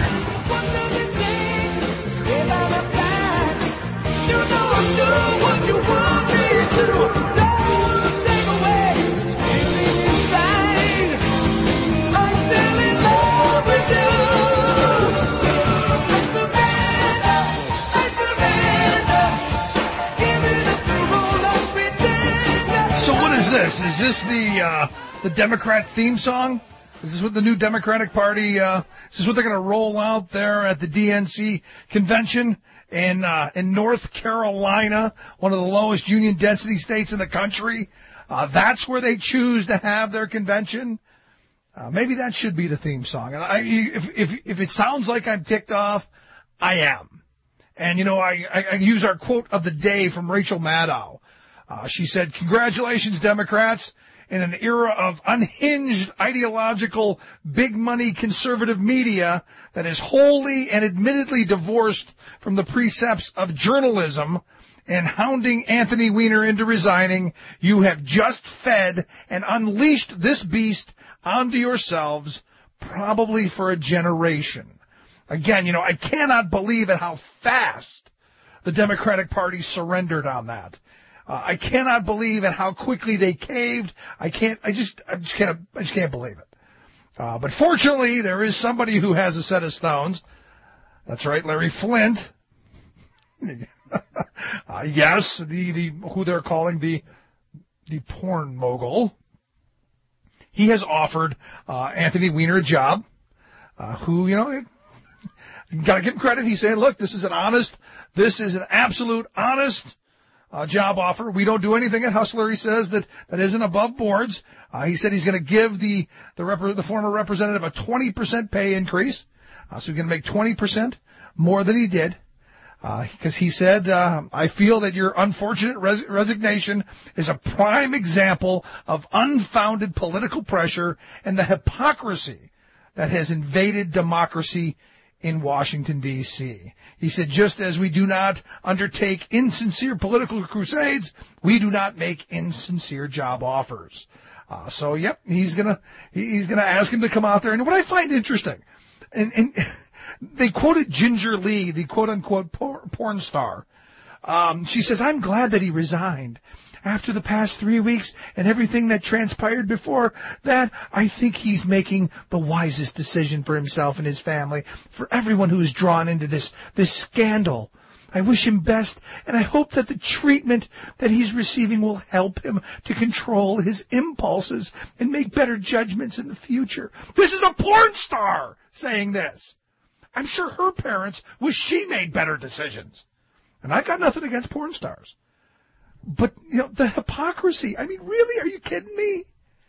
Is this the uh, the Democrat theme song? Is this what the new Democratic Party? Uh, is this what they're going to roll out there at the D N C convention in uh, in North Carolina, one of the lowest union density states in the country? Uh, that's where they choose to have their convention. Uh, maybe that should be the theme song. And I, if if if it sounds like I'm ticked off, I am. And you know, I I, I use our quote of the day from Rachel Maddow. Uh, she said, "Congratulations, Democrats. In an era of unhinged ideological big money conservative media that is wholly and admittedly divorced from the precepts of journalism and hounding Anthony Weiner into resigning, you have just fed and unleashed this beast onto yourselves, probably for a generation." Again, you know, I cannot believe at how fast the Democratic Party surrendered on that. Uh, I cannot believe at how quickly they caved. I can't. I just. I just can't. I just can't believe it. Uh, but fortunately, there is somebody who has a set of stones. That's right, Larry Flint. uh, yes, the the who they're calling the the porn mogul. He has offered uh, Anthony Weiner a job. Uh, who you know, got to give him credit. He's saying, "Look, this is an honest. This is an absolute honest." Uh, job offer. We don't do anything at Hustler, he says, that, that isn't above boards. Uh, he said he's going to give the the, rep- the former representative a twenty percent pay increase. Uh, so he's going to make twenty percent more than he did. Because uh, he said, uh, I feel that your unfortunate res- resignation is a prime example of unfounded political pressure and the hypocrisy that has invaded democracy in Washington, D C He said, just as we do not undertake insincere political crusades, we do not make insincere job offers. Uh, so, yep, he's gonna he's gonna ask him to come out there. And what I find interesting, and, and they quoted Ginger Lee, the quote-unquote por- porn star. Um, she says, I'm glad that he resigned. After the past three weeks and everything that transpired before that, I think he's making the wisest decision for himself and his family, for everyone who is drawn into this, this scandal. I wish him best, and I hope that the treatment that he's receiving will help him to control his impulses and make better judgments in the future. This is a porn star saying this. I'm sure her parents wish she made better decisions. And I've got nothing against porn stars. But, you know, the hypocrisy. I mean, really? Are you kidding me?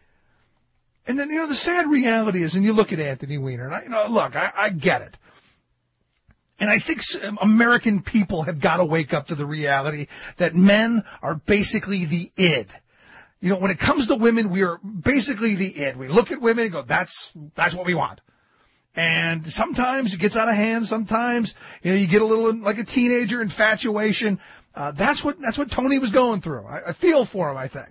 And then, you know, the sad reality is, and you look at Anthony Weiner, and I, you know, look, I, I get it. And I think American people have got to wake up to the reality that men are basically the id. You know, when it comes to women, we are basically the id. We look at women and go, that's, that's what we want. And sometimes it gets out of hand. Sometimes, you know, you get a little like a teenager infatuation. Uh, that's what that's what Tony was going through. I, I feel for him, I think.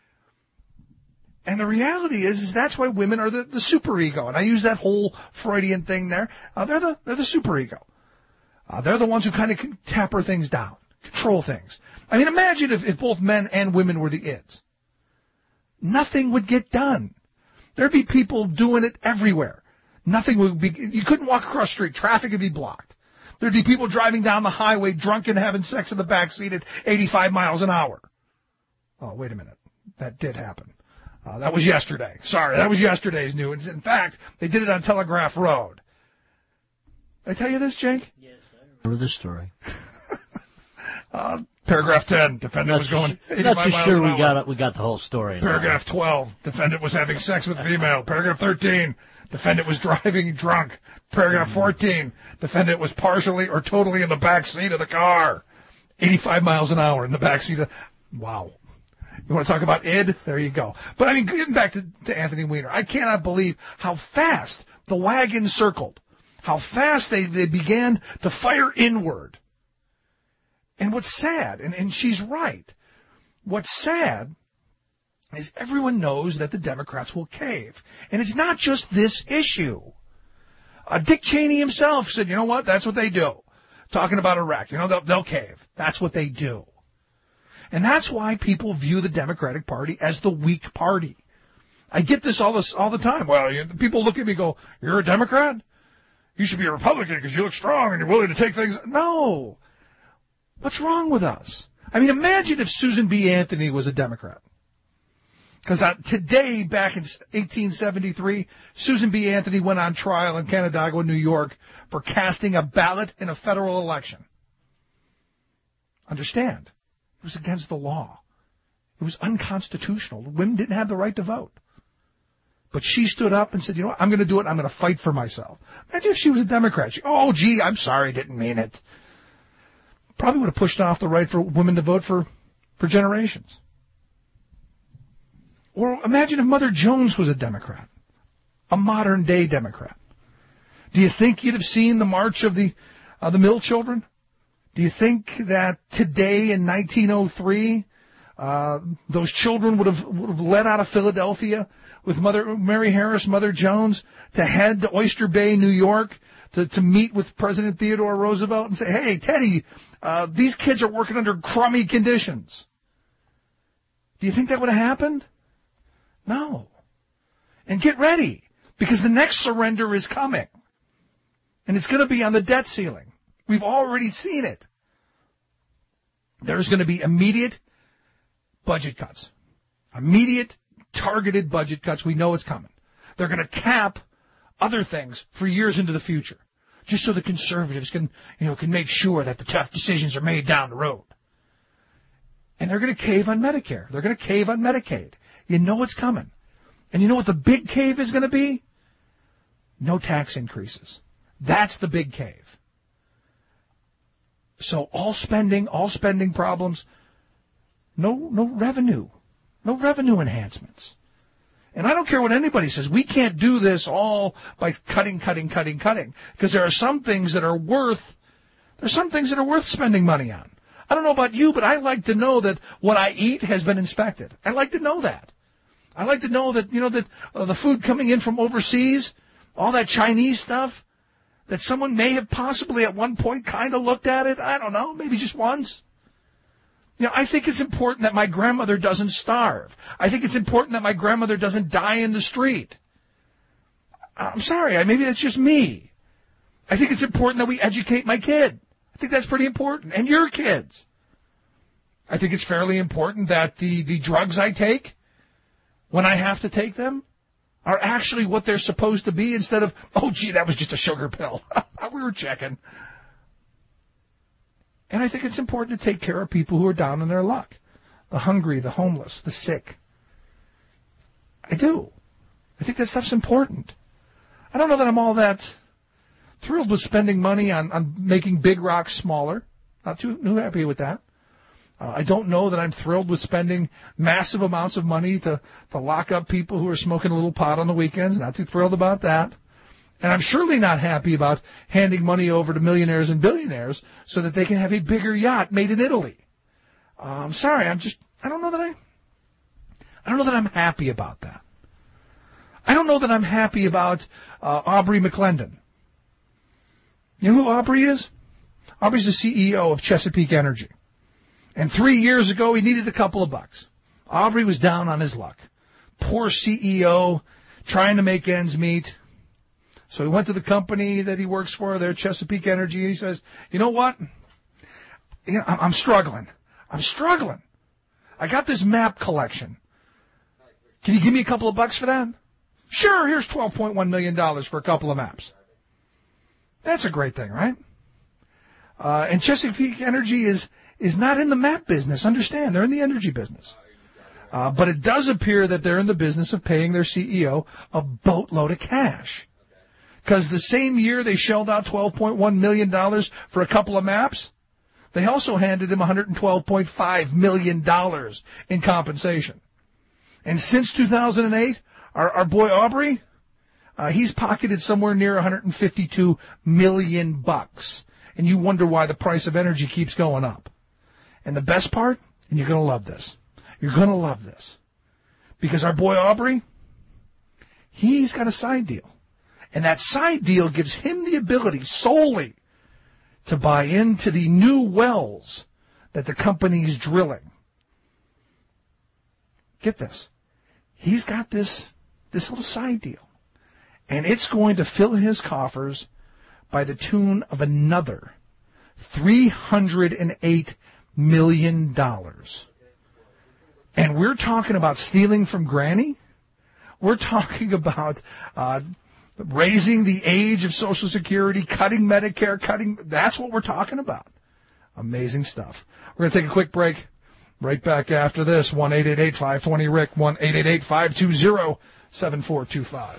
And the reality is, is that's why women are the, the superego. And I use that whole Freudian thing there. Uh, they're the they're the superego. Uh, they're the ones who kind of can tamper things down, control things. I mean, imagine if, if both men and women were the ids. Nothing would get done. There'd be people doing it everywhere. Nothing would be. You couldn't walk across the street. Traffic would be blocked. There'd be people driving down the highway drunk and having sex in the back seat at eighty-five miles an hour. Oh, wait a minute. That did happen. Uh, that was yesterday. Sorry, that was yesterday's news. In fact, they did it on Telegraph Road. Did I tell you this, Jake? Yes, I remember this story. uh, paragraph ten, defendant was going eighty-five miles an hour. Not too sure we got it, we got the whole story. Paragraph twelve, defendant was having sex with female. Paragraph thirteen, defendant was driving drunk. Paragraph fourteen, defendant was partially or totally in the back seat of the car. eighty-five miles an hour in the back seat of... Wow. You want to talk about id? There you go. But, I mean, getting back to, to Anthony Weiner, I cannot believe how fast the wagon circled how fast they, they began to fire inward. And what's sad, and, and she's right, what's sad is everyone knows that the Democrats will cave. And it's not just this issue. Uh, Dick Cheney himself said, you know what, that's what they do. Talking about Iraq, you know, they'll, they'll cave. That's what they do. And that's why people view the Democratic Party as the weak party. I get this all this all the time. Well, you, people look at me and go, you're a Democrat? You should be a Republican because you look strong and you're willing to take things. No. What's wrong with us? I mean, imagine if Susan B. Anthony was a Democrat. Because uh, today, back in eighteen seventy-three, Susan B. Anthony went on trial in Canandaigua, New York, for casting a ballot in a federal election. Understand, it was against the law. It was unconstitutional. Women didn't have the right to vote. But she stood up and said, you know what, I'm going to do it. I'm going to fight for myself. Imagine if she was a Democrat. She, oh, gee, I'm sorry, didn't mean it. Probably would have pushed off the right for women to vote for, for generations. Or imagine if Mother Jones was a Democrat, a modern-day Democrat. Do you think you'd have seen the march of the uh, the mill children? Do you think that today in nineteen oh three, uh, those children would have would have led out of Philadelphia with Mother Mary Harris, Mother Jones, to head to Oyster Bay, New York, to, to meet with President Theodore Roosevelt and say, hey, Teddy, uh, these kids are working under crummy conditions. Do you think that would have happened? No. And get ready, because the next surrender is coming. And it's going to be on the debt ceiling. We've already seen it. There's going to be immediate budget cuts. Immediate, targeted budget cuts. We know it's coming. They're going to cap other things for years into the future, just so the conservatives can, you know, can make sure that the tough decisions are made down the road. And they're going to cave on Medicare. They're going to cave on Medicaid. You know it's coming. And you know what the big cave is going to be? No tax increases. That's the big cave. So all spending, all spending problems, no, no revenue, no revenue enhancements. And I don't care what anybody says. We can't do this all by cutting, cutting, cutting, cutting. Because there are some things that are worth, there's some things that are worth spending money on. I don't know about you, but I like to know that what I eat has been inspected. I like to know that. I like to know that, you know, that uh, the food coming in from overseas, all that Chinese stuff, that someone may have possibly at one point kind of looked at it. I don't know, maybe just once. You know, I think it's important that my grandmother doesn't starve. I think it's important that my grandmother doesn't die in the street. I'm sorry, maybe that's just me. I think it's important that we educate my kid. I think that's pretty important. And your kids. I think it's fairly important that the, the drugs I take, when I have to take them, are actually what they're supposed to be instead of, oh, gee, that was just a sugar pill. We were checking. And I think it's important to take care of people who are down on their luck. The hungry, the homeless, the sick. I do. I think that stuff's important. I don't know that I'm all that thrilled with spending money on, on making big rocks smaller. Not too, too happy with that. Uh, I don't know that I'm thrilled with spending massive amounts of money to, to lock up people who are smoking a little pot on the weekends. Not too thrilled about that. And I'm surely not happy about handing money over to millionaires and billionaires so that they can have a bigger yacht made in Italy. Uh, I'm sorry, I'm just, I don't know that I, I don't know that I'm happy about that. I don't know that I'm happy about uh, Aubrey McClendon. You know who Aubrey is? Aubrey's the C E O of Chesapeake Energy. And three years ago, he needed a couple of bucks. Aubrey was down on his luck. Poor C E O, trying to make ends meet. So he went to the company that he works for, there, Chesapeake Energy, and he says, you know what? You know, I'm struggling. I'm struggling. I got this map collection. Can you give me a couple of bucks for that? Sure, here's twelve point one million dollars for a couple of maps. That's a great thing, right? Uh, and Chesapeake Energy is is not in the map business. Understand, they're in the energy business. Uh, but it does appear that they're in the business of paying their C E O a boatload of cash. Because the same year they shelled out twelve point one million dollars for a couple of maps, they also handed him one hundred twelve point five million dollars in compensation. And since two thousand eight, our, our boy Aubrey, Uh, he's pocketed somewhere near one hundred fifty-two million bucks. And you wonder why the price of energy keeps going up. And the best part, and you're going to love this, you're going to love this, because our boy Aubrey, he's got a side deal. And that side deal gives him the ability solely to buy into the new wells that the company is drilling. Get this. He's got this, this little side deal. And it's going to fill his coffers by the tune of another three hundred eight million dollars. And we're talking about stealing from Granny. We're talking about uh, raising the age of Social Security, cutting Medicare, cutting... That's what we're talking about. Amazing stuff. We're going to take a quick break. Right back after this. one eight eight eight, five two zero, R I C. one eight eight eight, five two zero, seven four two five.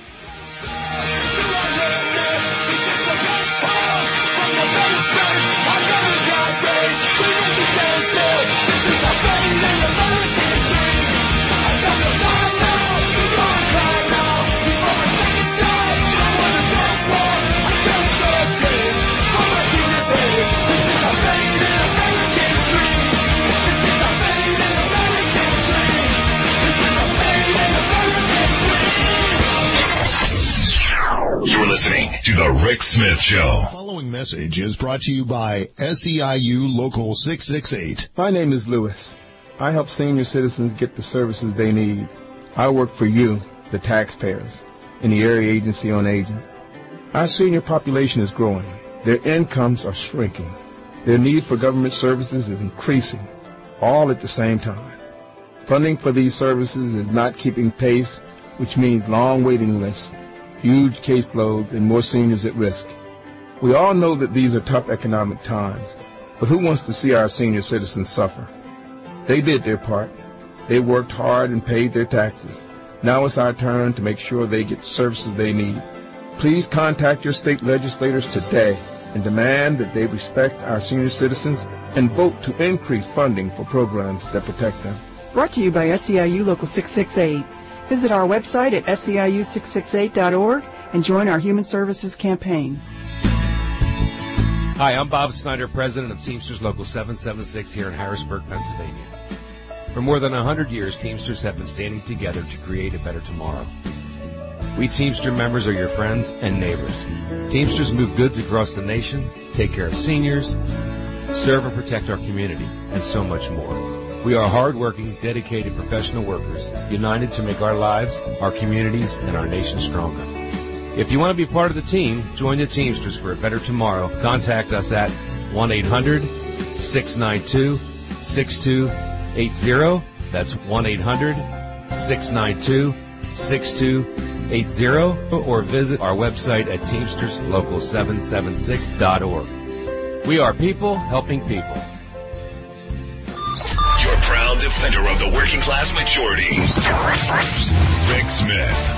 You're listening to The Rick Smith Show. The following message is brought to you by S E I U Local six six eight. My name is Lewis. I help senior citizens get the services they need. I work for you, the taxpayers, in the Area Agency on Aging. Our senior population is growing. Their incomes are shrinking. Their need for government services is increasing, all at the same time. Funding for these services is not keeping pace, which means long waiting lists, huge caseloads, and more seniors at risk. We all know that these are tough economic times, but who wants to see our senior citizens suffer? They did their part. They worked hard and paid their taxes. Now it's our turn to make sure they get the services they need. Please contact your state legislators today and demand that they respect our senior citizens and vote to increase funding for programs that protect them. Brought to you by S E I U Local six six eight. Visit our website at S E I U six six eight dot org and join our Human Services campaign. Hi, I'm Bob Snyder, president of Teamsters Local seven seven six here in Harrisburg, Pennsylvania. For more than one hundred years, Teamsters have been standing together to create a better tomorrow. We Teamster members are your friends and neighbors. Teamsters move goods across the nation, take care of seniors, serve and protect our community, and so much more. We are hard-working, dedicated professional workers, united to make our lives, our communities, and our nation stronger. If you want to be part of the team, join the Teamsters for a better tomorrow. Contact us at one eight hundred, six nine two, six two eight zero. That's one eight hundred, six nine two, six two eight zero. Or visit our website at Teamsters Local seven seven six dot org. We are people helping people. Your proud defender of the working class majority, Rick Smith.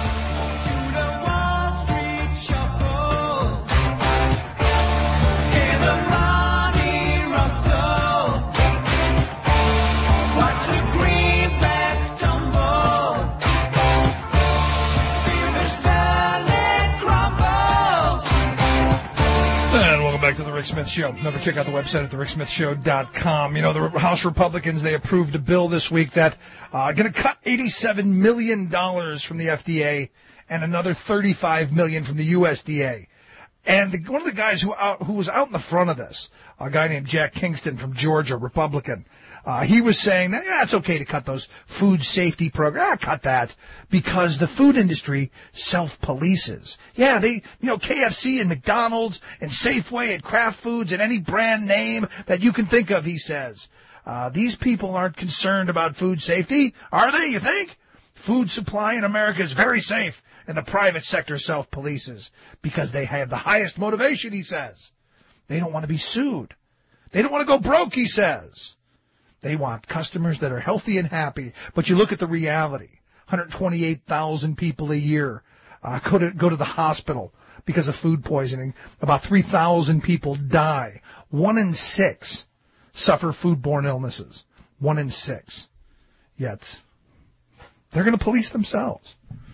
Back to the Rick Smith Show. Remember, check out the website at the rick smith show dot com. You know, the House Republicans, they approved a bill this week that uh, going to cut eighty-seven million dollars from the F D A and another thirty-five million dollars from the U S D A. And the, one of the guys who out, who was out in the front of this, a guy named Jack Kingston from Georgia, Republican, uh, he was saying that, yeah, it's okay to cut those food safety programs. Ah, cut that, because the food industry self-polices. Yeah, they, you know, K F C and McDonald's and Safeway and Kraft Foods and any brand name that you can think of, he says. Uh, these people aren't concerned about food safety, are they, you think? Food supply in America is very safe, and the private sector self-polices because they have the highest motivation, he says. They don't want to be sued. They don't want to go broke, he says. They want customers that are healthy and happy. But you look at the reality. one hundred twenty-eight thousand people a year uh, go to go to the hospital because of food poisoning. About three thousand people die. One in six suffer foodborne illnesses. One in six. Yet they're going to police themselves.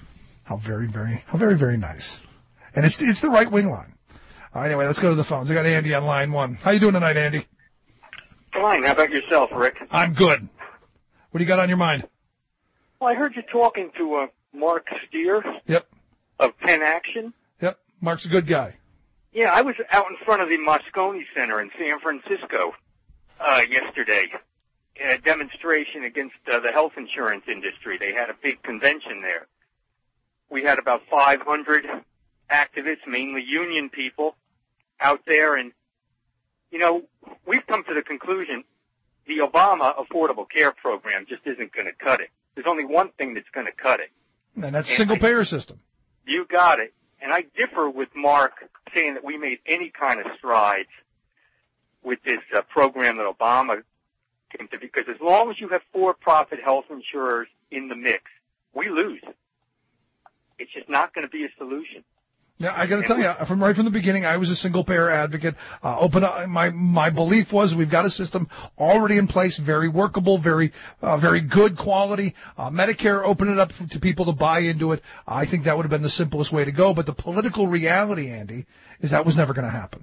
How very, very, how very, very nice. And it's it's the right wing line. Uh, anyway, let's go to the phones. I got Andy on line one. How you doing tonight, Andy? Fine. How about yourself, Rick? I'm good. What do you got on your mind? Well, I heard you talking to uh, Mark Steer. Yep. Of Penn Action. Yep. Mark's a good guy. Yeah, I was out in front of the Moscone Center in San Francisco uh, yesterday. A demonstration against uh, the health insurance industry. They had a big convention there. We had about five hundred activists, mainly union people, out there. And, you know, we've come to the conclusion the Obama Affordable Care Program just isn't going to cut it. There's only one thing that's going to cut it. And that's and single-payer system. You got it. And I differ with Mark saying that we made any kind of strides with this uh, program that Obama came to, because as long as you have for-profit health insurers in the mix, we lose. It's just not going to be a solution. Yeah, I got to tell you, from right from the beginning, I was a single-payer advocate. Uh, open up, my my belief was we've got a system already in place, very workable, very uh, very good quality. Uh, Medicare, open it up to people to buy into it. I think that would have been the simplest way to go. But the political reality, Andy, is that was never going to happen.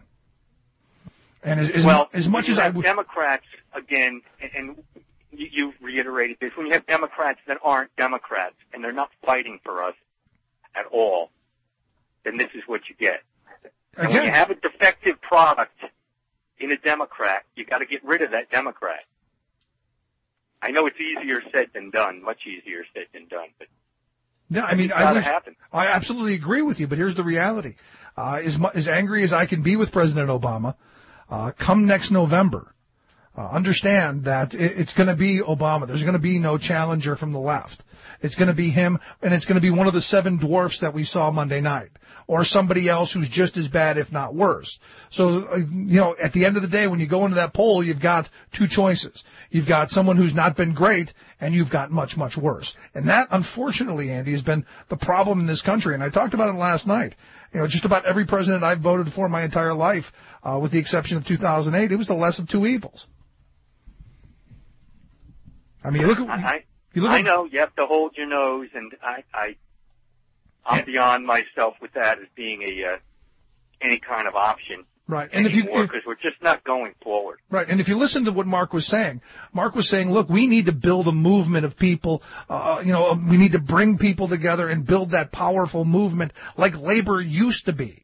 And as, as, well, as much as I have would, Democrats again, and, and you, you've reiterated this, when you have Democrats that aren't Democrats and they're not fighting for us at all, then this is what you get. And when you have a defective product in a Democrat, you got to get rid of that Democrat. I know it's easier said than done, much easier said than done, but yeah, I mean, it's I, got to was, happen. I absolutely agree with you, but here's the reality. Uh, as, mu- as angry as I can be with President Obama, uh, come next November, uh, understand that it, it's going to be Obama. There's going to be no challenger from the left. It's going to be him, and it's going to be one of the seven dwarfs that we saw Monday night, or somebody else who's just as bad, if not worse. So, uh, you know, at the end of the day, when you go into that poll, you've got two choices. You've got someone who's not been great, and you've got much, much worse. And that, unfortunately, Andy, has been the problem in this country. And I talked about it last night. You know, just about every president I've voted for my entire life, uh, with the exception of two thousand eight, it was the less of two evils. I mean, you look at... I, You look I at, know you have to hold your nose, and I, I, I'm yeah. beyond myself with that as being a uh, any kind of option. Right, and anymore, if you because we're just not going forward. Right, and if you listen to what Mark was saying, Mark was saying, look, we need to build a movement of people. Uh, you know, we need to bring people together and build that powerful movement like labor used to be.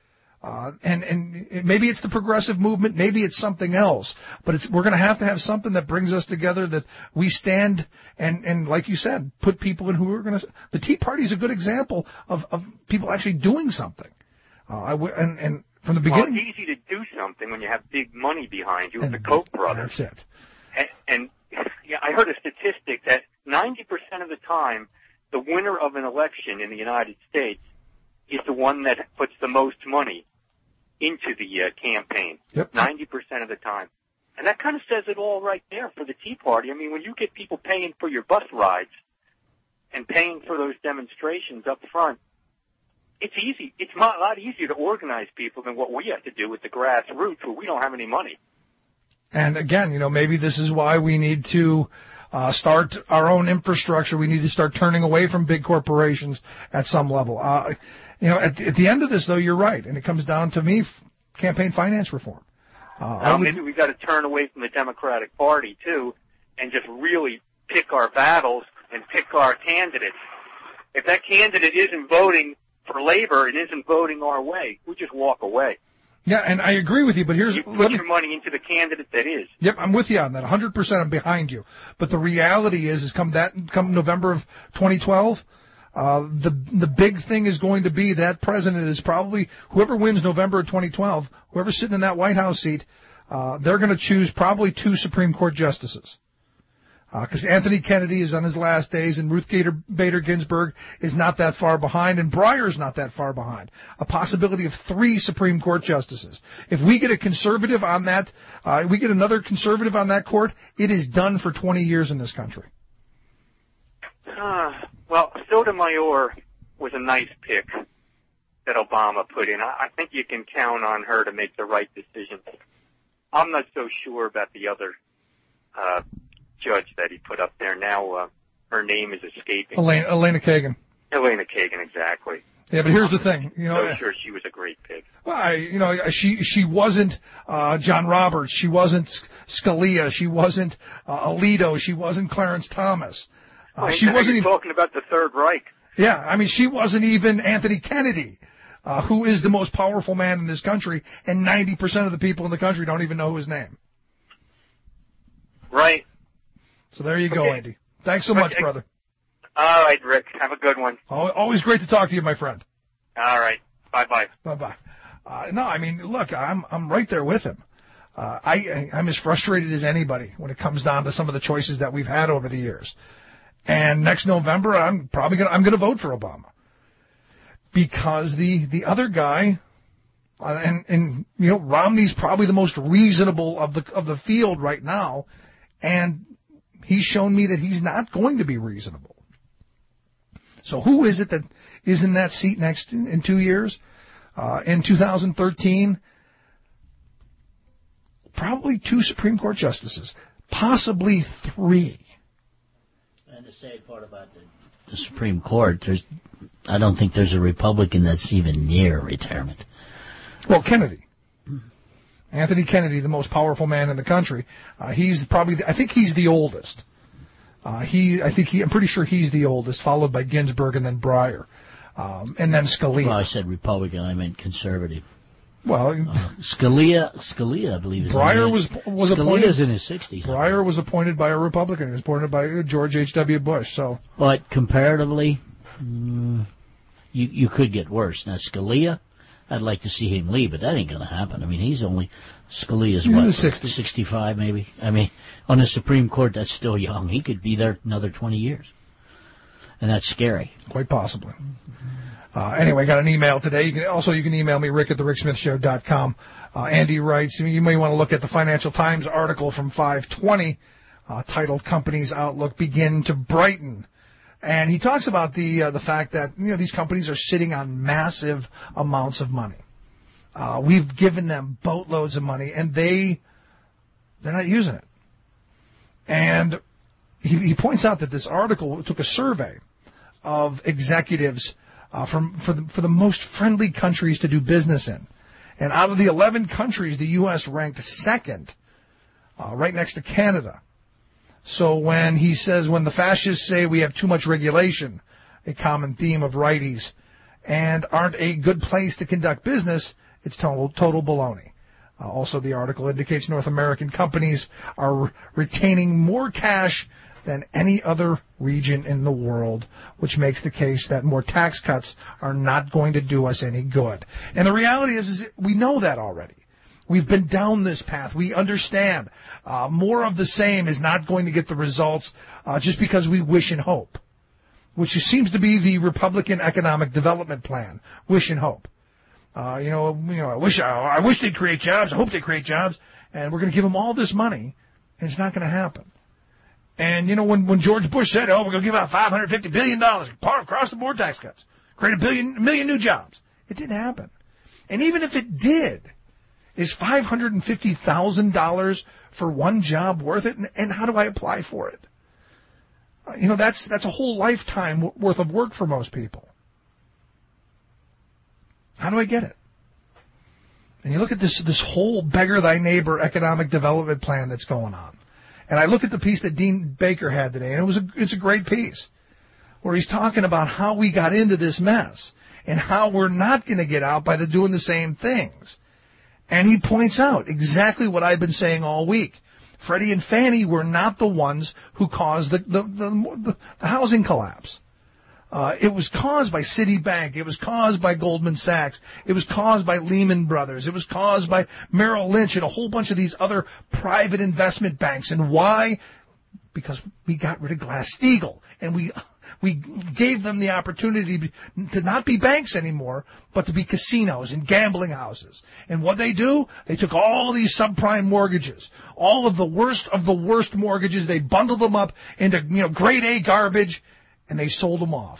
Uh, and, and it, maybe it's the progressive movement, maybe it's something else, but it's, we're going to have to have something that brings us together, that we stand and, and like you said, put people in who are going to, the Tea Party is a good example of, of people actually doing something. Uh, I w- and, and from the beginning. Well, it's easy to do something when you have big money behind you, and the Koch brothers. That's it. And, and yeah, I heard a statistic that ninety percent of the time, the winner of an election in the United States is the one that puts the most money into the uh, campaign, yep. ninety percent of the time. And that kind of says it all right there for the Tea Party. I mean, when you get people paying for your bus rides and paying for those demonstrations up front, it's easy. It's a lot easier to organize people than what we have to do with the grassroots, where we don't have any money. And again, you know, maybe this is why we need to uh, start our own infrastructure. We need to start turning away from big corporations at some level. Uh, You know, at the, at the end of this, though, you're right, and it comes down to me, f- campaign finance reform. Uh, now, would, maybe we've got to turn away from the Democratic Party, too, and just really pick our battles and pick our candidates. If that candidate isn't voting for labor and isn't voting our way, we just walk away. Yeah, and I agree with you, but here's... You put your money into the candidate that is. Yep, I'm with you on that. one hundred percent I'm behind you. But the reality is, is come that come November of twenty twelve... Uh, the the big thing is going to be that president is probably, whoever wins November of twenty twelve, whoever's sitting in that White House seat, uh, they're going to choose probably two Supreme Court justices. Because uh, Anthony Kennedy is on his last days, and Ruth Gator, Bader Ginsburg is not that far behind, and Breyer's not that far behind. A possibility of three Supreme Court justices. If we get a conservative on that, uh, we get another conservative on that court, it is done for twenty years in this country. Uh, well, Sotomayor was a nice pick that Obama put in. I, I think you can count on her to make the right decision. I'm not so sure about the other uh, judge that he put up there. Now uh, her name is escaping. Elena, Elena Kagan. Helena Kagan, exactly. Yeah, but here's the thing, you know. So sure, she was a great pick. Well, I, you know, she she wasn't uh, John Roberts, she wasn't Scalia, she wasn't uh, Alito, she wasn't Clarence Thomas. Uh, well, she wasn't even talking about the Third Reich. Yeah, I mean, she wasn't even Anthony Kennedy, uh, who is the most powerful man in this country, and ninety percent of the people in the country don't even know his name. Right. So there you okay. go, Andy. Thanks so much, okay. brother. All right, Rick. Have a good one. Always great to talk to you, my friend. All right. Bye-bye. Bye-bye. Uh, no, I mean, look, I'm I'm right there with him. Uh, I I'm as frustrated as anybody when it comes down to some of the choices that we've had over the years. And next November, I'm probably gonna I'm gonna vote for Obama because the the other guy, uh, and and you know, Romney's probably the most reasonable of the of the field right now, and he's shown me that he's not going to be reasonable. So who is it that is in that seat next in, in two years? Uh, in two thousand thirteen, probably two Supreme Court justices, possibly three. And the sad part about the, the Supreme Court, there's, I don't think there's a Republican that's even near retirement. Well, Kennedy. Anthony Kennedy, the most powerful man in the country. Uh, he's probably, the, I think he's the oldest. Uh, he, I think he, I'm pretty sure he's the oldest, followed by Ginsburg and then Breyer, um, and then Scalia. Well, I said Republican, I meant conservative. Well, uh, Scalia, Scalia, I believe. Is Breyer in was was Scalia's appointed. in his sixties. Breyer was appointed by a Republican. He was appointed by George H W Bush. So, but comparatively, mm, you you could get worse. Now Scalia, I'd like to see him leave, but that ain't going to happen. I mean, he's only Scalia's he's what, in the sixties. sixty-five maybe. I mean, on the Supreme Court, that's still young. He could be there another twenty years, and that's scary. Quite possibly. Uh, anyway, got an email today. You can, also, you can email me, Rick at the Rick Smith Show dot com. Uh, Andy writes, you may want to look at the Financial Times article from five twenty, uh, titled "Companies' Outlook Begin to Brighten." And he talks about the uh, the fact that, you know, these companies are sitting on massive amounts of money. Uh, we've given them boatloads of money, and they they're not using it. And he, he points out that this article took a survey of executives uh, from for the, for the most friendly countries to do business in, and out of the eleven countries, the U S ranked second, uh, right next to Canada. So when he says, when the fascists say we have too much regulation, a common theme of righties, and aren't a good place to conduct business, it's total, total baloney. Uh, also, the article indicates North American companies are re- retaining more cash than any other region in the world, which makes the case that more tax cuts are not going to do us any good. And the reality is, is we know that already. We've been down this path. We understand uh, more of the same is not going to get the results uh, just because we wish and hope, which seems to be the Republican economic development plan, wish and hope. Uh, you know, you know, I wish I, I wish they'd create jobs. I hope they create jobs, and we're going to give them all this money, and it's not going to happen. And you know, when when George Bush said, "Oh, we're going to give out five hundred fifty billion dollars across the board tax cuts, create a billion, a million new jobs," it didn't happen. And even if it did, is five hundred fifty thousand dollars for one job worth it? And, and how do I apply for it? Uh, you know, that's that's a whole lifetime w- worth of work for most people. How do I get it? And you look at this this whole beggar thy neighbor economic development plan that's going on. And I look at the piece that Dean Baker had today, and it was a, it's a great piece, where he's talking about how we got into this mess and how we're not going to get out by the doing the same things. And he points out exactly what I've been saying all week. Freddie and Fannie were not the ones who caused the, the, the, the housing collapse. Uh, it was caused by Citibank. It was caused by Goldman Sachs. It was caused by Lehman Brothers. It was caused by Merrill Lynch and a whole bunch of these other private investment banks. And why? Because we got rid of Glass-Steagall. And we we gave them the opportunity to not be banks anymore, but to be casinos and gambling houses. And what they do? They took all these subprime mortgages, all of the worst of the worst mortgages. They bundled them up into, you know, grade A garbage, and they sold them off.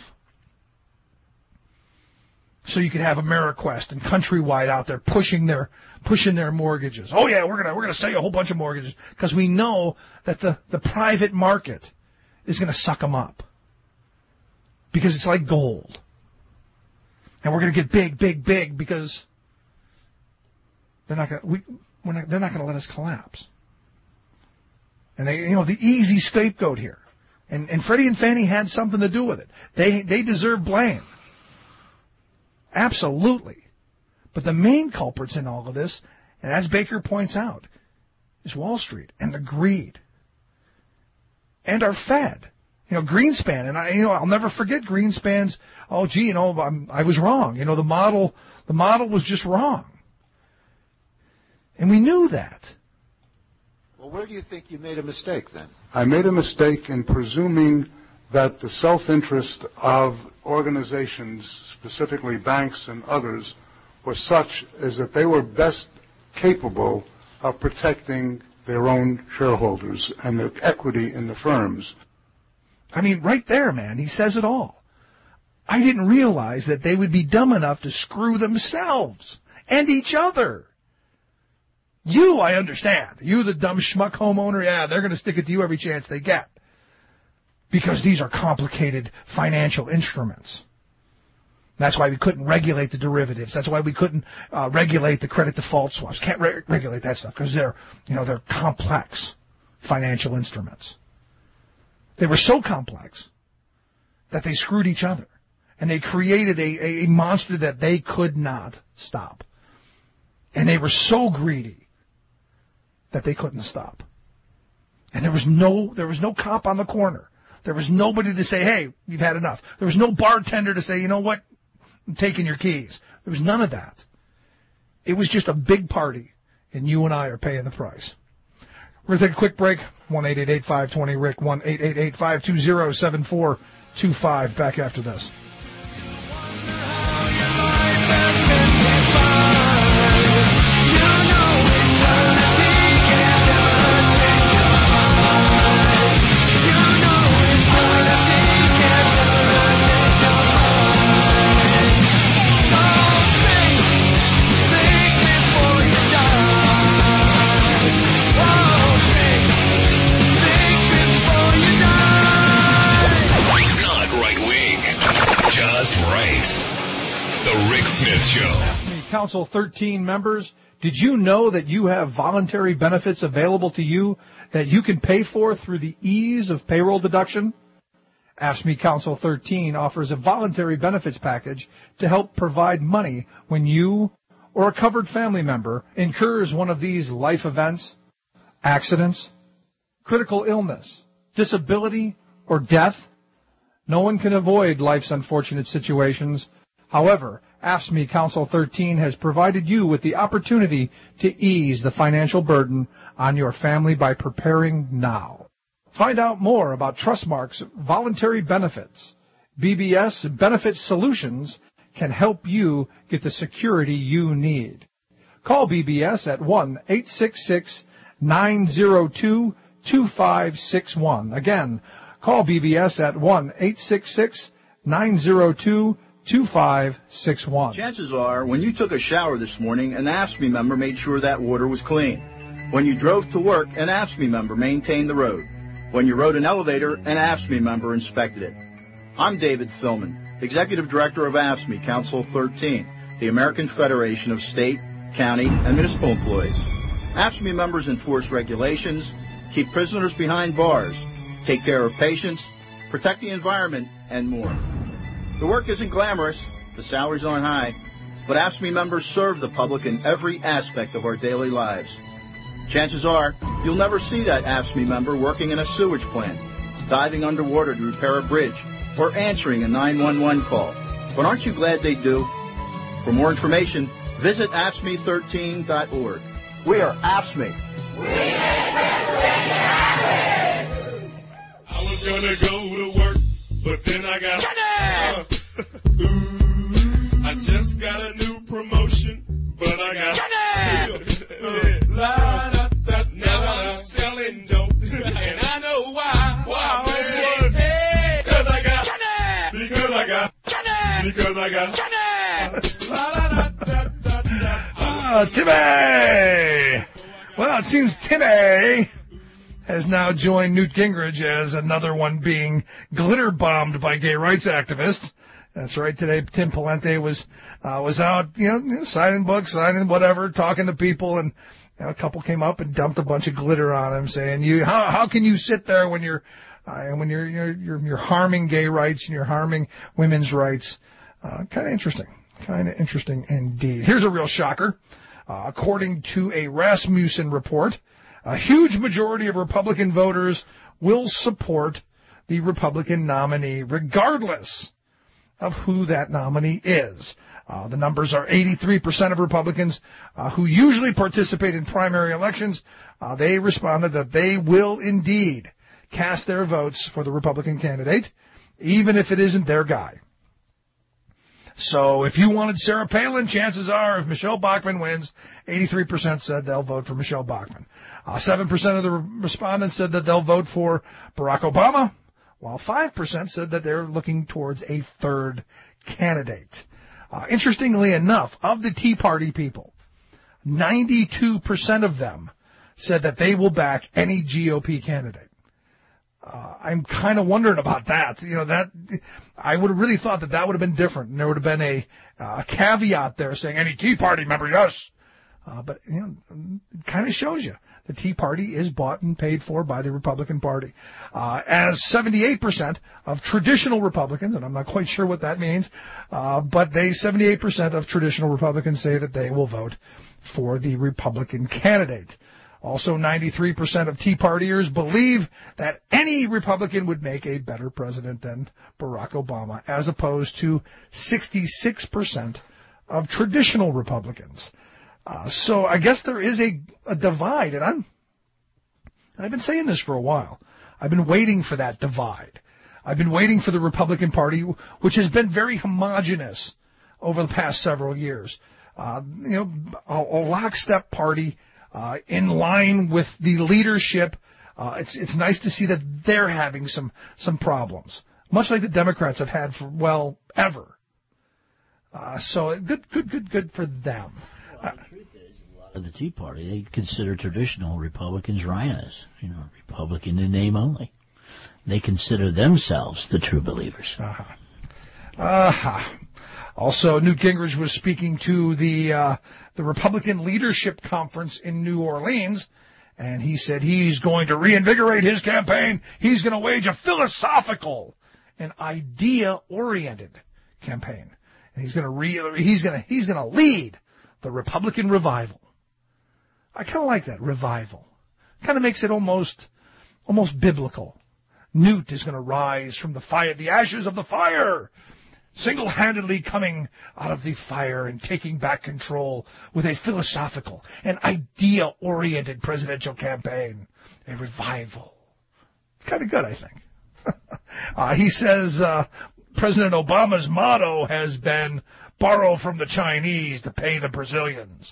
So you could have Ameriquest and Countrywide out there pushing their pushing their mortgages. Oh yeah, we're gonna we're gonna sell you a whole bunch of mortgages because we know that the, the private market is gonna suck them up. because it's like gold. And we're going to get big, big, big because they're not going to, we, we're not, they're not going to let us collapse. And they, you know, the easy scapegoat here. And, and Freddie and Fannie had something to do with it. They, they deserve blame. Absolutely. But the main culprits in all of this, and as Baker points out, is Wall Street and the greed. And our Fed. You know, Greenspan, and I, you know, I'll never forget Greenspan's, oh gee, you know, I'm, I was wrong. You know, the model, the model was just wrong. And we knew that. Well, where do you think you made a mistake then? I made a mistake in presuming that the self-interest of organizations, specifically banks and others, was such as that they were best capable of protecting their own shareholders and the equity in the firms. I mean, right there, man, he says it all. I didn't realize that they would be dumb enough to screw themselves and each other. You, I understand. You, the dumb schmuck homeowner, yeah, they're going to stick it to you every chance they get. Because these are complicated financial instruments. That's why we couldn't regulate the derivatives. That's why we couldn't uh, regulate the credit default swaps. Can't re- regulate that stuff because they're, you know, they're complex financial instruments. They were so complex that they screwed each other. And they created a, a monster that they could not stop. And they were so greedy that they couldn't stop. And there was no there was no cop on the corner. There was nobody to say, hey, you've had enough. There was no bartender to say, you know what, I'm taking your keys. There was none of that. It was just a big party, and you and I are paying the price. We're going to take a quick break. one eight eight eight, five two zero, R I C K, one eight eight eight, five two zero, seven four two five. Back after this. Council thirteen members, did you know that you have voluntary benefits available to you that you can pay for through the ease of payroll deduction? A F S C M E Council thirteen offers a voluntary benefits package to help provide money when you or a covered family member incurs one of these life events, accidents, critical illness, disability, or death. No one can avoid life's unfortunate situations. However, A F S C M E Council thirteen has provided you with the opportunity to ease the financial burden on your family by preparing now. Find out more about Trustmark's voluntary benefits. B B S Benefit Solutions can help you get the security you need. Call B B S at one eight six six, nine zero two, two five six one. Again, call B B S at one eight six six, nine zero two, two five six one. Chances are, when you took a shower this morning, an A F S C M E member made sure that water was clean. When you drove to work, an A F S C M E member maintained the road. When you rode an elevator, an A F S C M E member inspected it. I'm David Philman, Executive Director of A F S C M E Council thirteen, the American Federation of State, County, and Municipal Employees. A F S C M E members enforce regulations, keep prisoners behind bars, take care of patients, protect the environment, and more. The work isn't glamorous, the salaries aren't high, but A F S C M E members serve the public in every aspect of our daily lives. Chances are, you'll never see that A F S C M E member working in a sewage plant, diving underwater to repair a bridge, or answering a nine one one call. But aren't you glad they do? For more information, visit A F S C M E thirteen dot org. We are A F S C M E. We make Pennsylvania happy! I was gonna go to work, but then I got... Uh, ooh, I just got a new promotion, but I got... Uh, la, da, da, now I'm selling dope, and I know why. Why, man? Hey, because I got... Because I got... Because I got... La, da, da, da, da. Ah, Timmy! Well, it seems Timmy has now joined Newt Gingrich as another one being glitter bombed by gay rights activists. That's right. Today, Tim Pawlenty was uh, was out, you know, you know, signing books, signing whatever, talking to people, and you know, a couple came up and dumped a bunch of glitter on him, saying, "You, how how can you sit there when you're uh, when you're you're you're, you're harming gay rights and you're harming women's rights?" Uh, kind of interesting. Kind of interesting indeed. Here's a real shocker. Uh, according to a Rasmussen report, a huge majority of Republican voters will support the Republican nominee regardless of who that nominee is. Uh, the numbers are eighty-three percent of Republicans uh, who usually participate in primary elections. Uh, they responded that they will indeed cast their votes for the Republican candidate, even if it isn't their guy. So if you wanted Sarah Palin, chances are if Michelle Bachmann wins, eighty-three percent said they'll vote for Michelle Bachmann. Uh, seven percent of the respondents said that they'll vote for Barack Obama, while five percent said that they're looking towards a third candidate. Uh, interestingly enough, of the Tea Party people, ninety-two percent of them said that they will back any G O P candidate. Uh, I'm kind of wondering about that. You know, that I would have really thought that that would have been different, and there would have been a, uh, caveat there saying any Tea Party member, yes. Uh, but you know, it kind of shows you the Tea Party is bought and paid for by the Republican Party. Uh, as seventy-eight percent of traditional Republicans, and I'm not quite sure what that means, uh, but they seventy-eight percent of traditional Republicans say that they will vote for the Republican candidate. Also, ninety-three percent of Tea Partiers believe that any Republican would make a better president than Barack Obama, as opposed to sixty-six percent of traditional Republicans. Uh, so I guess there is a, a divide, and I'm, I've been saying this for a while. I've been waiting for that divide. I've been waiting for the Republican Party, which has been very homogenous over the past several years. Uh, you know, a, a lockstep party, uh, in line with the leadership. Uh, it's, it's nice to see that they're having some, some problems, much like the Democrats have had for, well, ever. Uh, so good, good, good, good for them. Well, the truth is, a lot of the Tea Party, they consider traditional Republicans rhinos, you know, Republican in name only. They consider themselves the true believers. Uh-huh. Uh-huh. Also, Newt Gingrich was speaking to the uh, the Republican Leadership Conference in New Orleans, and he said he's going to reinvigorate his campaign. He's going to wage a philosophical and idea-oriented campaign, and he's going to re- he's going to he's going to lead the Republican revival. I kind of like that, revival. Kind of makes it almost almost biblical. Newt is going to rise from the fire, the ashes of the fire, single-handedly coming out of the fire and taking back control with a philosophical and idea-oriented presidential campaign, a revival. Kind of good, I think. uh, he says uh, President Obama's motto has been, borrow from the Chinese to pay the Brazilians.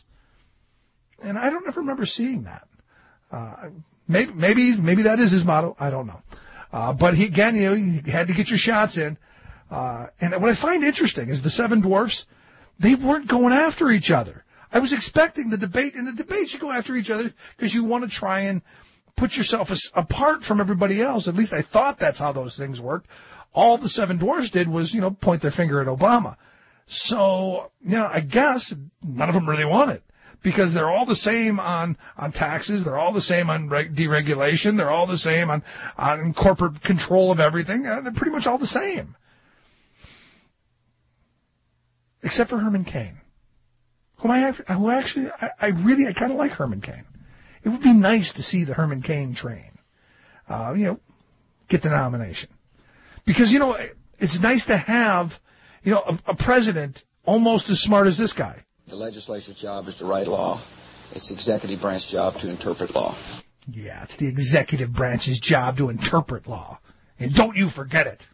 And I don't ever remember seeing that. Uh, maybe, maybe, maybe that is his motto. I don't know. Uh, but he, again, you know, you had to get your shots in. Uh, and what I find interesting is the Seven Dwarfs, they weren't going after each other. I was expecting the debate, in the debates you go after each other because you want to try and put yourself as, apart from everybody else. At least I thought that's how those things worked. All the Seven Dwarfs did was, you know, point their finger at Obama. So, you know, I guess none of them really want it because they're all the same on, on taxes. They're all the same on reg- deregulation. They're all the same on, on corporate control of everything. Uh, they're pretty much all the same. Except for Herman Cain, whom I, who actually, I, I really, I kind of like Herman Cain. It would be nice to see the Herman Cain train, uh, you know, get the nomination. Because, you know, it's nice to have, you know, a, a president almost as smart as this guy. The legislature's job is to write law. It's the executive branch's job to interpret law. Yeah, it's the executive branch's job to interpret law. And don't you forget it.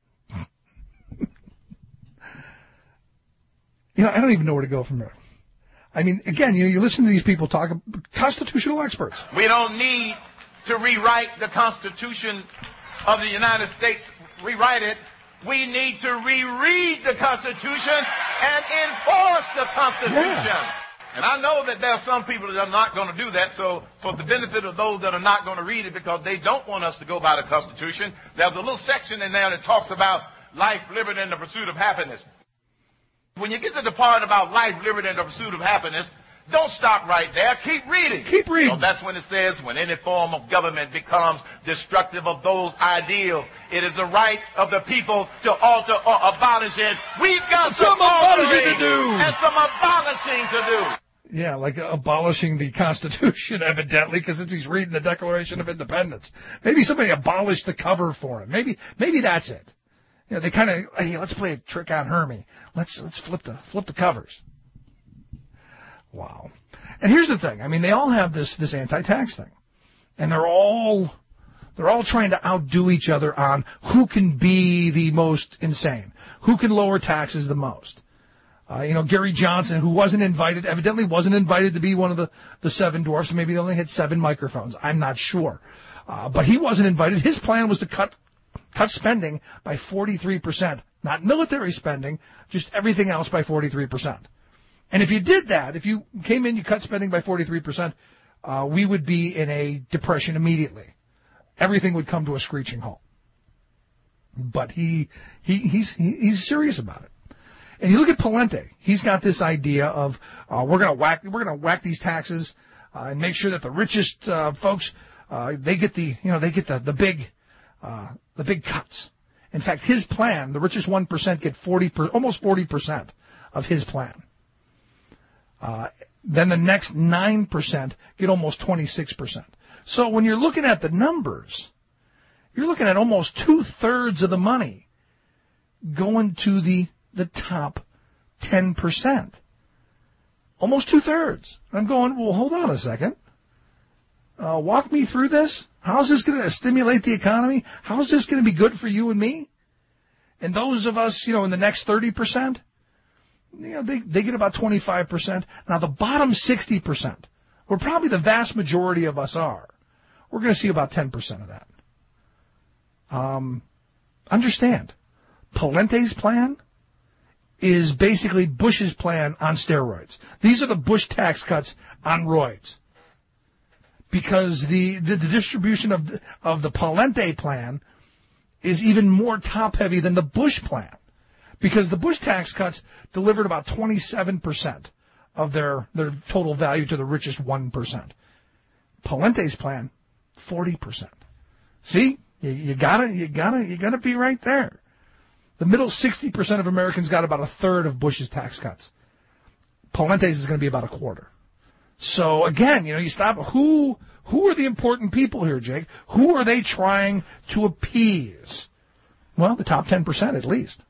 You know, I don't even know where to go from there. I mean, again, you know, you listen to these people talk, constitutional experts. We don't need to rewrite the Constitution of the United States, rewrite it. We need to reread the Constitution and enforce the Constitution. Yeah. And I know that there are some people that are not going to do that, so for the benefit of those that are not going to read it because they don't want us to go by the Constitution, there's a little section in there that talks about life, liberty, and the pursuit of happiness. When you get to the part about life, liberty, and the pursuit of happiness, don't stop right there. Keep reading. Keep reading. So that's when it says, when any form of government becomes destructive of those ideals, it is the right of the people to alter or abolish it. We've got some, some abolishing to do. And some abolishing to do. Yeah, like abolishing the Constitution, evidently, because he's reading the Declaration of Independence. Maybe somebody abolished the cover for him. Maybe, maybe that's it. You know, they kind of, hey, let's play a trick on Hermie. Let's let's flip the flip the covers. Wow. And here's the thing. I mean, they all have this this anti-tax thing, and they're all they're all trying to outdo each other on who can be the most insane, who can lower taxes the most. Uh, you know, Gary Johnson, who wasn't invited, evidently wasn't invited to be one of the, the seven dwarfs. Maybe they only had seven microphones. I'm not sure. Uh, but he wasn't invited. His plan was to cut cut spending by forty-three percent. Not military spending, just everything else by forty-three percent. And if you did that, if you came in, you cut spending by forty-three percent, uh, we would be in a depression immediately. Everything would come to a screeching halt. But he, he he's he's serious about it. And you look at Pawlenty. He's got this idea of uh, we're going to whack we're going to whack these taxes uh, and make sure that the richest uh, folks uh, they get the you know they get the the big uh, the big cuts. In fact, his plan, the richest one percent get forty per, almost forty percent of his plan. Uh, then the next nine percent get almost twenty-six percent. So when you're looking at the numbers, you're looking at almost two-thirds of the money going to the the top ten percent. Almost two-thirds. I'm going, well, hold on a second. Uh, walk me through this. How is this going to stimulate the economy? How is this going to be good for you and me? And those of us, you know, in the next thirty percent, you know, they, they get about twenty-five percent. Now, the bottom sixty percent, where probably the vast majority of us are, we're going to see about ten percent of that. Um, understand, Pawlenty's plan is basically Bush's plan on steroids. These are the Bush tax cuts on roids. Because the, the, the distribution of the, of the Pawlenty plan is even more top-heavy than the Bush plan. Because the Bush tax cuts delivered about twenty-seven percent of their, their total value to the richest one percent. Pawlenty's plan, forty percent. See? You, you gotta, you gotta, you gotta be right there. The middle sixty percent of Americans got about a third of Bush's tax cuts. Pawlenty's is going to be about a quarter. So again, you know, you stop. Who who are the important people here, Jake? Who are they trying to appease? Well, the top ten percent at least.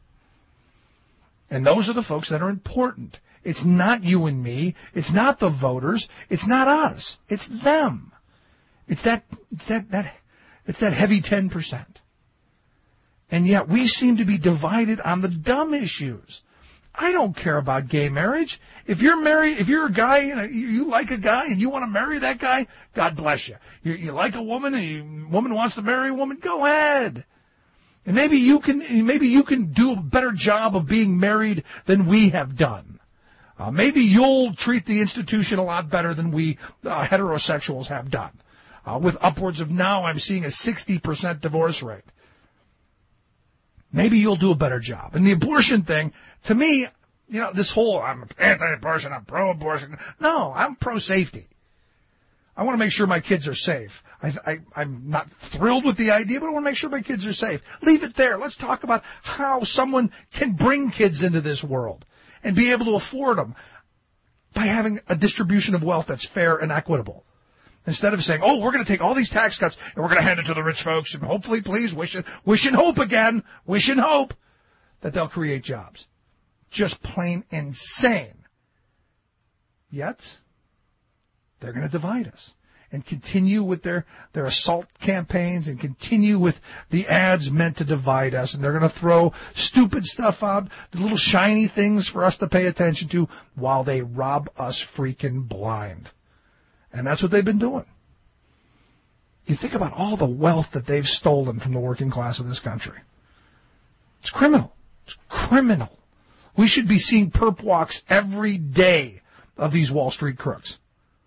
And those are the folks that are important. It's not you and me. It's not the voters. It's not us. It's them. It's that. It's that. That. It's that heavy ten percent. And yet we seem to be divided on the dumb issues. I don't care about gay marriage. If you're married, if you're a guy, and you like a guy and you want to marry that guy, God bless you. You, you like a woman and a woman wants to marry a woman, go ahead. And maybe you can, maybe you can do a better job of being married than we have done. Uh, maybe you'll treat the institution a lot better than we uh, heterosexuals have done. Uh, with upwards of now, I'm seeing a sixty percent divorce rate. Maybe you'll do a better job. And the abortion thing, to me, you know, this whole, I'm anti-abortion, I'm pro-abortion. No, I'm pro-safety. I want to make sure my kids are safe. I, I, I'm not thrilled with the idea, but I want to make sure my kids are safe. Leave it there. Let's talk about how someone can bring kids into this world and be able to afford them by having a distribution of wealth that's fair and equitable. Instead of saying, oh, we're going to take all these tax cuts and we're going to hand it to the rich folks and hopefully, please, wish and, wish and hope again, wish and hope that they'll create jobs. Just plain insane. Yet, they're going to divide us and continue with their, their assault campaigns and continue with the ads meant to divide us. And they're going to throw stupid stuff out, the little shiny things for us to pay attention to while they rob us freaking blind. And that's what they've been doing. You think about all the wealth that they've stolen from the working class of this country. It's criminal. It's criminal. We should be seeing perp walks every day of these Wall Street crooks.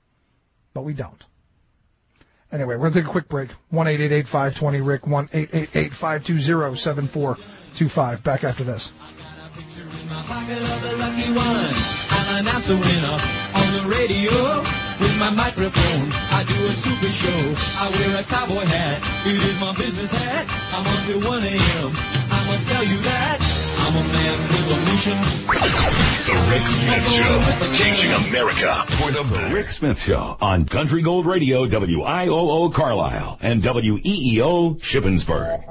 But we don't. Anyway, we're going to take a quick break. one eight eight eight, five two zero, R I C K, one eight eight eight, five two zero, seven four two five. Back after this. My pocket of the lucky one. I announce the winner on the radio with my microphone. I do a super show. I wear a cowboy hat. It is my business hat. I'm on till one a.m. I must tell you that I'm a man with a mission. The Rick Smith Show, changing America for the better. The Rick Smith Show on Country Gold Radio, W I O O Carlisle and W E E O Shippensburg.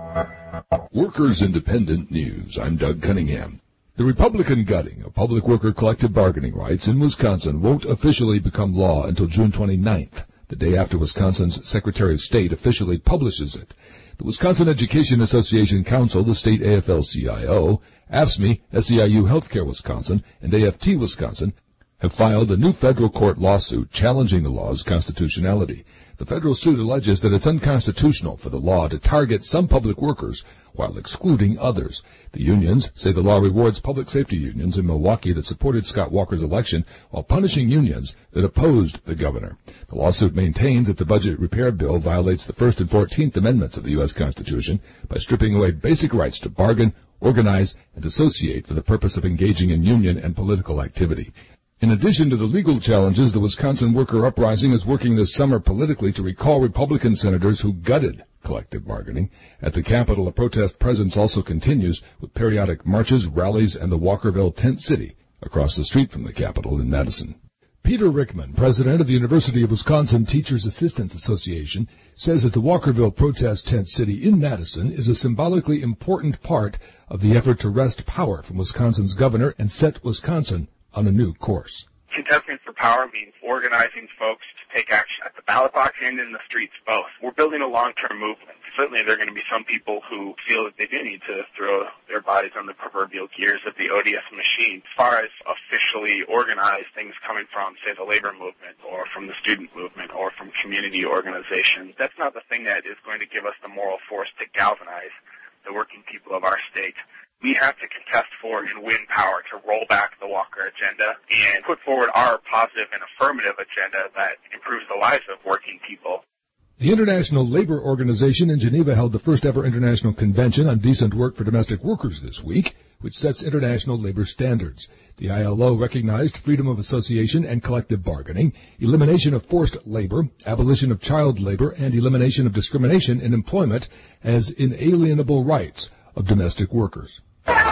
Workers Independent News. I'm Doug Cunningham. The Republican gutting of public worker collective bargaining rights in Wisconsin won't officially become law until June twenty-ninth, the day after Wisconsin's Secretary of State officially publishes it. The Wisconsin Education Association Council, the state A F L C I O, A F S C M E, S E I U Healthcare Wisconsin, and A F T Wisconsin have filed a new federal court lawsuit challenging the law's constitutionality. The federal suit alleges that it's unconstitutional for the law to target some public workers while excluding others. The unions say the law rewards public safety unions in Milwaukee that supported Scott Walker's election while punishing unions that opposed the governor. The lawsuit maintains that the budget repair bill violates the First and Fourteenth Amendments of the U S Constitution by stripping away basic rights to bargain, organize, and associate for the purpose of engaging in union and political activity. In addition to the legal challenges, the Wisconsin Worker Uprising is working this summer politically to recall Republican senators who gutted collective bargaining. At the Capitol, a protest presence also continues with periodic marches, rallies, and the Walkerville Tent City across the street from the Capitol in Madison. Peter Rickman, president of the University of Wisconsin Teachers Assistants Association, says that the Walkerville Protest Tent City in Madison is a symbolically important part of the effort to wrest power from Wisconsin's governor and set Wisconsin on a new course. Contesting for power means organizing folks to take action at the ballot box and in the streets both. We're building a long-term movement. Certainly there are going to be some people who feel that they do need to throw their bodies on the proverbial gears of the O D S machine. As far as officially organized things coming from, say, the labor movement or from the student movement or from community organizations, that's not the thing that is going to give us the moral force to galvanize the working people of our state. We have to contest for and win power to roll back the Walker agenda and put forward our positive and affirmative agenda that improves the lives of working people. The International Labor Organization in Geneva held the first ever international convention on decent work for domestic workers this week, which sets international labor standards. The I L O recognized freedom of association and collective bargaining, elimination of forced labor, abolition of child labor, and elimination of discrimination in employment as inalienable rights of domestic workers.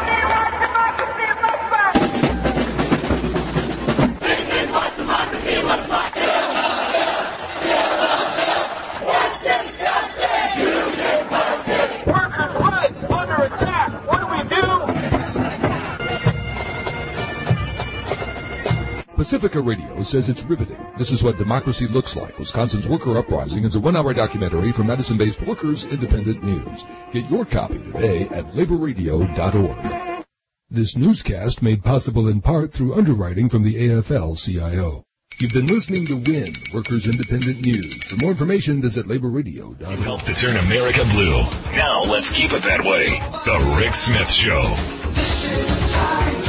Pacifica Radio says it's riveting. This is what democracy looks like. Wisconsin's Worker Uprising is a one-hour documentary from Madison-based Workers Independent News. Get your copy today at labor radio dot org. This newscast made possible in part through underwriting from the A F L C I O. You've been listening to W I N, Workers Independent News. For more information, visit labor radio dot org. Help to turn America blue. Now let's keep it that way. The Rick Smith Show. This is the time.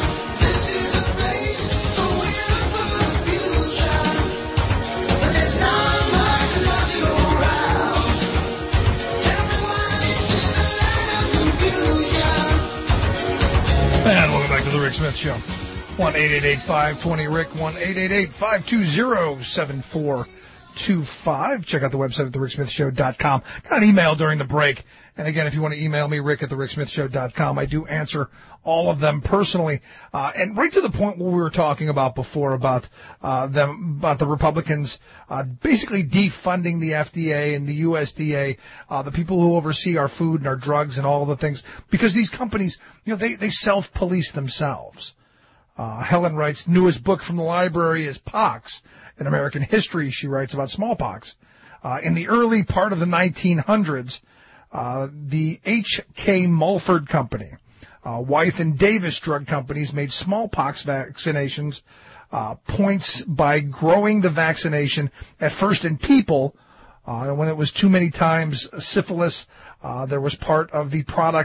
And welcome back to the Rick Smith Show. one eight eight eight, five two zero, R I C K, one eight eight eight, five two zero, seven four two five. Check out the website at the rick smith show dot com. Got an email during the break. And again, if you want to email me, rick at the rick smith show dot com, I do answer all of them personally. Uh, and right to the point where we were talking about before about uh, them, about the Republicans uh, basically defunding the F D A and the U S D A, uh, the people who oversee our food and our drugs and all the things, because these companies, you know, they, they self-police themselves. Uh, Helen writes, newest book from the library is Pox, an American History, she writes, about smallpox. Uh, in the early part of the nineteen hundreds, uh, the H K Mulford Company, uh, Wyeth and Davis drug companies made smallpox vaccinations uh, points by growing the vaccination at first in people. Uh, and when it was too many times syphilis, uh, there was part of the product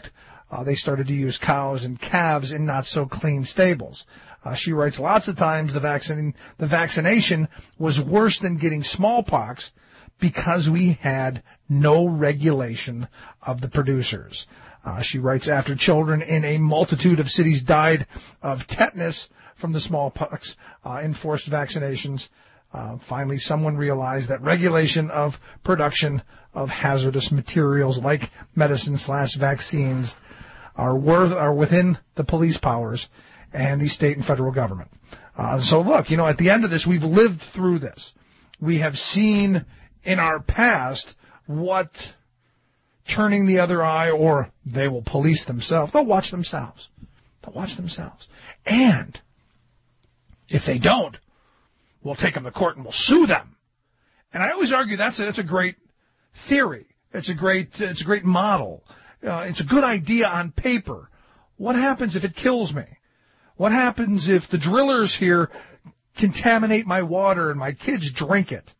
uh, they started to use cows and calves in not-so-clean stables. Uh, she writes, lots of times the, vaccine, the vaccination was worse than getting smallpox because we had no regulation of the producers. Uh, she writes, after children in a multitude of cities died of tetanus from the smallpox, uh, enforced vaccinations, uh, finally someone realized that regulation of production of hazardous materials like medicine slash vaccines are worth, are within the police powers and the state and federal government. Uh, so look, you know, at the end of this, we've lived through this. We have seen in our past what turning the other eye, or they will police themselves. They'll watch themselves. They'll watch themselves. And if they don't, we'll take them to court and we'll sue them. And I always argue that's a, that's a great theory. It's a great, it's a great model. Uh, it's a good idea on paper. What happens if it kills me? What happens if the drillers here contaminate my water and my kids drink it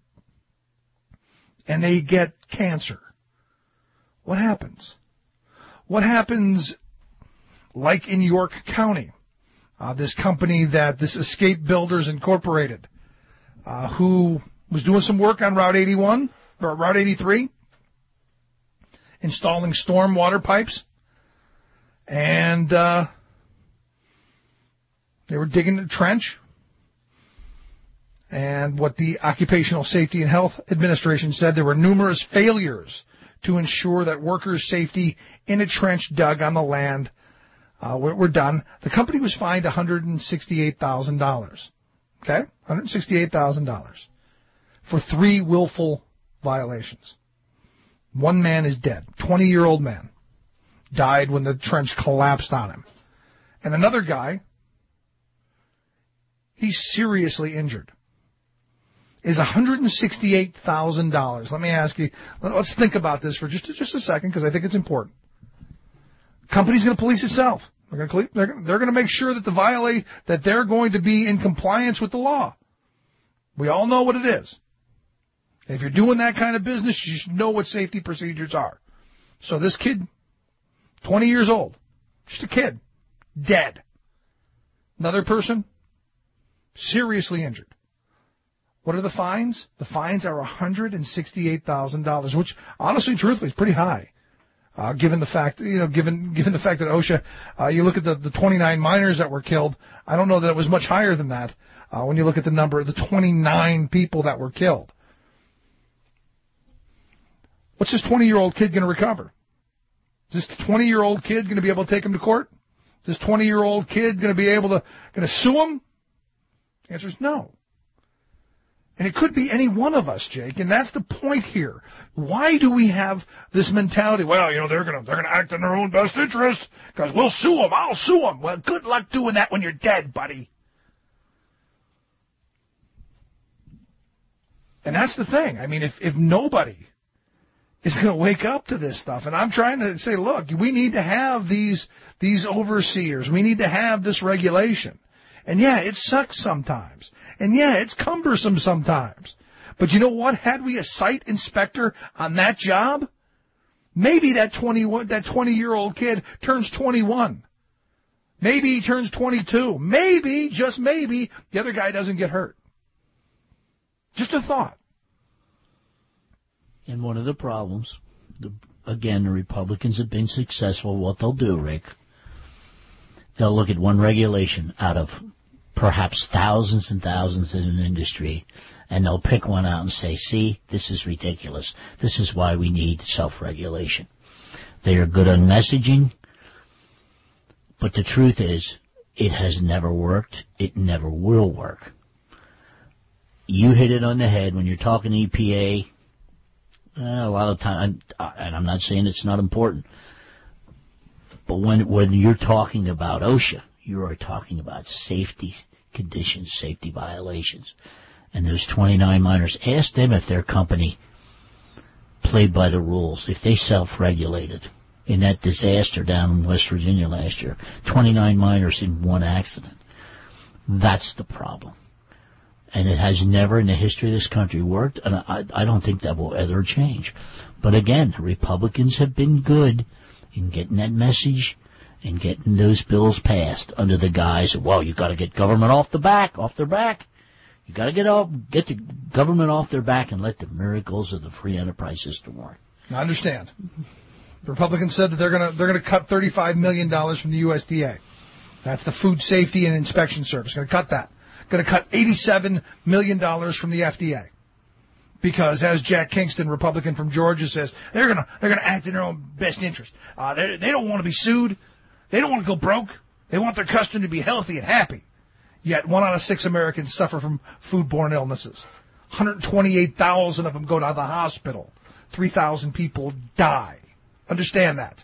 and they get cancer? What happens? What happens, like in York County, uh, this company that, this Escape Builders Incorporated, uh, who was doing some work on Route eighty-one, or Route eighty-three, installing storm water pipes, and uh, they were digging a trench, and what the Occupational Safety and Health Administration said, there were numerous failures to ensure that workers' safety in a trench dug on the land uh, were, were done. The company was fined one hundred sixty-eight thousand dollars. Okay? one hundred sixty-eight thousand dollars for three willful violations. One man is dead. twenty-year-old man died when the trench collapsed on him. And another guy, he's seriously injured. Is one hundred sixty-eight thousand dollars. Let me ask you, let's think about this for just, just a second, because I think it's important. Company's going to police itself. They're going to, they're, they're going to make sure that the violate, that they're going to be in compliance with the law. We all know what it is. If you're doing that kind of business, you should know what safety procedures are. So this kid, twenty years old, just a kid, dead. Another person, seriously injured. What are the fines? The fines are one hundred sixty-eight thousand dollars, which, honestly, truthfully, is pretty high, uh, given the fact, you know, given given the fact that OSHA, uh, you look at the, the twenty-nine miners that were killed. I don't know that it was much higher than that uh, when you look at the number of the twenty-nine people that were killed. What's this twenty-year-old kid going to recover? Is this twenty-year-old kid going to be able to take him to court? Is this twenty-year-old kid going to be able to going to sue him? The answer is no. And it could be any one of us, Jake, and that's the point here. Why do we have this mentality? Well, you know, they're going to they're going to act in their own best interest because we'll sue them. I'll sue them. Well, good luck doing that when you're dead, buddy. And that's the thing. I mean, if if nobody is going to wake up to this stuff, and I'm trying to say, look, we need to have these these overseers. We need to have this regulation. And yeah, it sucks sometimes. And yeah, it's cumbersome sometimes. But you know what? Had we a site inspector on that job, maybe that twenty that twenty-year-old kid turns twenty-one. Maybe he turns twenty-two. Maybe, just maybe, the other guy doesn't get hurt. Just a thought. And one of the problems, the, again, the Republicans have been successful. What they'll do, Rick, they'll look at one regulation out of perhaps thousands and thousands in an industry, and they'll pick one out and say, see, this is ridiculous. This is why we need self-regulation. They are good on messaging, but the truth is, it has never worked. It never will work. You hit it on the head when you're talking E P A. Uh, a lot of time, and I'm not saying it's not important, but when when you're talking about OSHA, you are talking about safety conditions, safety violations. And those twenty-nine miners, ask them if their company played by the rules, if they self-regulated. In that disaster down in West Virginia last year, twenty-nine miners in one accident. That's the problem. And it has never in the history of this country worked, and I, I don't think that will ever change. But again, Republicans have been good in getting that message and getting those bills passed under the guise of, well, you got to get government off the back, off their back. You got to get off, get the government off their back and let the miracles of the free enterprise system work. I understand. The Republicans said that they're going to they're going to cut thirty-five million dollars from the U S D A. That's the Food Safety and Inspection Service. Going to cut that. Going to cut eighty-seven million dollars from the F D A. Because, as Jack Kingston, Republican from Georgia, says, they're going to they're going to act in their own best interest. Uh, they, they don't want to be sued. They don't want to go broke. They want their customers to be healthy and happy. Yet one out of six Americans suffer from foodborne illnesses. one hundred twenty-eight thousand of them go to the hospital. three thousand people die. Understand that.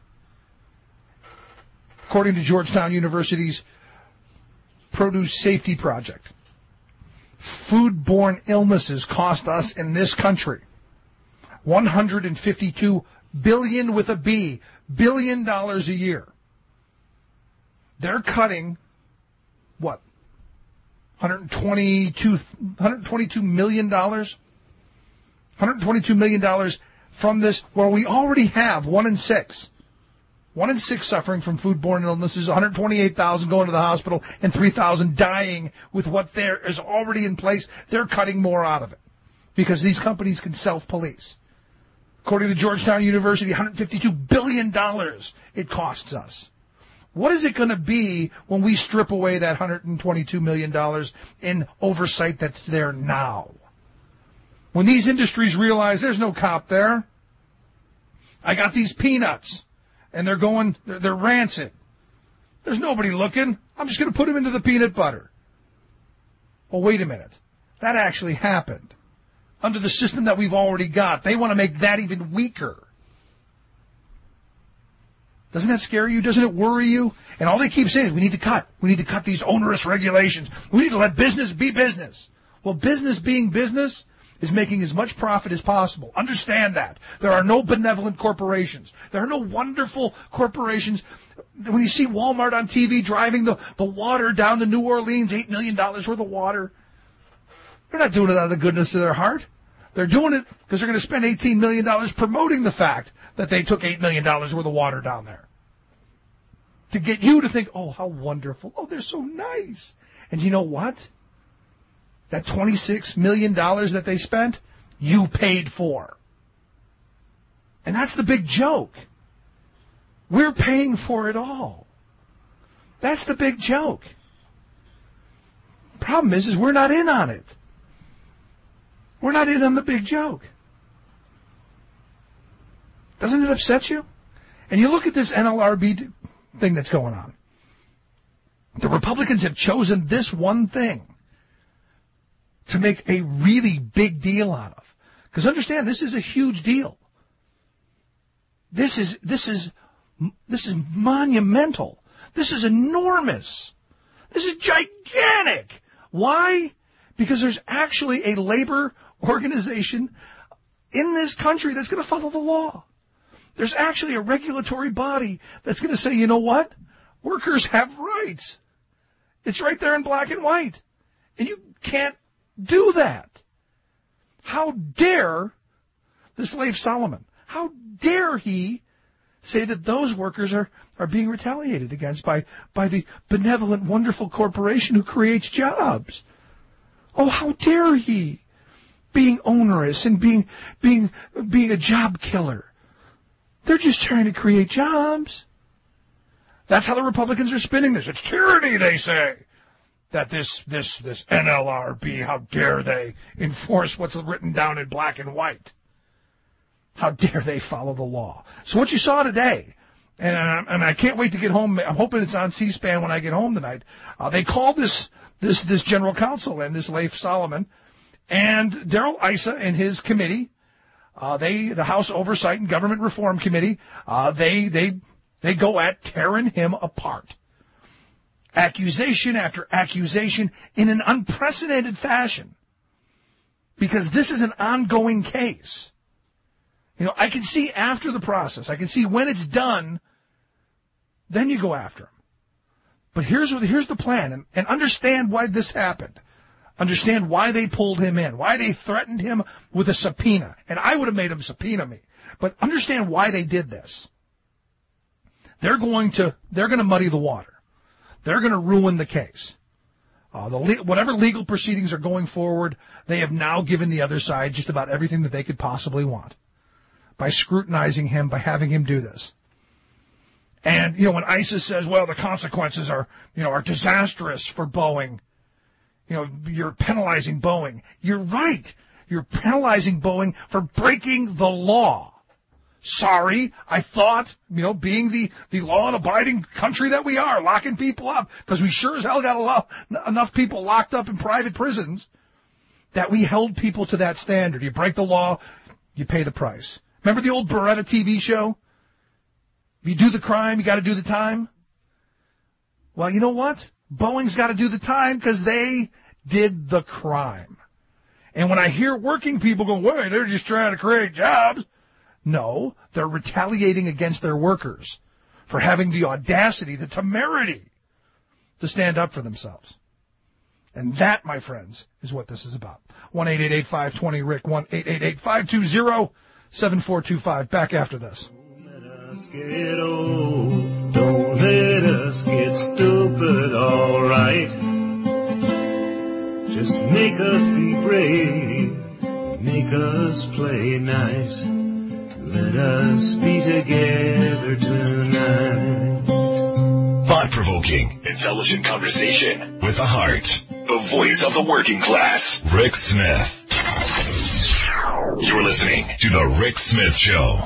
According to Georgetown University's Produce Safety Project, foodborne illnesses cost us in this country one hundred fifty-two billion dollars with a B, billion dollars a year. They're cutting, what, one hundred twenty-two, one hundred twenty-two million dollars? one hundred twenty-two million dollars from this, where we already have one in six. One in six suffering from foodborne illnesses, one hundred twenty-eight thousand going to the hospital, and three thousand dying with what there is already in place. They're cutting more out of it because these companies can self-police. According to Georgetown University, one hundred fifty-two billion dollars it costs us. What is it going to be when we strip away that one hundred twenty-two million dollars in oversight that's there now? When these industries realize there's no cop there, I got these peanuts, and they're going, they're, they're rancid. There's nobody looking. I'm just going to put them into the peanut butter. Well, wait a minute. That actually happened. Under the system that we've already got, they want to make that even weaker. Doesn't that scare you? Doesn't it worry you? And all they keep saying is, we need to cut. We need to cut these onerous regulations. We need to let business be business. Well, business being business is making as much profit as possible. Understand that. There are no benevolent corporations. There are no wonderful corporations. When you see Walmart on T V driving the, the water down to New Orleans, eight million dollars worth of water, they're not doing it out of the goodness of their heart. They're doing it because they're going to spend eighteen million dollars promoting the fact that they took eight million dollars worth of water down there. To get you to think, oh, how wonderful. Oh, they're so nice. And you know what? That twenty-six million dollars that they spent, you paid for. And that's the big joke. We're paying for it all. That's the big joke. Problem is, is we're not in on it. We're not in on the big joke. Doesn't it upset you? And you look at this N L R B thing that's going on. The Republicans have chosen this one thing to make a really big deal out of. Because understand, this is a huge deal. This is this is this is monumental. This is enormous. This is gigantic. Why? Because there's actually a labor organization in this country that's going to follow the law. There's actually a regulatory body that's going to say, you know what? Workers have rights. It's right there in black and white. And you can't do that. How dare this Leif Solomon, how dare he say that those workers are, are being retaliated against by, by the benevolent, wonderful corporation who creates jobs? Oh, how dare he, being onerous and being being being a job killer. They're just trying to create jobs. That's how the Republicans are spinning this. It's tyranny, they say. That this this this N L R B, how dare they enforce what's written down in black and white? How dare they follow the law? So what you saw today, and and I can't wait to get home. I'm hoping it's on C-SPAN when I get home tonight. Uh, they called this this this general counsel and this Leif Solomon and Darrell Issa and his committee. Uh, they the House Oversight and Government Reform Committee. Uh, they they they go at tearing him apart. Accusation after accusation in an unprecedented fashion. Because this is an ongoing case. You know, I can see after the process. I can see when it's done, then you go after him. But here's what, here's the plan, and, and understand why this happened. Understand why they pulled him in, why they threatened him with a subpoena. And I would have made him subpoena me. But understand why they did this. they're going to they're going to muddy the water. They're going to ruin the case. Uh, the le- whatever legal proceedings are going forward, they have now given the other side just about everything that they could possibly want by scrutinizing him, by having him do this. And, you know, when ISIS says, well, the consequences are, you know, are disastrous for Boeing, you know, you're penalizing Boeing. You're right. You're penalizing Boeing for breaking the law. Sorry, I thought, you know, being the, the law and abiding country that we are, locking people up, because we sure as hell got a lot, enough people locked up in private prisons, that we held people to that standard. You break the law, you pay the price. Remember the old Beretta T V show? If you do the crime, you got to do the time. Well, you know what? Boeing's got to do the time because they did the crime. And when I hear working people go, wait, they're just trying to create jobs. No, they're retaliating against their workers for having the audacity, the temerity to stand up for themselves. And that, my friends, is what this is about. one eight eight eight, five two zero, R I C K, one eight eight eight, five two zero, seven four two five. Back after this. Get old. Don't let us get stupid, all right. Just make us be brave, make us play nice. Let us be together tonight. Thought-provoking, intelligent conversation with a heart. The voice of the working class, Rick Smith. You're listening to The Rick Smith Show.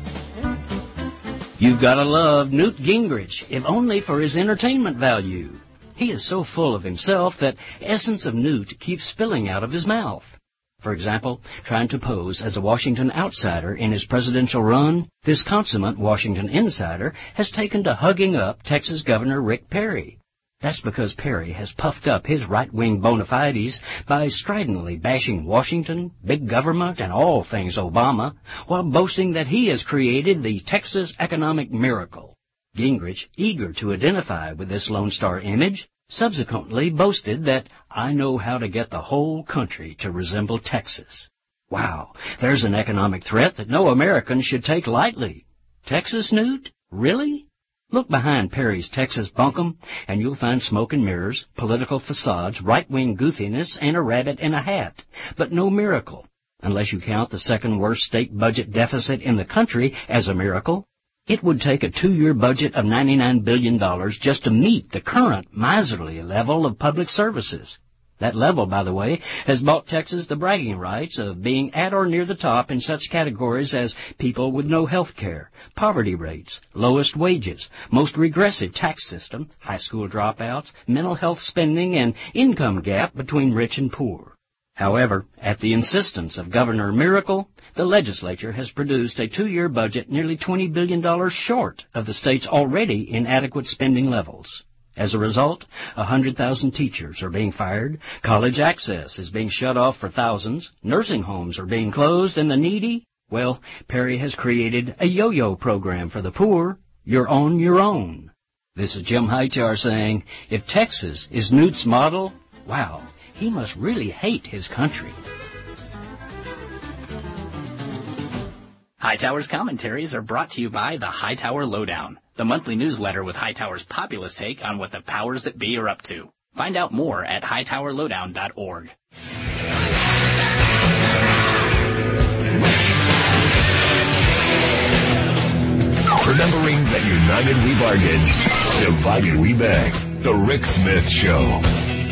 You've got to love Newt Gingrich, if only for his entertainment value. He is so full of himself that essence of Newt keeps spilling out of his mouth. For example, trying to pose as a Washington outsider in his presidential run, this consummate Washington insider has taken to hugging up Texas Governor Rick Perry. That's because Perry has puffed up his right-wing bona fides by stridently bashing Washington, big government, and all things Obama, while boasting that he has created the Texas economic miracle. Gingrich, eager to identify with this Lone Star image, subsequently boasted that I know how to get the whole country to resemble Texas. Wow, there's an economic threat that no American should take lightly. Texas, Newt? Really? Look behind Perry's Texas bunkum, and you'll find smoke and mirrors, political facades, right-wing goofiness, and a rabbit in a hat. But no miracle, unless you count the second-worst state budget deficit in the country as a miracle. It would take a two-year budget of ninety-nine billion dollars just to meet the current miserly level of public services. That level, by the way, has bought Texas the bragging rights of being at or near the top in such categories as people with no health care, poverty rates, lowest wages, most regressive tax system, high school dropouts, mental health spending, and income gap between rich and poor. However, at the insistence of Governor Miracle, the legislature has produced a two-year budget nearly twenty billion dollars short of the state's already inadequate spending levels. As a result, one hundred thousand teachers are being fired, college access is being shut off for thousands, nursing homes are being closed, and the needy, well, Perry has created a yo-yo program for the poor. You're on your own. This is Jim Hightower saying, if Texas is Newt's model, wow, he must really hate his country. Hightower's commentaries are brought to you by the Hightower Lowdown, the monthly newsletter with Hightower's populist take on what the powers that be are up to. Find out more at hightower lowdown dot org. Remembering that united we bargain, divided we beg. The Rick Smith Show.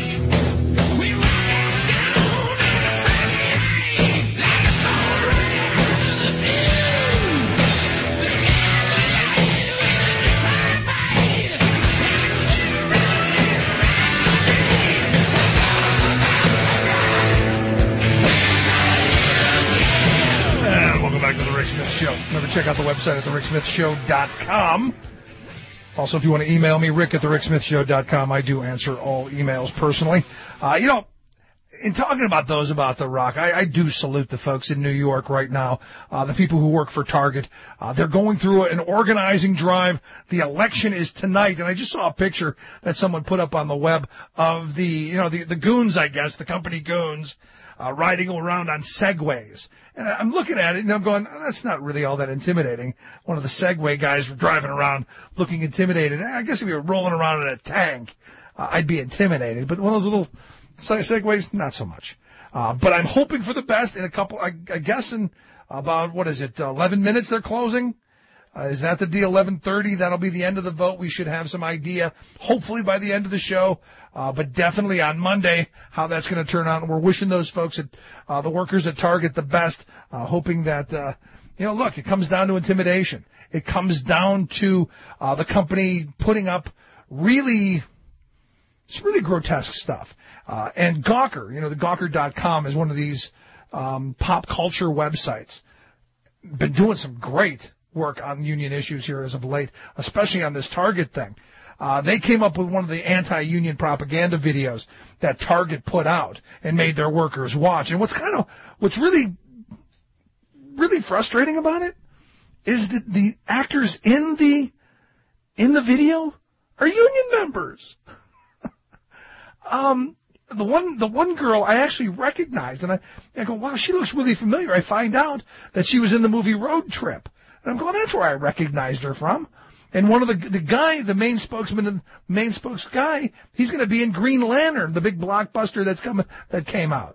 Show. Remember, check out the website at the rick smith show dot com. Also, if you want to email me, rick at the rick smith show dot com. I do answer all emails personally. Uh, you know, in talking about those about The Rock, I, I do salute the folks in New York right now, uh, the people who work for Target. Uh, they're going through an organizing drive. The election is tonight, and I just saw a picture that someone put up on the web of the, you know, the, the goons, I guess, the company goons, uh, riding around on Segways. And I'm looking at it, and I'm going, oh, that's not really all that intimidating. One of the Segway guys were driving around looking intimidated. I guess if you were rolling around in a tank, uh, I'd be intimidated. But one of those little Segways, not so much. Uh, but I'm hoping for the best in a couple, I, I guess in about, what is it, eleven minutes they're closing? Uh, is that the deal, eleven thirty? That'll be the end of the vote. We should have some idea, hopefully by the end of the show, uh, but definitely on Monday, how that's going to turn out. And we're wishing those folks, at uh, the workers at Target, the best, uh, hoping that, uh, you know, look, it comes down to intimidation. It comes down to uh, the company putting up really, it's really grotesque stuff. Uh, and Gawker, you know, the Gawker dot com is one of these um, pop culture websites. Been doing some great work on union issues here as of late, especially on this Target thing. Uh, they came up with one of the anti-union propaganda videos that Target put out and made their workers watch. And what's kind of, what's really, really frustrating about it is that the actors in the, in the video are union members. um, the one, the one girl I actually recognized, and I, I go, wow, she looks really familiar. I find out that she was in the movie Road Trip. And I'm going, that's where I recognized her from. And one of the the guy, the main spokesman, and main spokes guy, he's going to be in Green Lantern, the big blockbuster that's coming that came out,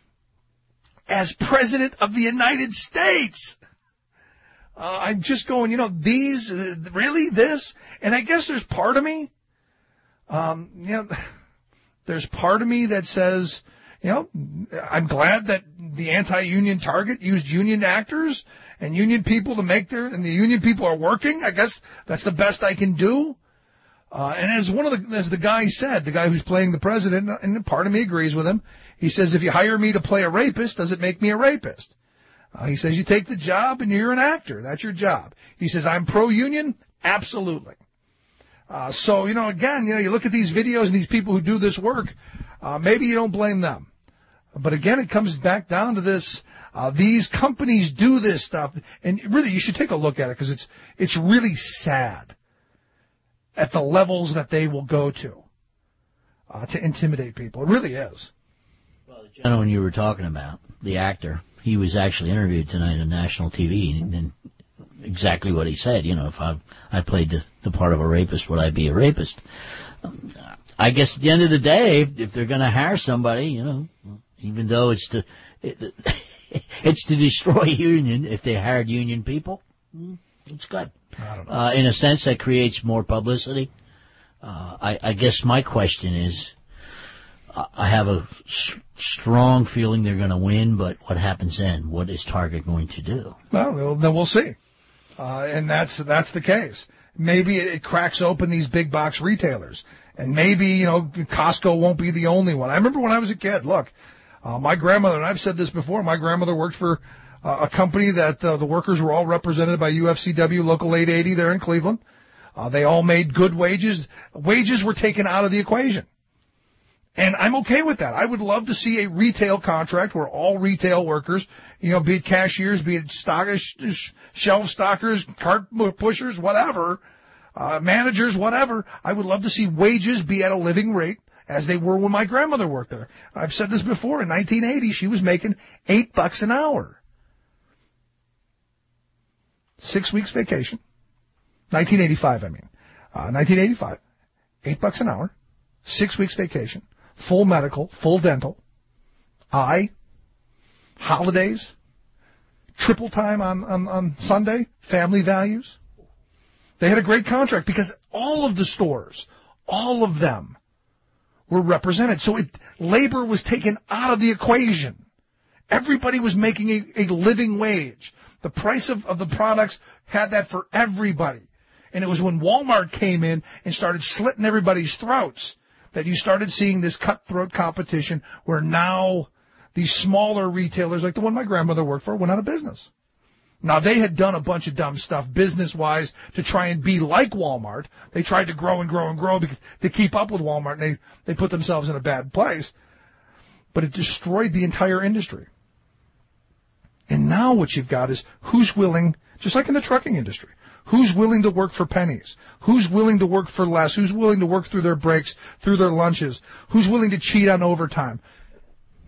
as President of the United States. Uh, I'm just going, you know, these uh, really this, and I guess there's part of me, um, you know, there's part of me that says, you know, I'm glad that the anti-union Target used union actors and union people to make their, and the union people are working. I guess that's the best I can do. Uh, and as one of the, as the guy said, the guy who's playing the president, and part of me agrees with him, he says, if you hire me to play a rapist, does it make me a rapist? Uh, he says, you take the job and you're an actor. That's your job. He says, I'm pro-union? Absolutely. Uh, so, you know, again, you know, you look at these videos and these people who do this work, uh, maybe you don't blame them. But again, it comes back down to this. Uh, these companies do this stuff, and really, you should take a look at it because it's it's really sad at the levels that they will go to uh, to intimidate people. It really is. Well, the gentleman you were talking about, the actor, he was actually interviewed tonight on national T V, and, and exactly what he said. You know, if I I played the, the part of a rapist, would I be a rapist? Um, I guess at the end of the day, if they're going to hire somebody, you know, even though it's to it, it's to destroy union, if they hired union people, it's good. I don't know. Uh, in a sense, that creates more publicity. Uh, I, I guess my question is, I have a s- strong feeling they're going to win, but what happens then? What is Target going to do? Well, then we'll see. Uh, and that's that's the case. Maybe it cracks open these big box retailers. And maybe, you know, Costco won't be the only one. I remember when I was a kid, look, uh, my grandmother, and I've said this before, my grandmother worked for uh, a company that uh, the workers were all represented by U F C W Local eight eighty there in Cleveland. Uh, they all made good wages. Wages were taken out of the equation. And I'm okay with that. I would love to see a retail contract where all retail workers, you know, be it cashiers, be it stockers, shelf stockers, cart pushers, whatever, uh, managers, whatever. I would love to see wages be at a living rate as they were when my grandmother worked there. I've said this before. In nineteen eighty, she was making eight bucks an hour. Six weeks vacation. nineteen eighty-five, I mean. Uh, nineteen eighty-five. Eight bucks an hour. Six weeks vacation. Full medical, full dental, eye, holidays, triple time on, on, on Sunday, family values. They had a great contract because all of the stores, all of them were represented. So it, labor was taken out of the equation. Everybody was making a, a living wage. The price of, of the products had that for everybody. And it was when Walmart came in and started slitting everybody's throats that you started seeing this cutthroat competition where now these smaller retailers, like the one my grandmother worked for, went out of business. Now, they had done a bunch of dumb stuff business-wise to try and be like Walmart. They tried to grow and grow and grow because, to keep up with Walmart, and they, they put themselves in a bad place. But it destroyed the entire industry. And now what you've got is who's willing, just like in the trucking industry, who's willing to work for pennies? Who's willing to work for less? Who's willing to work through their breaks, through their lunches? Who's willing to cheat on overtime?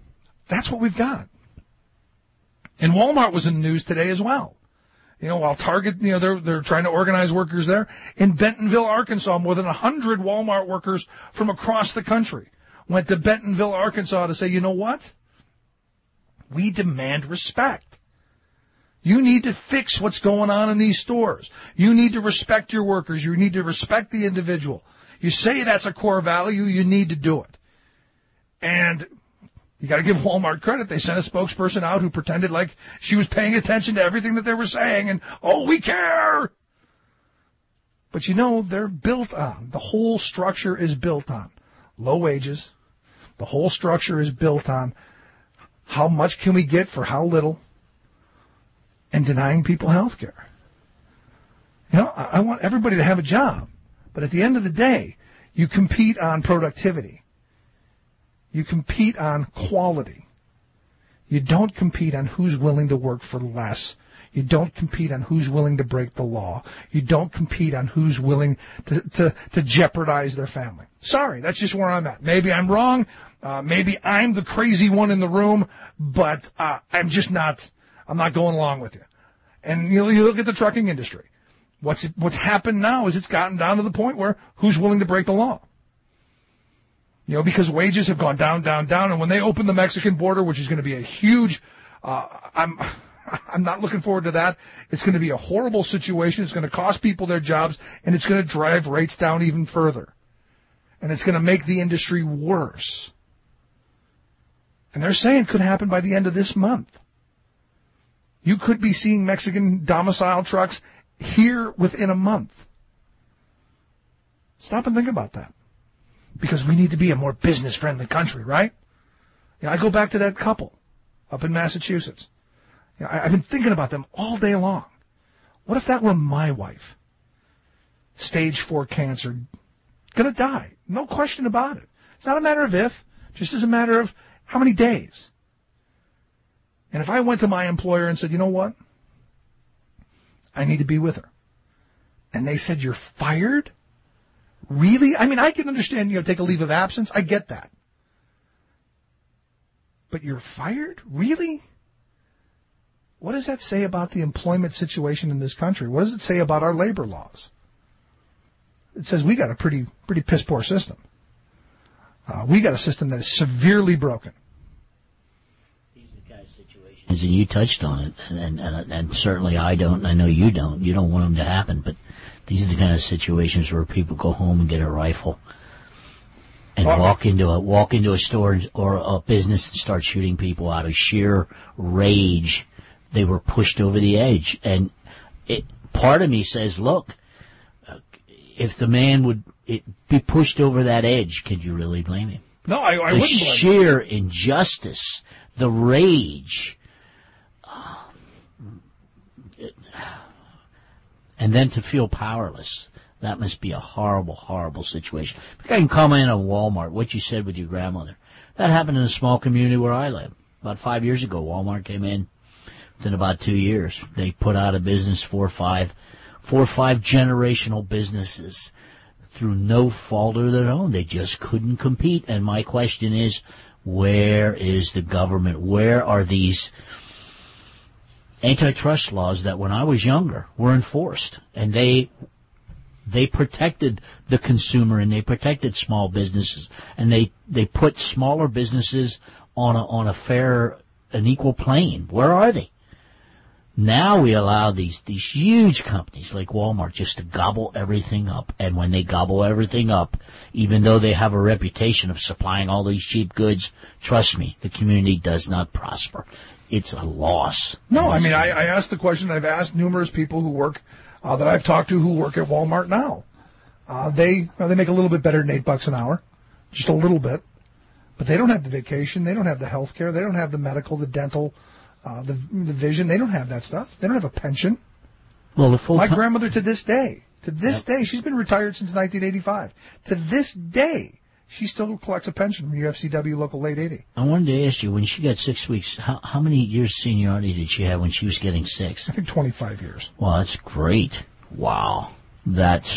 That's what we've got. And Walmart was in the news today as well. You know, while Target, you know, they're they're trying to organize workers there. In Bentonville, Arkansas, more than one hundred Walmart workers from across the country went to Bentonville, Arkansas to say, you know what? We demand respect. You need to fix what's going on in these stores. You need to respect your workers. You need to respect the individual. You say that's a core value, you need to do it. And you got to give Walmart credit. They sent a spokesperson out who pretended like she was paying attention to everything that they were saying, and, oh, we care. But, you know, they're built on, the whole structure is built on low wages. The whole structure is built on how much can we get for how little, and denying people health care. You know, I, I want everybody to have a job, but at the end of the day, you compete on productivity. You compete on quality. You don't compete on who's willing to work for less. You don't compete on who's willing to break the law. You don't compete on who's willing to, to, to jeopardize their family. Sorry, that's just where I'm at. Maybe I'm wrong. Uh, maybe I'm the crazy one in the room, but uh, I'm just not, I'm not going along with you. And you, you look at the trucking industry. What's, what's happened now is it's gotten down to the point where who's willing to break the law? You know, because wages have gone down, down, down, and when they open the Mexican border, which is going to be a huge, uh, I'm, I'm not looking forward to that. It's going to be a horrible situation. It's going to cost people their jobs, and it's going to drive rates down even further. And it's going to make the industry worse. And they're saying it could happen by the end of this month. You could be seeing Mexican domicile trucks here within a month. Stop and think about that. Because we need to be a more business-friendly country, right? You know, I go back to that couple up in Massachusetts. You know, I, I've been thinking about them all day long. What if that were my wife? Stage four cancer, gonna die. No question about it. It's not a matter of if, just as a matter of how many days. And if I went to my employer and said, you know what? I need to be with her. And they said, you're fired? Really? I mean, I can understand, you know, take a leave of absence. I get that. But you're fired? Really? What does that say about the employment situation in this country? What does it say about our labor laws? It says we got a pretty pretty piss-poor system. Uh, we got a system that is severely broken. And you touched on it, and, and, and certainly I don't, and I know you don't. You don't want them to happen, but these are the kind of situations where people go home and get a rifle and well, walk into a walk into a store or a business and start shooting people out of sheer rage. They were pushed over the edge, and it, part of me says, look, if the man would it, be pushed over that edge, could you really blame him? No, I, I the wouldn't blame him. Sheer injustice, the rage. And then to feel powerless. That must be a horrible, horrible situation. I can comment on Walmart, what you said with your grandmother. That happened in a small community where I live. About five years ago, Walmart came in. Within about two years, they put out of business four or five, four or five generational businesses through no fault of their own. They just couldn't compete. And my question is, where is the government? Where are these antitrust laws that when I was younger were enforced, and they they protected the consumer and they protected small businesses, and they, they put smaller businesses on a, on a fair and equal plane? Where are they? Now we allow these, these huge companies like Walmart just to gobble everything up, and when they gobble everything up, even though they have a reputation of supplying all these cheap goods, trust me, the community does not prosper. It's a loss. No, I mean, I, I asked the question. I've asked numerous people who work, uh, that I've talked to who work at Walmart now. Uh, they uh, they make a little bit better than eight bucks an hour, just a little bit. But they don't have the vacation. They don't have the health care. They don't have the medical, the dental, uh, the the vision. They don't have that stuff. They don't have a pension. Well, the full My time- grandmother to this day, to this Yep. day, she's been retired since nineteen eighty-five. To this day, she still collects a pension from U F C W Local eight eighty. I wanted to ask you, when she got six weeks, how, how many years seniority did she have when she was getting six? I think twenty-five years. Well, that's great. Wow. That's,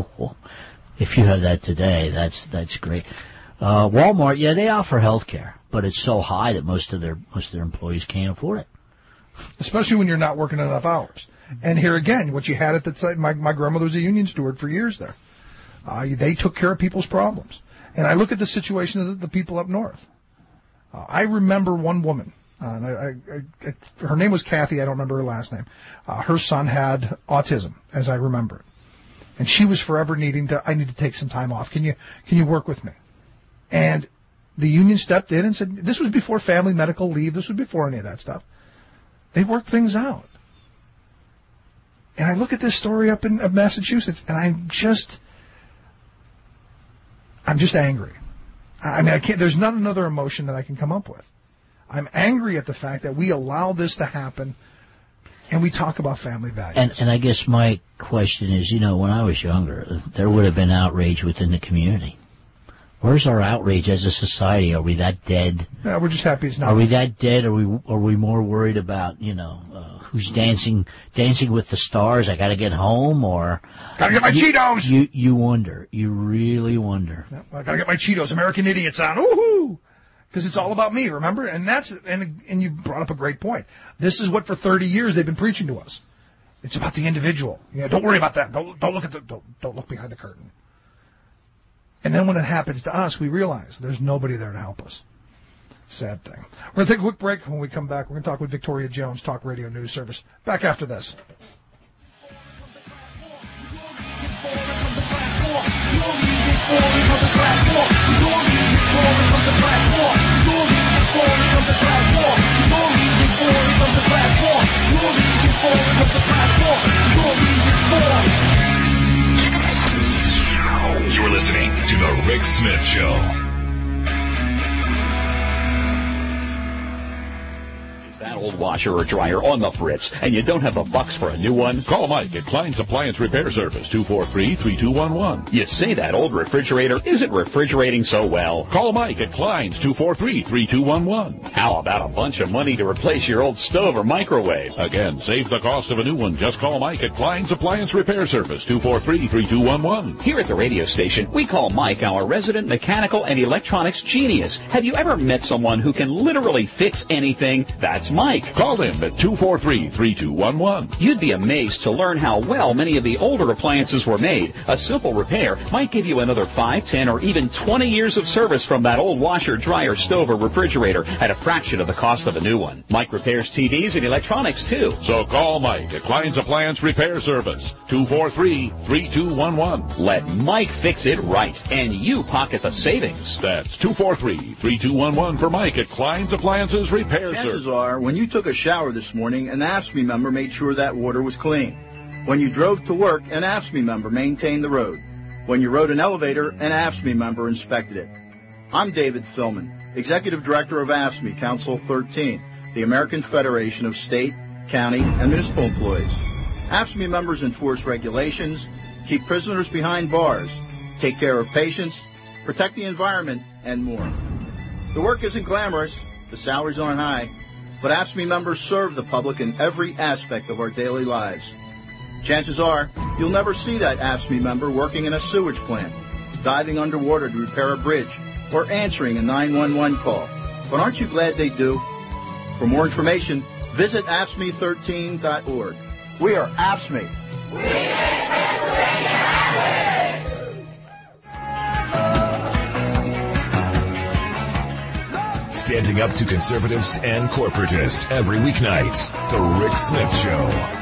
if you have that today, that's that's great. Uh, Walmart, yeah, they offer health care, but it's so high that most of their most of their employees can't afford it. Especially when you're not working enough hours. And here again, what you had at the site, my, my grandmother was a union steward for years there. Uh, they took care of people's problems. And I look at the situation of the, the people up north. Uh, I remember one woman, uh, and I, I, I, her name was Kathy, I don't remember her last name. Uh, her son had autism, as I remember it. And she was forever needing to, I need to take some time off. Can you, can you work with me? And the union stepped in and said, this was before family medical leave, this was before any of that stuff. They worked things out. And I look at this story up in uh, Massachusetts, and I'm just, I'm just angry. I mean, I can't, there's not another emotion that I can come up with. I'm angry at the fact that we allow this to happen, and we talk about family values. And, and I guess my question is, you know, when I was younger, there would have been outrage within the community. Where's our outrage as a society? Are we that dead? Yeah, we're just happy it's not. Are we that dead? Are we are we more worried about, you know, uh, who's dancing dancing with the stars? I got to get home, or gotta get my you, Cheetos. You you wonder. You really wonder. Yeah, I gotta get my Cheetos. American Idiots on. Woohoo! Because it's all about me. Remember? And that's and and you brought up a great point. This is what for thirty years they've been preaching to us. It's about the individual. You know, don't worry about that. Don't don't look at the don't, don't look behind the curtain. And then when it happens to us, we realize there's nobody there to help us. Sad thing. We're going to take a quick break. When we come back, we're going to talk with Victoria Jones, Talk Radio News Service. Back after this. You're listening to The Rick Smith Show. That old washer or dryer on the fritz, and you don't have the bucks for a new one? Call Mike at Klein's Appliance Repair Service, two four three, three two one one. You say that old refrigerator isn't refrigerating so well. Call Mike at Klein's, two four three, three two one one. How about a bunch of money to replace your old stove or microwave? Again, save the cost of a new one. Just call Mike at Klein's Appliance Repair Service, two four three, three two one one. Here at the radio station, we call Mike our resident mechanical and electronics genius. Have you ever met someone who can literally fix anything? That's Mike. Call him at two four three, three two one one. You'd be amazed to learn how well many of the older appliances were made. A simple repair might give you another five, ten, or even twenty years of service from that old washer, dryer, stove, or refrigerator at a fraction of the cost of a new one. Mike repairs T Vs and electronics, too. So call Mike at Klein's Appliance Repair Service, two four three, three two one one. Let Mike fix it right, and you pocket the savings. That's two four three, three two one one for Mike at Klein's Appliances Repair Service. Chances are, when you took a shower this morning, an AFSCME member made sure that water was clean. When you drove to work, an AFSCME member maintained the road. When you rode an elevator, an AFSCME member inspected it. I'm David Philman, Executive Director of AFSCME Council thirteen, the American Federation of State, County, and Municipal Employees. AFSCME members enforce regulations, keep prisoners behind bars, take care of patients, protect the environment, and more. The work isn't glamorous, the salaries aren't high, but AFSCME members serve the public in every aspect of our daily lives. Chances are, you'll never see that AFSCME member working in a sewage plant, diving underwater to repair a bridge, or answering a nine one one call. But aren't you glad they do? For more information, visit A F S C M E thirteen dot org. We are AFSCME. We make Pennsylvania happy! Standing up to conservatives and corporatists every weeknight. The Rick Smith Show.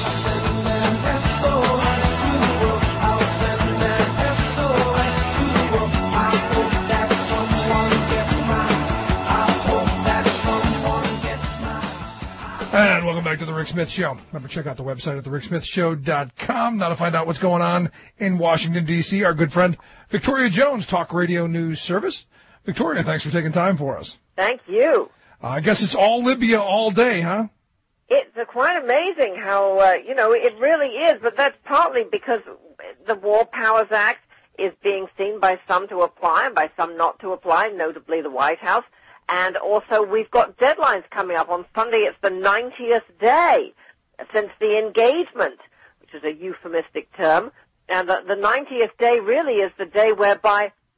And welcome back to the Rick Smith Show. Remember, check out the website at the rick smith show dot com now to find out what's going on in Washington, D C Our good friend Victoria Jones, Talk Radio News Service. Victoria, thanks for taking time for us. Thank you. Uh, I guess it's all Libya all day, huh? It's uh, quite amazing how, uh, you know, it really is, but that's partly because the War Powers Act is being seen by some to apply and by some not to apply, notably the White House. And also we've got deadlines coming up. On Sunday it's the ninetieth day since the engagement, which is a euphemistic term. And the, the ninetieth day really is the day whereby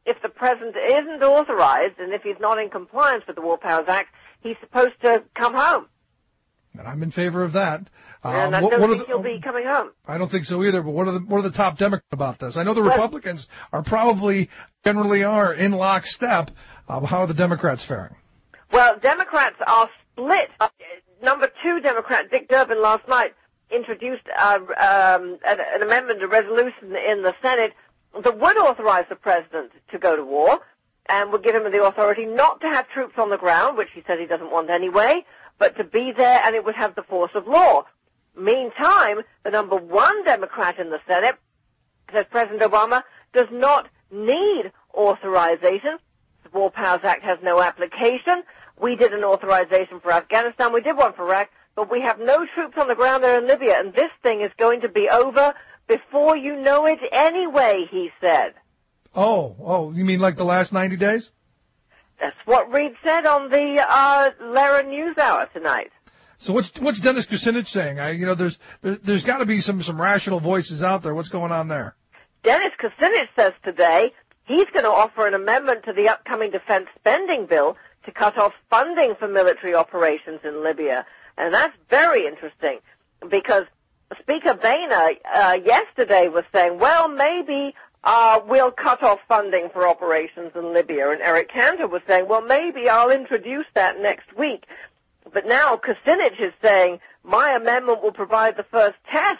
if the president isn't authorized and if he's not in compliance with the War Powers Act, he's supposed to come home. And I'm in favor of that. And Um, I what, don't what are think the, he'll be coming home. I don't think so either, but what are the what are the top Democrats about this? I know the Well- Republicans are probably, generally are, in lockstep. Uh, how are the Democrats faring? Well, Democrats are split. Uh, number two Democrat, Dick Durbin, last night introduced uh, um, an, an amendment, a resolution in the Senate that would authorize the president to go to war and would give him the authority not to have troops on the ground, which he said he doesn't want anyway, but to be there, and it would have the force of law. Meantime, the number one Democrat in the Senate says President Obama does not need authorization. The War Powers Act has no application. We did an authorization for Afghanistan. We did one for Iraq, but we have no troops on the ground there in Libya, and this thing is going to be over before you know it anyway, he said. Oh, oh, you mean like the last ninety days? That's what Reid said on the uh, Lehrer News Hour tonight. So what's what's Dennis Kucinich saying? I, you know, there's there, there's got to be some some rational voices out there. What's going on there? Dennis Kucinich says today he's going to offer an amendment to the upcoming defense spending bill to cut off funding for military operations in Libya. And that's very interesting because Speaker Boehner uh, yesterday was saying, well, maybe uh, we'll cut off funding for operations in Libya. And Eric Cantor was saying, well, maybe I'll introduce that next week. But now Kucinich is saying, my amendment will provide the first test.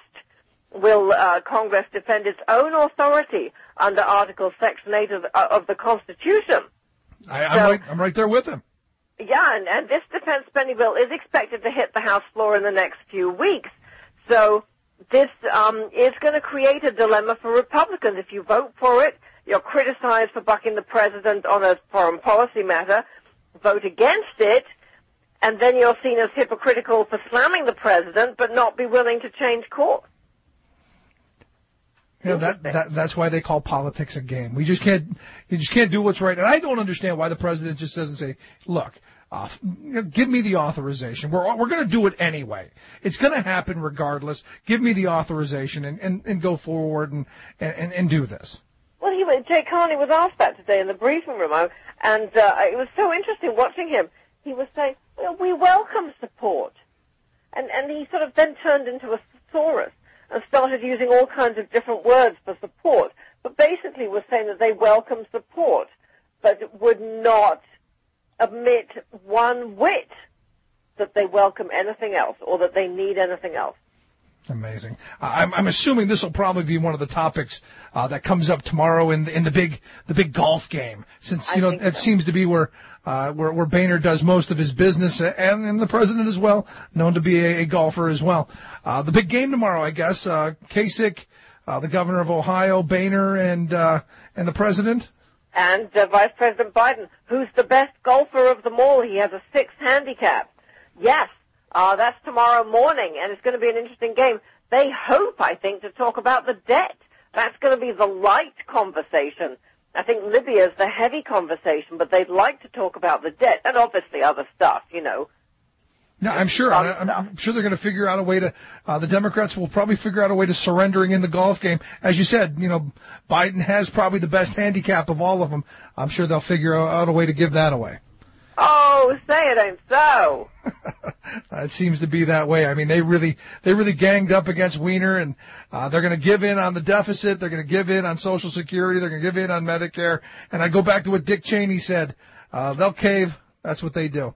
Will uh, Congress defend its own authority under Article Section eight of, uh, of the Constitution? I, I'm, So- right, I'm right there with him. Yeah, and, and this defense spending bill is expected to hit the House floor in the next few weeks. So this um, is going to create a dilemma for Republicans. If you vote for it, you're criticized for bucking the president on a foreign policy matter. Vote against it, and then you're seen as hypocritical for slamming the president but not be willing to change course. You know, that, that that's why they call politics a game. We just can't you just can't do what's right. And I don't understand why the president just doesn't say, look, uh, you know, give me the authorization. We're we're going to do it anyway. It's going to happen regardless. Give me the authorization and, and, and go forward and, and, and do this. Well, he was, Jay Carney was asked that today in the briefing room, and uh, it was so interesting watching him. He was saying, well, we welcome support. And, and he sort of then turned into a thesaurus and started using all kinds of different words for support, but basically was saying that they welcome support, but would not admit one whit that they welcome anything else or that they need anything else. Amazing. I'm, I'm assuming this will probably be one of the topics uh, that comes up tomorrow in the, in the big the big golf game, since you I know think it so. seems to be where uh, where where Boehner does most of his business, and, and the president as well, known to be a, a golfer as well. Uh, the big game tomorrow, I guess. Uh, Kasich, uh, the governor of Ohio, Boehner, and uh, and the president. And uh, Vice President Biden, who's the best golfer of them all. He has a six handicap. Yes, uh, that's tomorrow morning, and it's going to be an interesting game. They hope, I think, to talk about the debt. That's going to be the light conversation. I think Libya is the heavy conversation, but they'd like to talk about the debt and obviously other stuff, you know. Yeah, I'm sure. I'm, I'm sure they're going to figure out a way to. Uh, the Democrats will probably figure out a way to surrendering in the golf game. As you said, you know, Biden has probably the best handicap of all of them. I'm sure they'll figure out a way to give that away. Oh, say it ain't so. Uh, it seems to be that way. I mean, they really they really ganged up against Weiner, and uh, they're going to give in on the deficit. They're going to give in on Social Security. They're going to give in on Medicare. And I go back to what Dick Cheney said. Uh, they'll cave. That's what they do.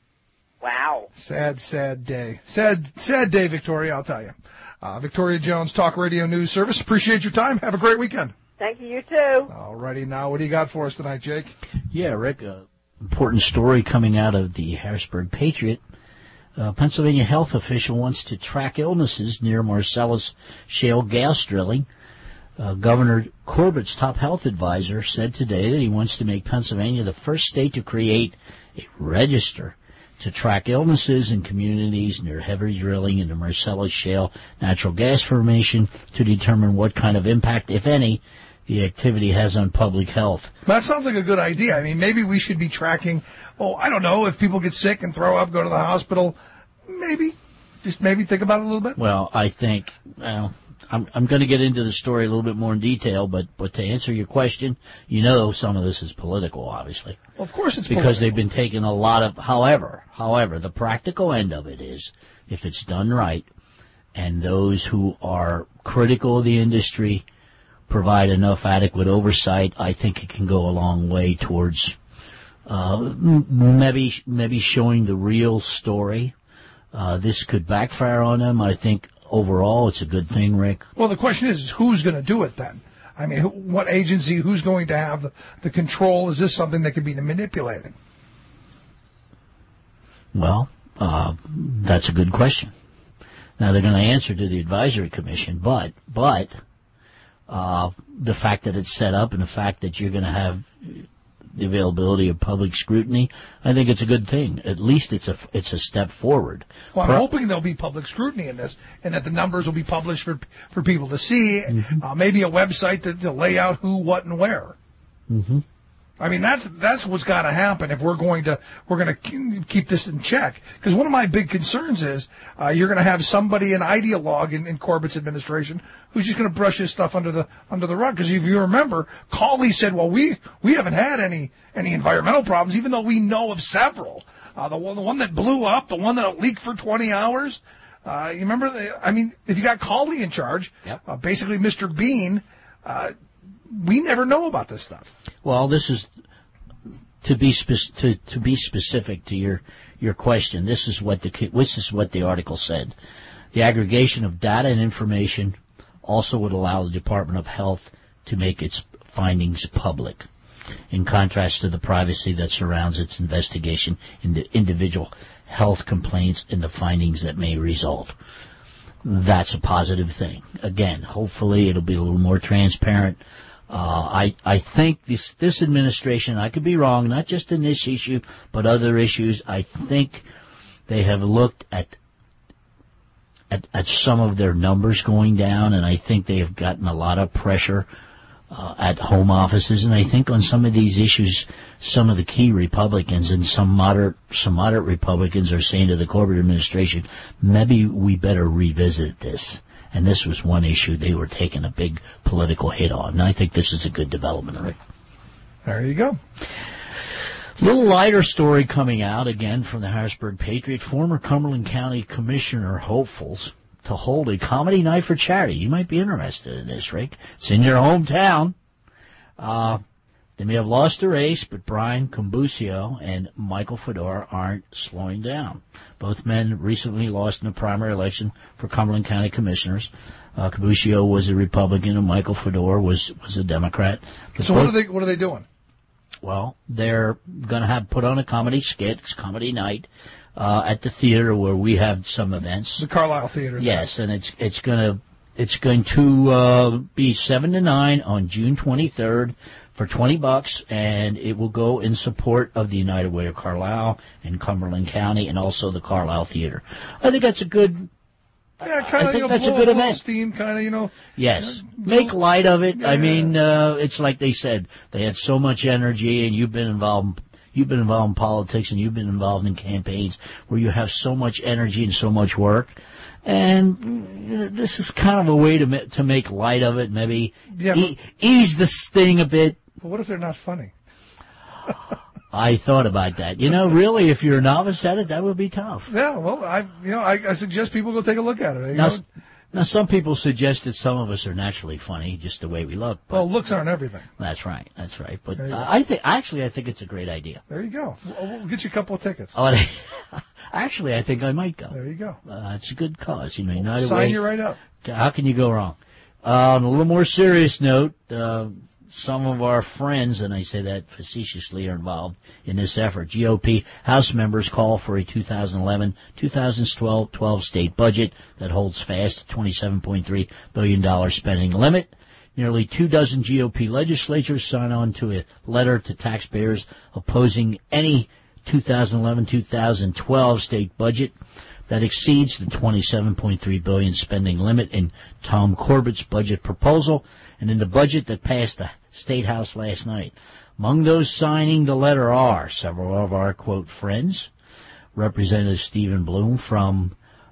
Wow. Sad, sad day. Sad, sad day, Victoria, I'll tell you. Uh, Victoria Jones, Talk Radio News Service. Appreciate your time. Have a great weekend. Thank you, you too. All righty. Now, what do you got for us tonight, Jake? Yeah, Rick, uh, important story coming out of the Harrisburg Patriot. A Pennsylvania health official wants to track illnesses near Marcellus shale gas drilling. Uh, Governor Corbett's top health advisor said today that he wants to make Pennsylvania the first state to create a register to track illnesses in communities near heavy drilling in the Marcellus shale natural gas formation to determine what kind of impact, if any, the activity has on public health. That sounds like a good idea. I mean, maybe we should be tracking, oh, I don't know, if people get sick and throw up, go to the hospital, maybe. Just maybe think about it a little bit. Well, I think, well, I'm, I'm going to get into the story a little bit more in detail, but, but to answer your question, you know some of this is political, obviously. Well, of course it's because political. they've been taking a lot of, however, however, the practical end of it is, if it's done right, and those who are critical of the industry provide enough adequate oversight, I think it can go a long way towards uh, maybe maybe showing the real story. Uh, this could backfire on them. I think overall it's a good thing, Rick. Well, the question is, who's going to do it then? I mean, who, what agency, who's going to have the, the control? Is this something that can be manipulated? Well, uh, that's a good question. Now, they're going to answer to the advisory commission, but but uh, the fact that it's set up and the fact that you're going to have the availability of public scrutiny, I think it's a good thing. At least it's a it's a step forward. Well, I'm Pro- hoping there'll be public scrutiny in this, and that the numbers will be published for for people to see. Mm-hmm. Uh, maybe a website that to lay out who, what, and where. Mm-hmm. I mean, that's that's what's got to happen if we're going to we're going to keep this in check. Because one of my big concerns is uh, you're going to have somebody, an ideologue in, in Corbett's administration, who's just going to brush his stuff under the under the rug. Because if you remember, Cawley said, "Well, we we haven't had any any environmental problems, even though we know of several. Uh, the one the one that blew up, the one that leaked for twenty hours. Uh, you remember? The, I mean, if you got Cawley in charge, yep. uh, basically Mister Bean." Uh, We never know about this stuff. Well, this is to be spe- to to be specific to your your question. This is what the this is what the article said. The aggregation of data and information also would allow the Department of Health to make its findings public, in contrast to the privacy that surrounds its investigation into individual health complaints and the findings that may result. That's a positive thing. Again, hopefully it'll be a little more transparent. Uh, I I think this this administration, I could be wrong, not just in this issue, but other issues. I think they have looked at at, at some of their numbers going down, and I think they have gotten a lot of pressure uh, at home offices. And I think on some of these issues, some of the key Republicans and some moderate some moderate Republicans are saying to the Corbett administration, maybe we better revisit this. And this was one issue they were taking a big political hit on. And I think this is a good development, Rick. There you go. A little lighter story coming out, again, from the Harrisburg Patriot. Former Cumberland County Commissioner hopefuls to hold a comedy night for charity. You might be interested in this, Rick. It's in your hometown. Uh, they may have lost the race, but Brian Cambucio and Michael Fedor aren't slowing down. Both men recently lost in the primary election for Cumberland County Commissioners. Uh, Cambucio was a Republican and Michael Fedor was, was a Democrat. But so what are they what are they doing? Well, they're going to have put on a comedy skit, it's comedy night, uh, at the theater where we have some events. The Carlisle Theater. Yes, there. and it's it's going to it's going to uh, be seven to nine on June twenty-third. For twenty bucks, and it will go in support of the United Way of Carlisle and Cumberland County, and also the Carlisle Theater. I think that's a good. Yeah, kind I of. think You know, that's blow, a good blow event. Steam, kind of. You know. Yes, you know, make light of it. Yeah. I mean, uh, it's like they said, they had so much energy, and you've been involved. You've been involved in politics, and you've been involved in campaigns where you have so much energy and so much work. And this is kind of a way to ma- to make light of it, maybe yeah, e- ease the sting a bit. But what if they're not funny? I thought about that. You know, really, if you're a novice at it, that would be tough. Yeah, well, I you know I, I suggest people go take a look at it. You Now, know? now, some people suggest that some of us are naturally funny, just the way we look. But Well, looks aren't everything. That's right. That's right. But There you uh, go. I think actually, I think it's a great idea. There you go. We'll, we'll get you a couple of tickets. Oh, actually, I think I might go. There you go. Uh, it's a good cause, you know. United Sign Way. you right up. How can you go wrong? Uh, on a little more serious note, uh, some of our friends, and I say that facetiously, are involved in this effort. G O P House members call for a two thousand eleven to two thousand twelve state budget that holds fast a twenty-seven point three billion dollars spending limit. Nearly two dozen G O P legislatures sign on to a letter to taxpayers opposing any two thousand eleven to two thousand twelve state budget that exceeds the twenty-seven point three billion dollars spending limit in Tom Corbett's budget proposal and in the budget that passed the State House last night. Among those signing the letter are several of our, quote, friends, Representative Stephen Bloom from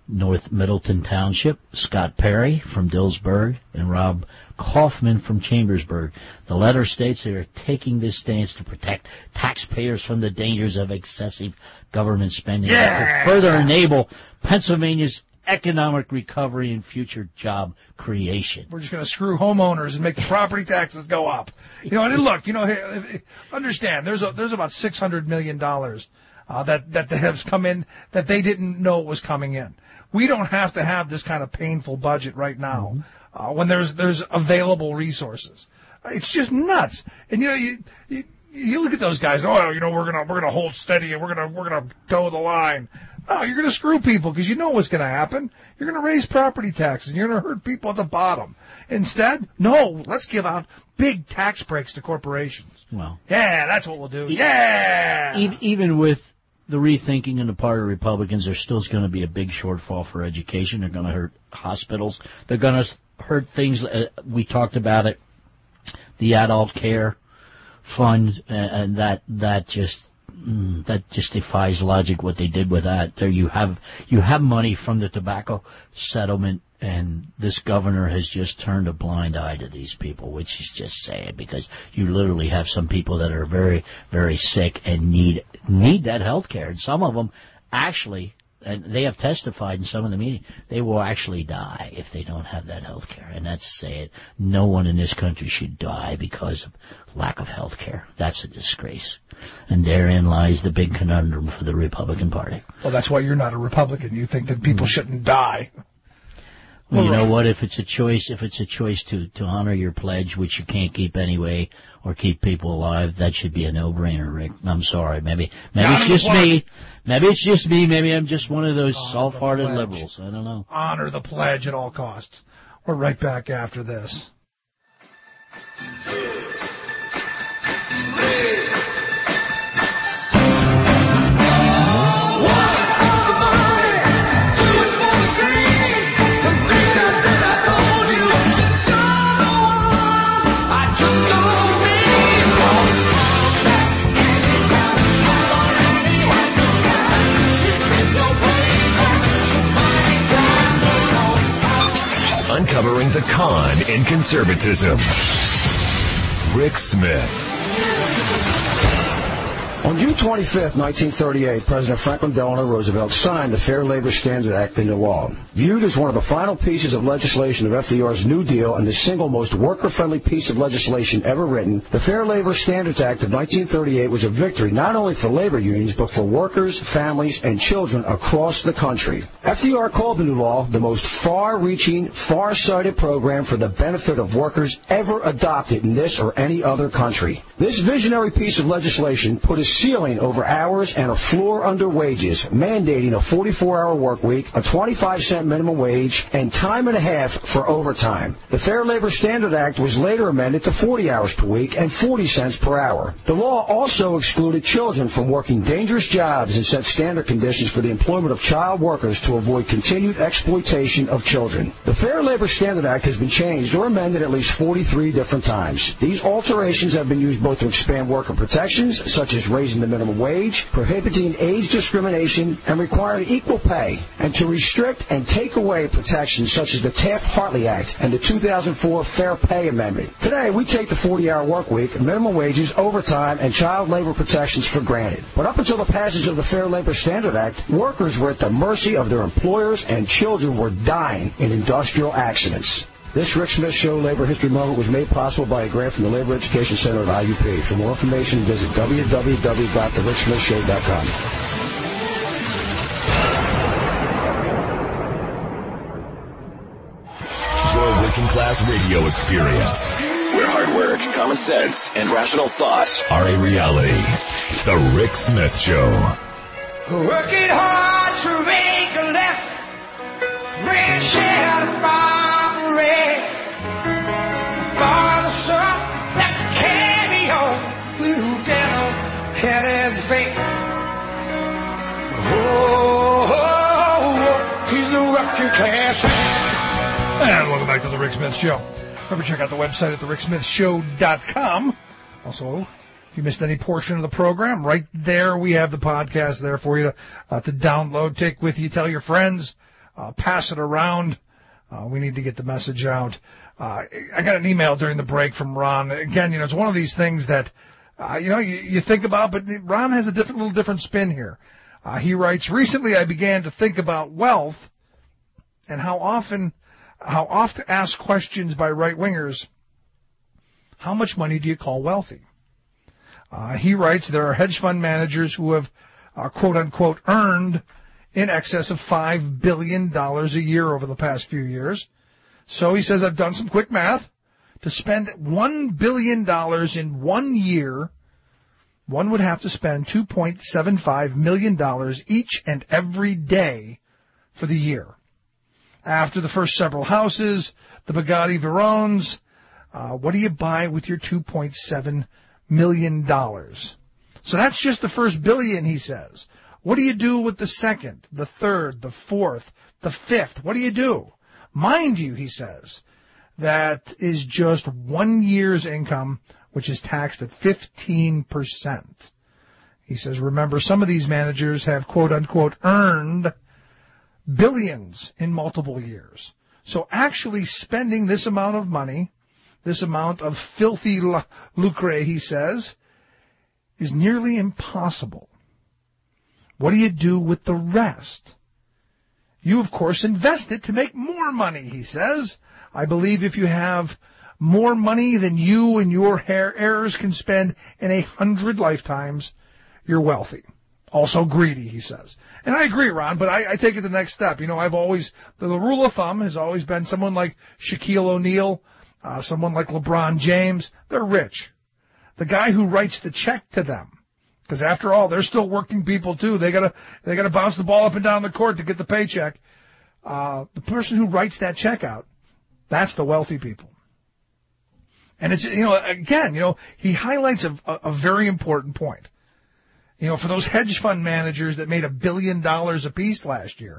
North Middleton Township, Scott Perry from Dillsburg, and Rob Kaufman from Chambersburg. The letter states they are taking this stance to protect taxpayers from the dangers of excessive government spending Yeah. to further enable Pennsylvania's economic recovery and future job creation. We're just going to screw homeowners and make the property taxes go up. You know, and look, you know, hey, understand, there's a, there's about six hundred million dollars uh, that, that has come in that they didn't know was coming in. We don't have to have this kind of painful budget right now. Mm-hmm. Uh, when there's there's available resources, it's just nuts. And you know, you, you you look at those guys. Oh, you know, we're gonna we're gonna hold steady and we're gonna we're gonna toe the line. No, you're gonna screw people because you know what's gonna happen. You're gonna raise property taxes. And you're gonna hurt people at the bottom. Instead, no, let's give out big tax breaks to corporations. Well, yeah, that's what we'll do. Yeah. Even, even with the rethinking in the part of Republicans, there's still going to be a big shortfall for education. They're going to hurt hospitals. They're going to hurt things. Uh, we talked about it, the adult care fund, uh, and that that just mm, that just defies logic. What they did with that, there you have you have money from the tobacco settlement, and this governor has just turned a blind eye to these people, which is just sad because you literally have some people that are very, very sick and need need that health care. And some of them actually, and they have testified in some of the meetings, they will actually die if they don't have that health care. And that's sad. No one in this country should die because of lack of health care. That's a disgrace. And therein lies the big conundrum for the Republican Party. Well, that's why you're not a Republican. You think that people shouldn't die. Well, you know what? If it's a choice, if it's a choice to, to honor your pledge, which you can't keep anyway, or keep people alive, that should be a no-brainer, Rick. I'm sorry. Maybe maybe it's just me. Maybe it's just me. Maybe I'm just one of those soft-hearted liberals. I don't know. Honor the pledge at all costs. We're right back after this. Uncovering the con in conservatism. Rick Smith. On June twenty-fifth, nineteen thirty-eight, President Franklin Delano Roosevelt signed the Fair Labor Standards Act into law. Viewed as one of the final pieces of legislation of F D R's New Deal and the single most worker-friendly piece of legislation ever written, the Fair Labor Standards Act of nineteen thirty-eight was a victory not only for labor unions, but for workers, families, and children across the country. F D R called the new law the most far-reaching, far-sighted program for the benefit of workers ever adopted in this or any other country. This visionary piece of legislation put a ceiling over hours and a floor under wages, mandating a forty-four hour work week, a twenty-five cent minimum wage, and time and a half for overtime. The Fair Labor Standards Act was later amended to forty hours per week and forty cents per hour. The law also excluded children from working dangerous jobs and set standard conditions for the employment of child workers to avoid continued exploitation of children. The Fair Labor Standards Act has been changed or amended at least forty-three different times. These alterations have been used both to expand worker protections, such as raising the minimum wage, prohibiting age discrimination, and requiring equal pay, and to restrict and take away protections such as the Taft-Hartley Act and the two thousand four Fair Pay Amendment. Today, we take the forty hour work week, minimum wages, overtime, and child labor protections for granted. But up until the passage of the Fair Labor Standards Act, workers were at the mercy of their employers and children were dying in industrial accidents. This Rick Smith Show Labor History Moment was made possible by a grant from the Labor Education Center at I U P. For more information, visit w w w dot the rick smith show dot com. Your working class radio experience, where hard work, common sense, and rational thought are a reality. The Rick Smith Show. Working hard to make a left, red shell from red. Father, son, that carry on, blue devil had his fate. Oh, oh, oh, he's a working class man. And welcome back to the Rick Smith Show. Remember, check out the website at the rick smith show dot com. Also, if you missed any portion of the program, right there we have the podcast there for you to, uh, to download, take with you, tell your friends. uh, pass it around. Uh, we need to get the message out. Uh, I got an email during the break from Ron. Again, you know, it's one of these things that, uh, you know, you, you think about, but Ron has a different, little different spin here. Uh, he writes, recently I began to think about wealth and how often, how often asked questions by right-wingers, how much money do you call wealthy? Uh, he writes, there are hedge fund managers who have, uh, quote-unquote, earned in excess of five billion dollars a year over the past few years. So he says, I've done some quick math. To spend one billion dollars in one year, one would have to spend two point seven five million dollars each and every day for the year. After the first several houses, the Bugatti Veyrons, uh, what do you buy with your two point seven million dollars? So that's just the first billion, he says. What do you do with the second, the third, the fourth, the fifth? What do you do? Mind you, he says, that is just one year's income, which is taxed at fifteen percent. He says, remember, some of these managers have, quote-unquote, earned billions in multiple years. So actually spending this amount of money, this amount of filthy lucre, he says, is nearly impossible. What do you do with the rest? You, of course, invest it to make more money, he says. I believe if you have more money than you and your heirs can spend in a hundred lifetimes, you're wealthy. Also greedy, he says. And I agree, Ron, but I, I take it the next step. You know, I've always, the, the rule of thumb has always been someone like Shaquille O'Neal, uh, someone like LeBron James, they're rich. The guy who writes the check to them, because after all, they're still working people too. They gotta, they gotta bounce the ball up and down the court to get the paycheck. Uh, the person who writes that check out, that's the wealthy people. And it's, you know, again, you know, he highlights a, a, a very important point. You know, for those hedge fund managers that made a billion dollars apiece last year,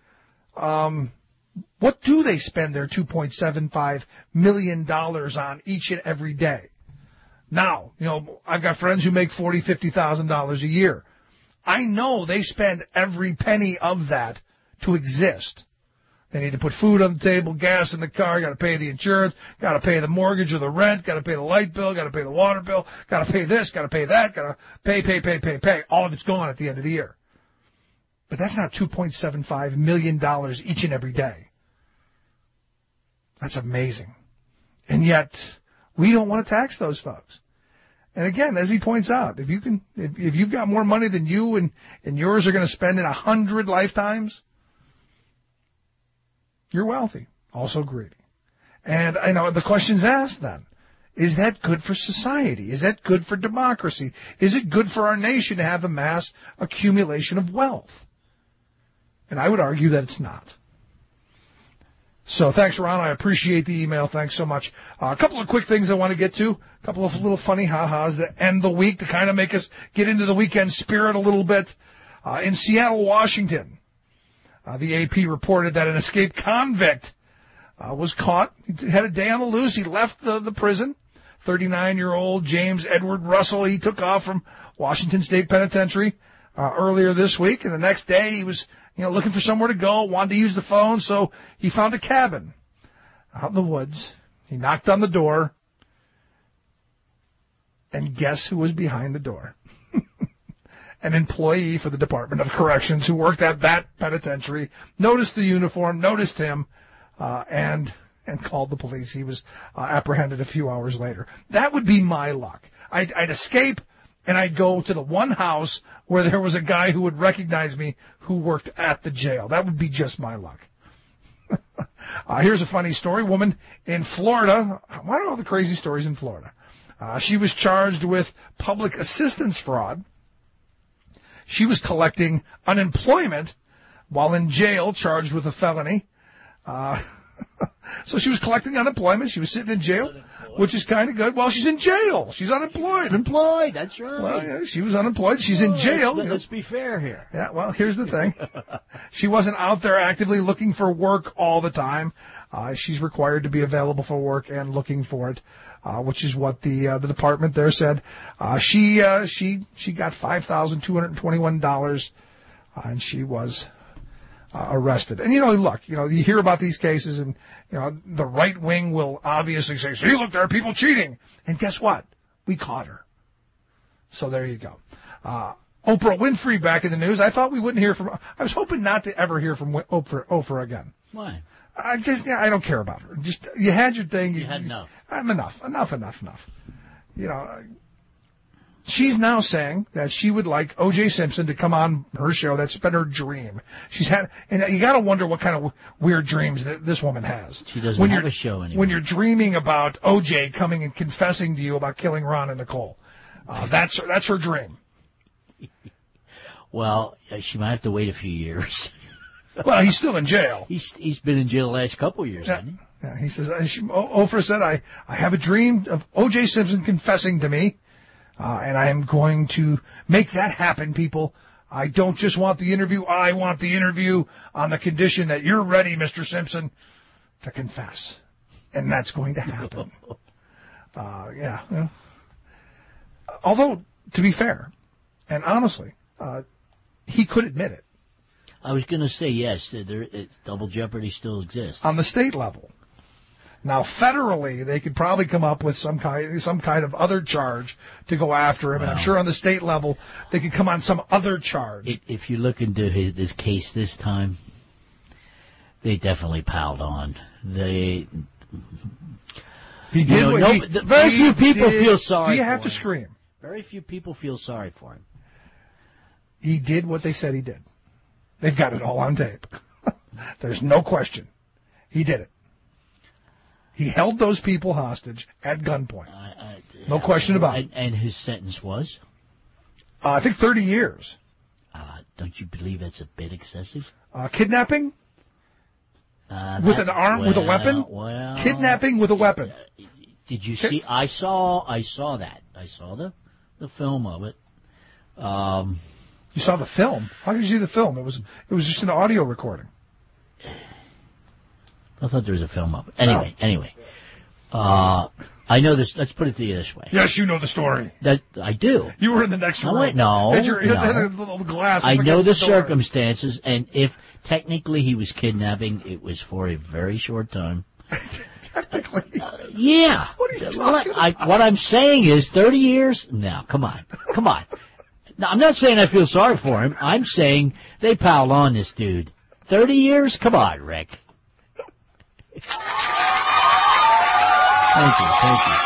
um, what do they spend their two point seven five million dollars on each and every day? Now, you know, I've got friends who make forty thousand dollars, fifty thousand dollars a year. I know they spend every penny of that to exist. They need to put food on the table, gas in the car, got to pay the insurance, got to pay the mortgage or the rent, got to pay the light bill, got to pay the water bill, got to pay this, got to pay that, got to pay, pay, pay, pay, pay. All of it's gone at the end of the year. But that's not two point seven five million dollars each and every day. That's amazing. And yet, we don't want to tax those folks. And again, as he points out, if you can, if, if you've got more money than you and, and yours are going to spend in a hundred lifetimes, you're wealthy, also greedy. And I know the question's asked then, is that good for society? Is that good for democracy? Is it good for our nation to have a mass accumulation of wealth? And I would argue that it's not. So thanks, Ron. I appreciate the email. Thanks so much. Uh, a couple of quick things I want to get to. A couple of little funny ha-has that end the week to kind of make us get into the weekend spirit a little bit. Uh, in Seattle, Washington, uh, the A P reported that an escaped convict uh, was caught. He had a day on the loose. He left the, the prison. thirty-nine-year-old James Edward Russell, he took off from Washington State Penitentiary uh, earlier this week. And the next day he was you know, looking for somewhere to go, wanted to use the phone, so he found a cabin out in the woods. He knocked on the door, and guess who was behind the door? An employee for the Department of Corrections who worked at that penitentiary, noticed the uniform, noticed him, uh, and and called the police. He was uh, apprehended a few hours later. That would be my luck. I'd, I'd escape, and I'd go to the one house where there was a guy who would recognize me who worked at the jail. That would be just my luck. uh, here's a funny story. Woman in Florida. Why are all the crazy stories in Florida? Uh, she was charged with public assistance fraud. She was collecting unemployment while in jail, charged with a felony. Uh, so she was collecting unemployment. She was sitting in jail, which is kind of good. Well, she's in jail. She's unemployed. Unemployed, that's right. Well, yeah, she was unemployed. She's in jail. Let's, let's be fair here. Yeah, well, here's the thing. She wasn't out there actively looking for work all the time. Uh, she's required to be available for work and looking for it, uh, which is what the uh, the department there said. Uh, she uh, she she got five thousand two hundred twenty-one dollars, uh, and she was uh, arrested. And, you know, look, you know, you hear about these cases and, you know, the right wing will obviously say, see, look, there are people cheating. And guess what? We caught her. So there you go. Uh, Oprah Winfrey back in the news. I thought we wouldn't hear from, I was hoping not to ever hear from Oprah, Oprah again. Why? I just, yeah, I don't care about her. Just, you had your thing. You, you had enough. I'm enough, enough, enough, enough. You know, she's now saying that she would like O J Simpson to come on her show. That's been her dream. She's had, and you got to wonder what kind of weird dreams that this woman has. She doesn't when have you're, a show anymore. When you're dreaming about O J coming and confessing to you about killing Ron and Nicole, uh, that's that's her dream. Well, she might have to wait a few years. Well, he's still in jail. He's he's been in jail the last couple of years, yeah. hasn't he? Yeah, he says, Oprah said, I, I have a dream of O J Simpson confessing to me, uh, and I am going to make that happen, people. I don't just want the interview, I want the interview on the condition that you're ready, Mister Simpson, to confess. And that's going to happen. uh, yeah. You know. Although, to be fair, and honestly, uh, he could admit it. I was going to say, yes, there, it, double jeopardy still exists. On the state level. Now, federally, they could probably come up with some kind, some kind of other charge to go after him. Wow. And I'm sure on the state level, they could come on some other charge. If, if you look into his, his case this time, they definitely piled on. They... He did you know, what no, he, very he few people did, feel sorry you for have to him. scream. Very few people feel sorry for him. He did what they said he did. They've got it all on tape. There's no question. He did it. He held those people hostage at gunpoint. I, I, no question about and, it. And his sentence was? Uh, I think thirty years. Uh, don't you believe that's a bit excessive? Uh, kidnapping? Uh, with that, an arm, well, with a weapon? Well, Kidnapping with a weapon. Uh, did you see? I saw. I saw that. I saw the the film of it. Um, you saw the film? How did you see the film? It was it was just an audio recording. I thought there was a film of it. Anyway, no. anyway. Uh, I know this. Let's put it to you this way. Yes, you know the story. That I do. You were in the next room. No, wait, no, had your, no. Had a little glass I know the, the circumstances, and if technically he was kidnapping, it was for a very short time. Technically? Uh, yeah. What are you talking what, about? I, what I'm saying is thirty years? No, come on. Come on. Now, I'm not saying I feel sorry for him. I'm saying they piled on this dude. thirty years? Come on, Rick. Thank you, thank you.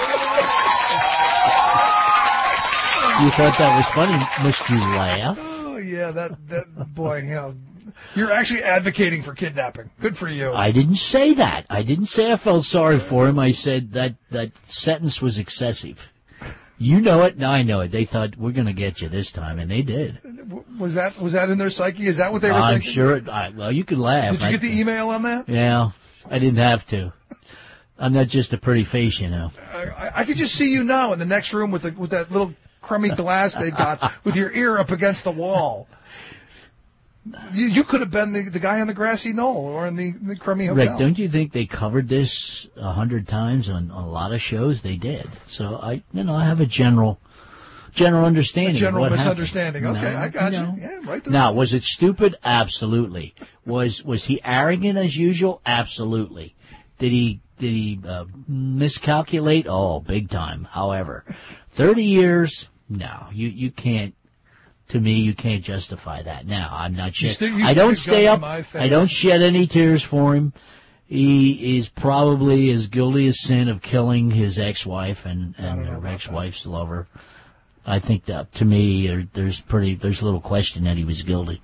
You thought that was funny, must you laugh? Oh, yeah, that, that boy, you know, you're actually advocating for kidnapping. Good for you. I didn't say that. I didn't say I felt sorry for him. I said that that sentence was excessive. You know it, and I know it. They thought, we're going to get you this time, and they did. Was that was that in their psyche? Is that what they were I'm thinking? I'm sure. It, I, well, you can laugh. Did you I, get the email on that? Yeah, I didn't have to. I'm not just a pretty face, you know. I, I could just see you now in the next room with the, with that little crummy glass they've got, with your ear up against the wall. You, you could have been the, the guy on the grassy knoll or in the, the crummy hotel. Rick, don't you think they covered this a hundred times on, on a lot of shows? They did. So I, you know, I have a general, general understanding. A general of what misunderstanding. happened. Okay, no, I got you. you. Know. Yeah, right there. Now, was it stupid? Absolutely. Was was he arrogant as usual? Absolutely. Did he did he uh, miscalculate? Oh, big time. However, thirty years? No, you you can't. To me, you can't justify that. Now, I'm not shed. I don't stay up. I don't shed any tears for him. He is probably as guilty as sin of killing his ex-wife and and her ex-wife's lover. I think that to me, there, there's pretty there's little question that he was guilty.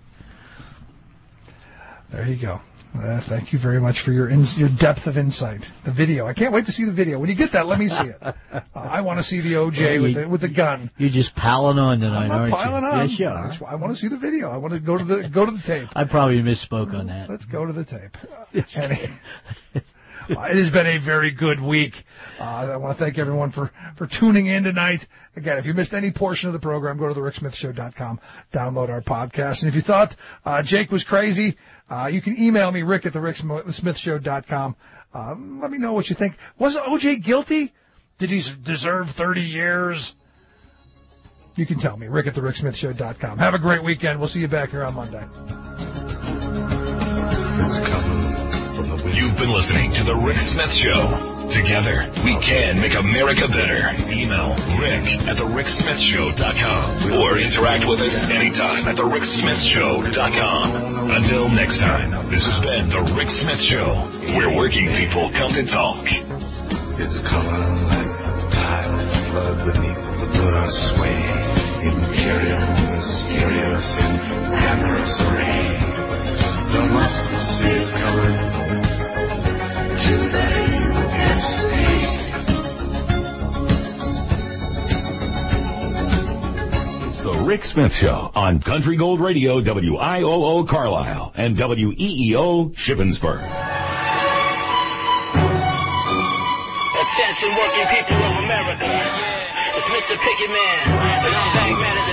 There you go. Uh, thank you very much for your ins- your depth of insight. The video. I can't wait to see the video. When you get that, let me see it. Uh, I want to see the O J with the, with the gun. You're just piling on tonight, I'm not aren't piling you? on. Yes, you are. I want to see the video. I want to go to the go to the tape. I probably misspoke on that. Let's go to the tape. It has been a very good week. Uh, I want to thank everyone for, for tuning in tonight. Again, if you missed any portion of the program, go to the rick smith show dot com, download our podcast. And if you thought uh, Jake was crazy, uh, you can email me, rick at the rick smith show dot com. Uh, let me know what you think. Was O J guilty? Did he deserve thirty years? You can tell me, rick at the rick smith show dot com. Have a great weekend. We'll see you back here on Monday. You've been listening to The Rick Smith Show. Together, we can make America better. Email rick at the rick smith show dot com or interact with us anytime at the rick smith show dot com. Until next time, this has been The Rick Smith Show, where working people come to talk. It's color like the tide of flood beneath the Buddha sway. Imperial, mysterious, in amorous array. Democracy is colored to the U S A. It's The Rick Smith Show on Country Gold Radio, W I O O Carlisle and W E E O Shippensburg. Attention working people of America. It's Mister Picket Man, and I'm back man.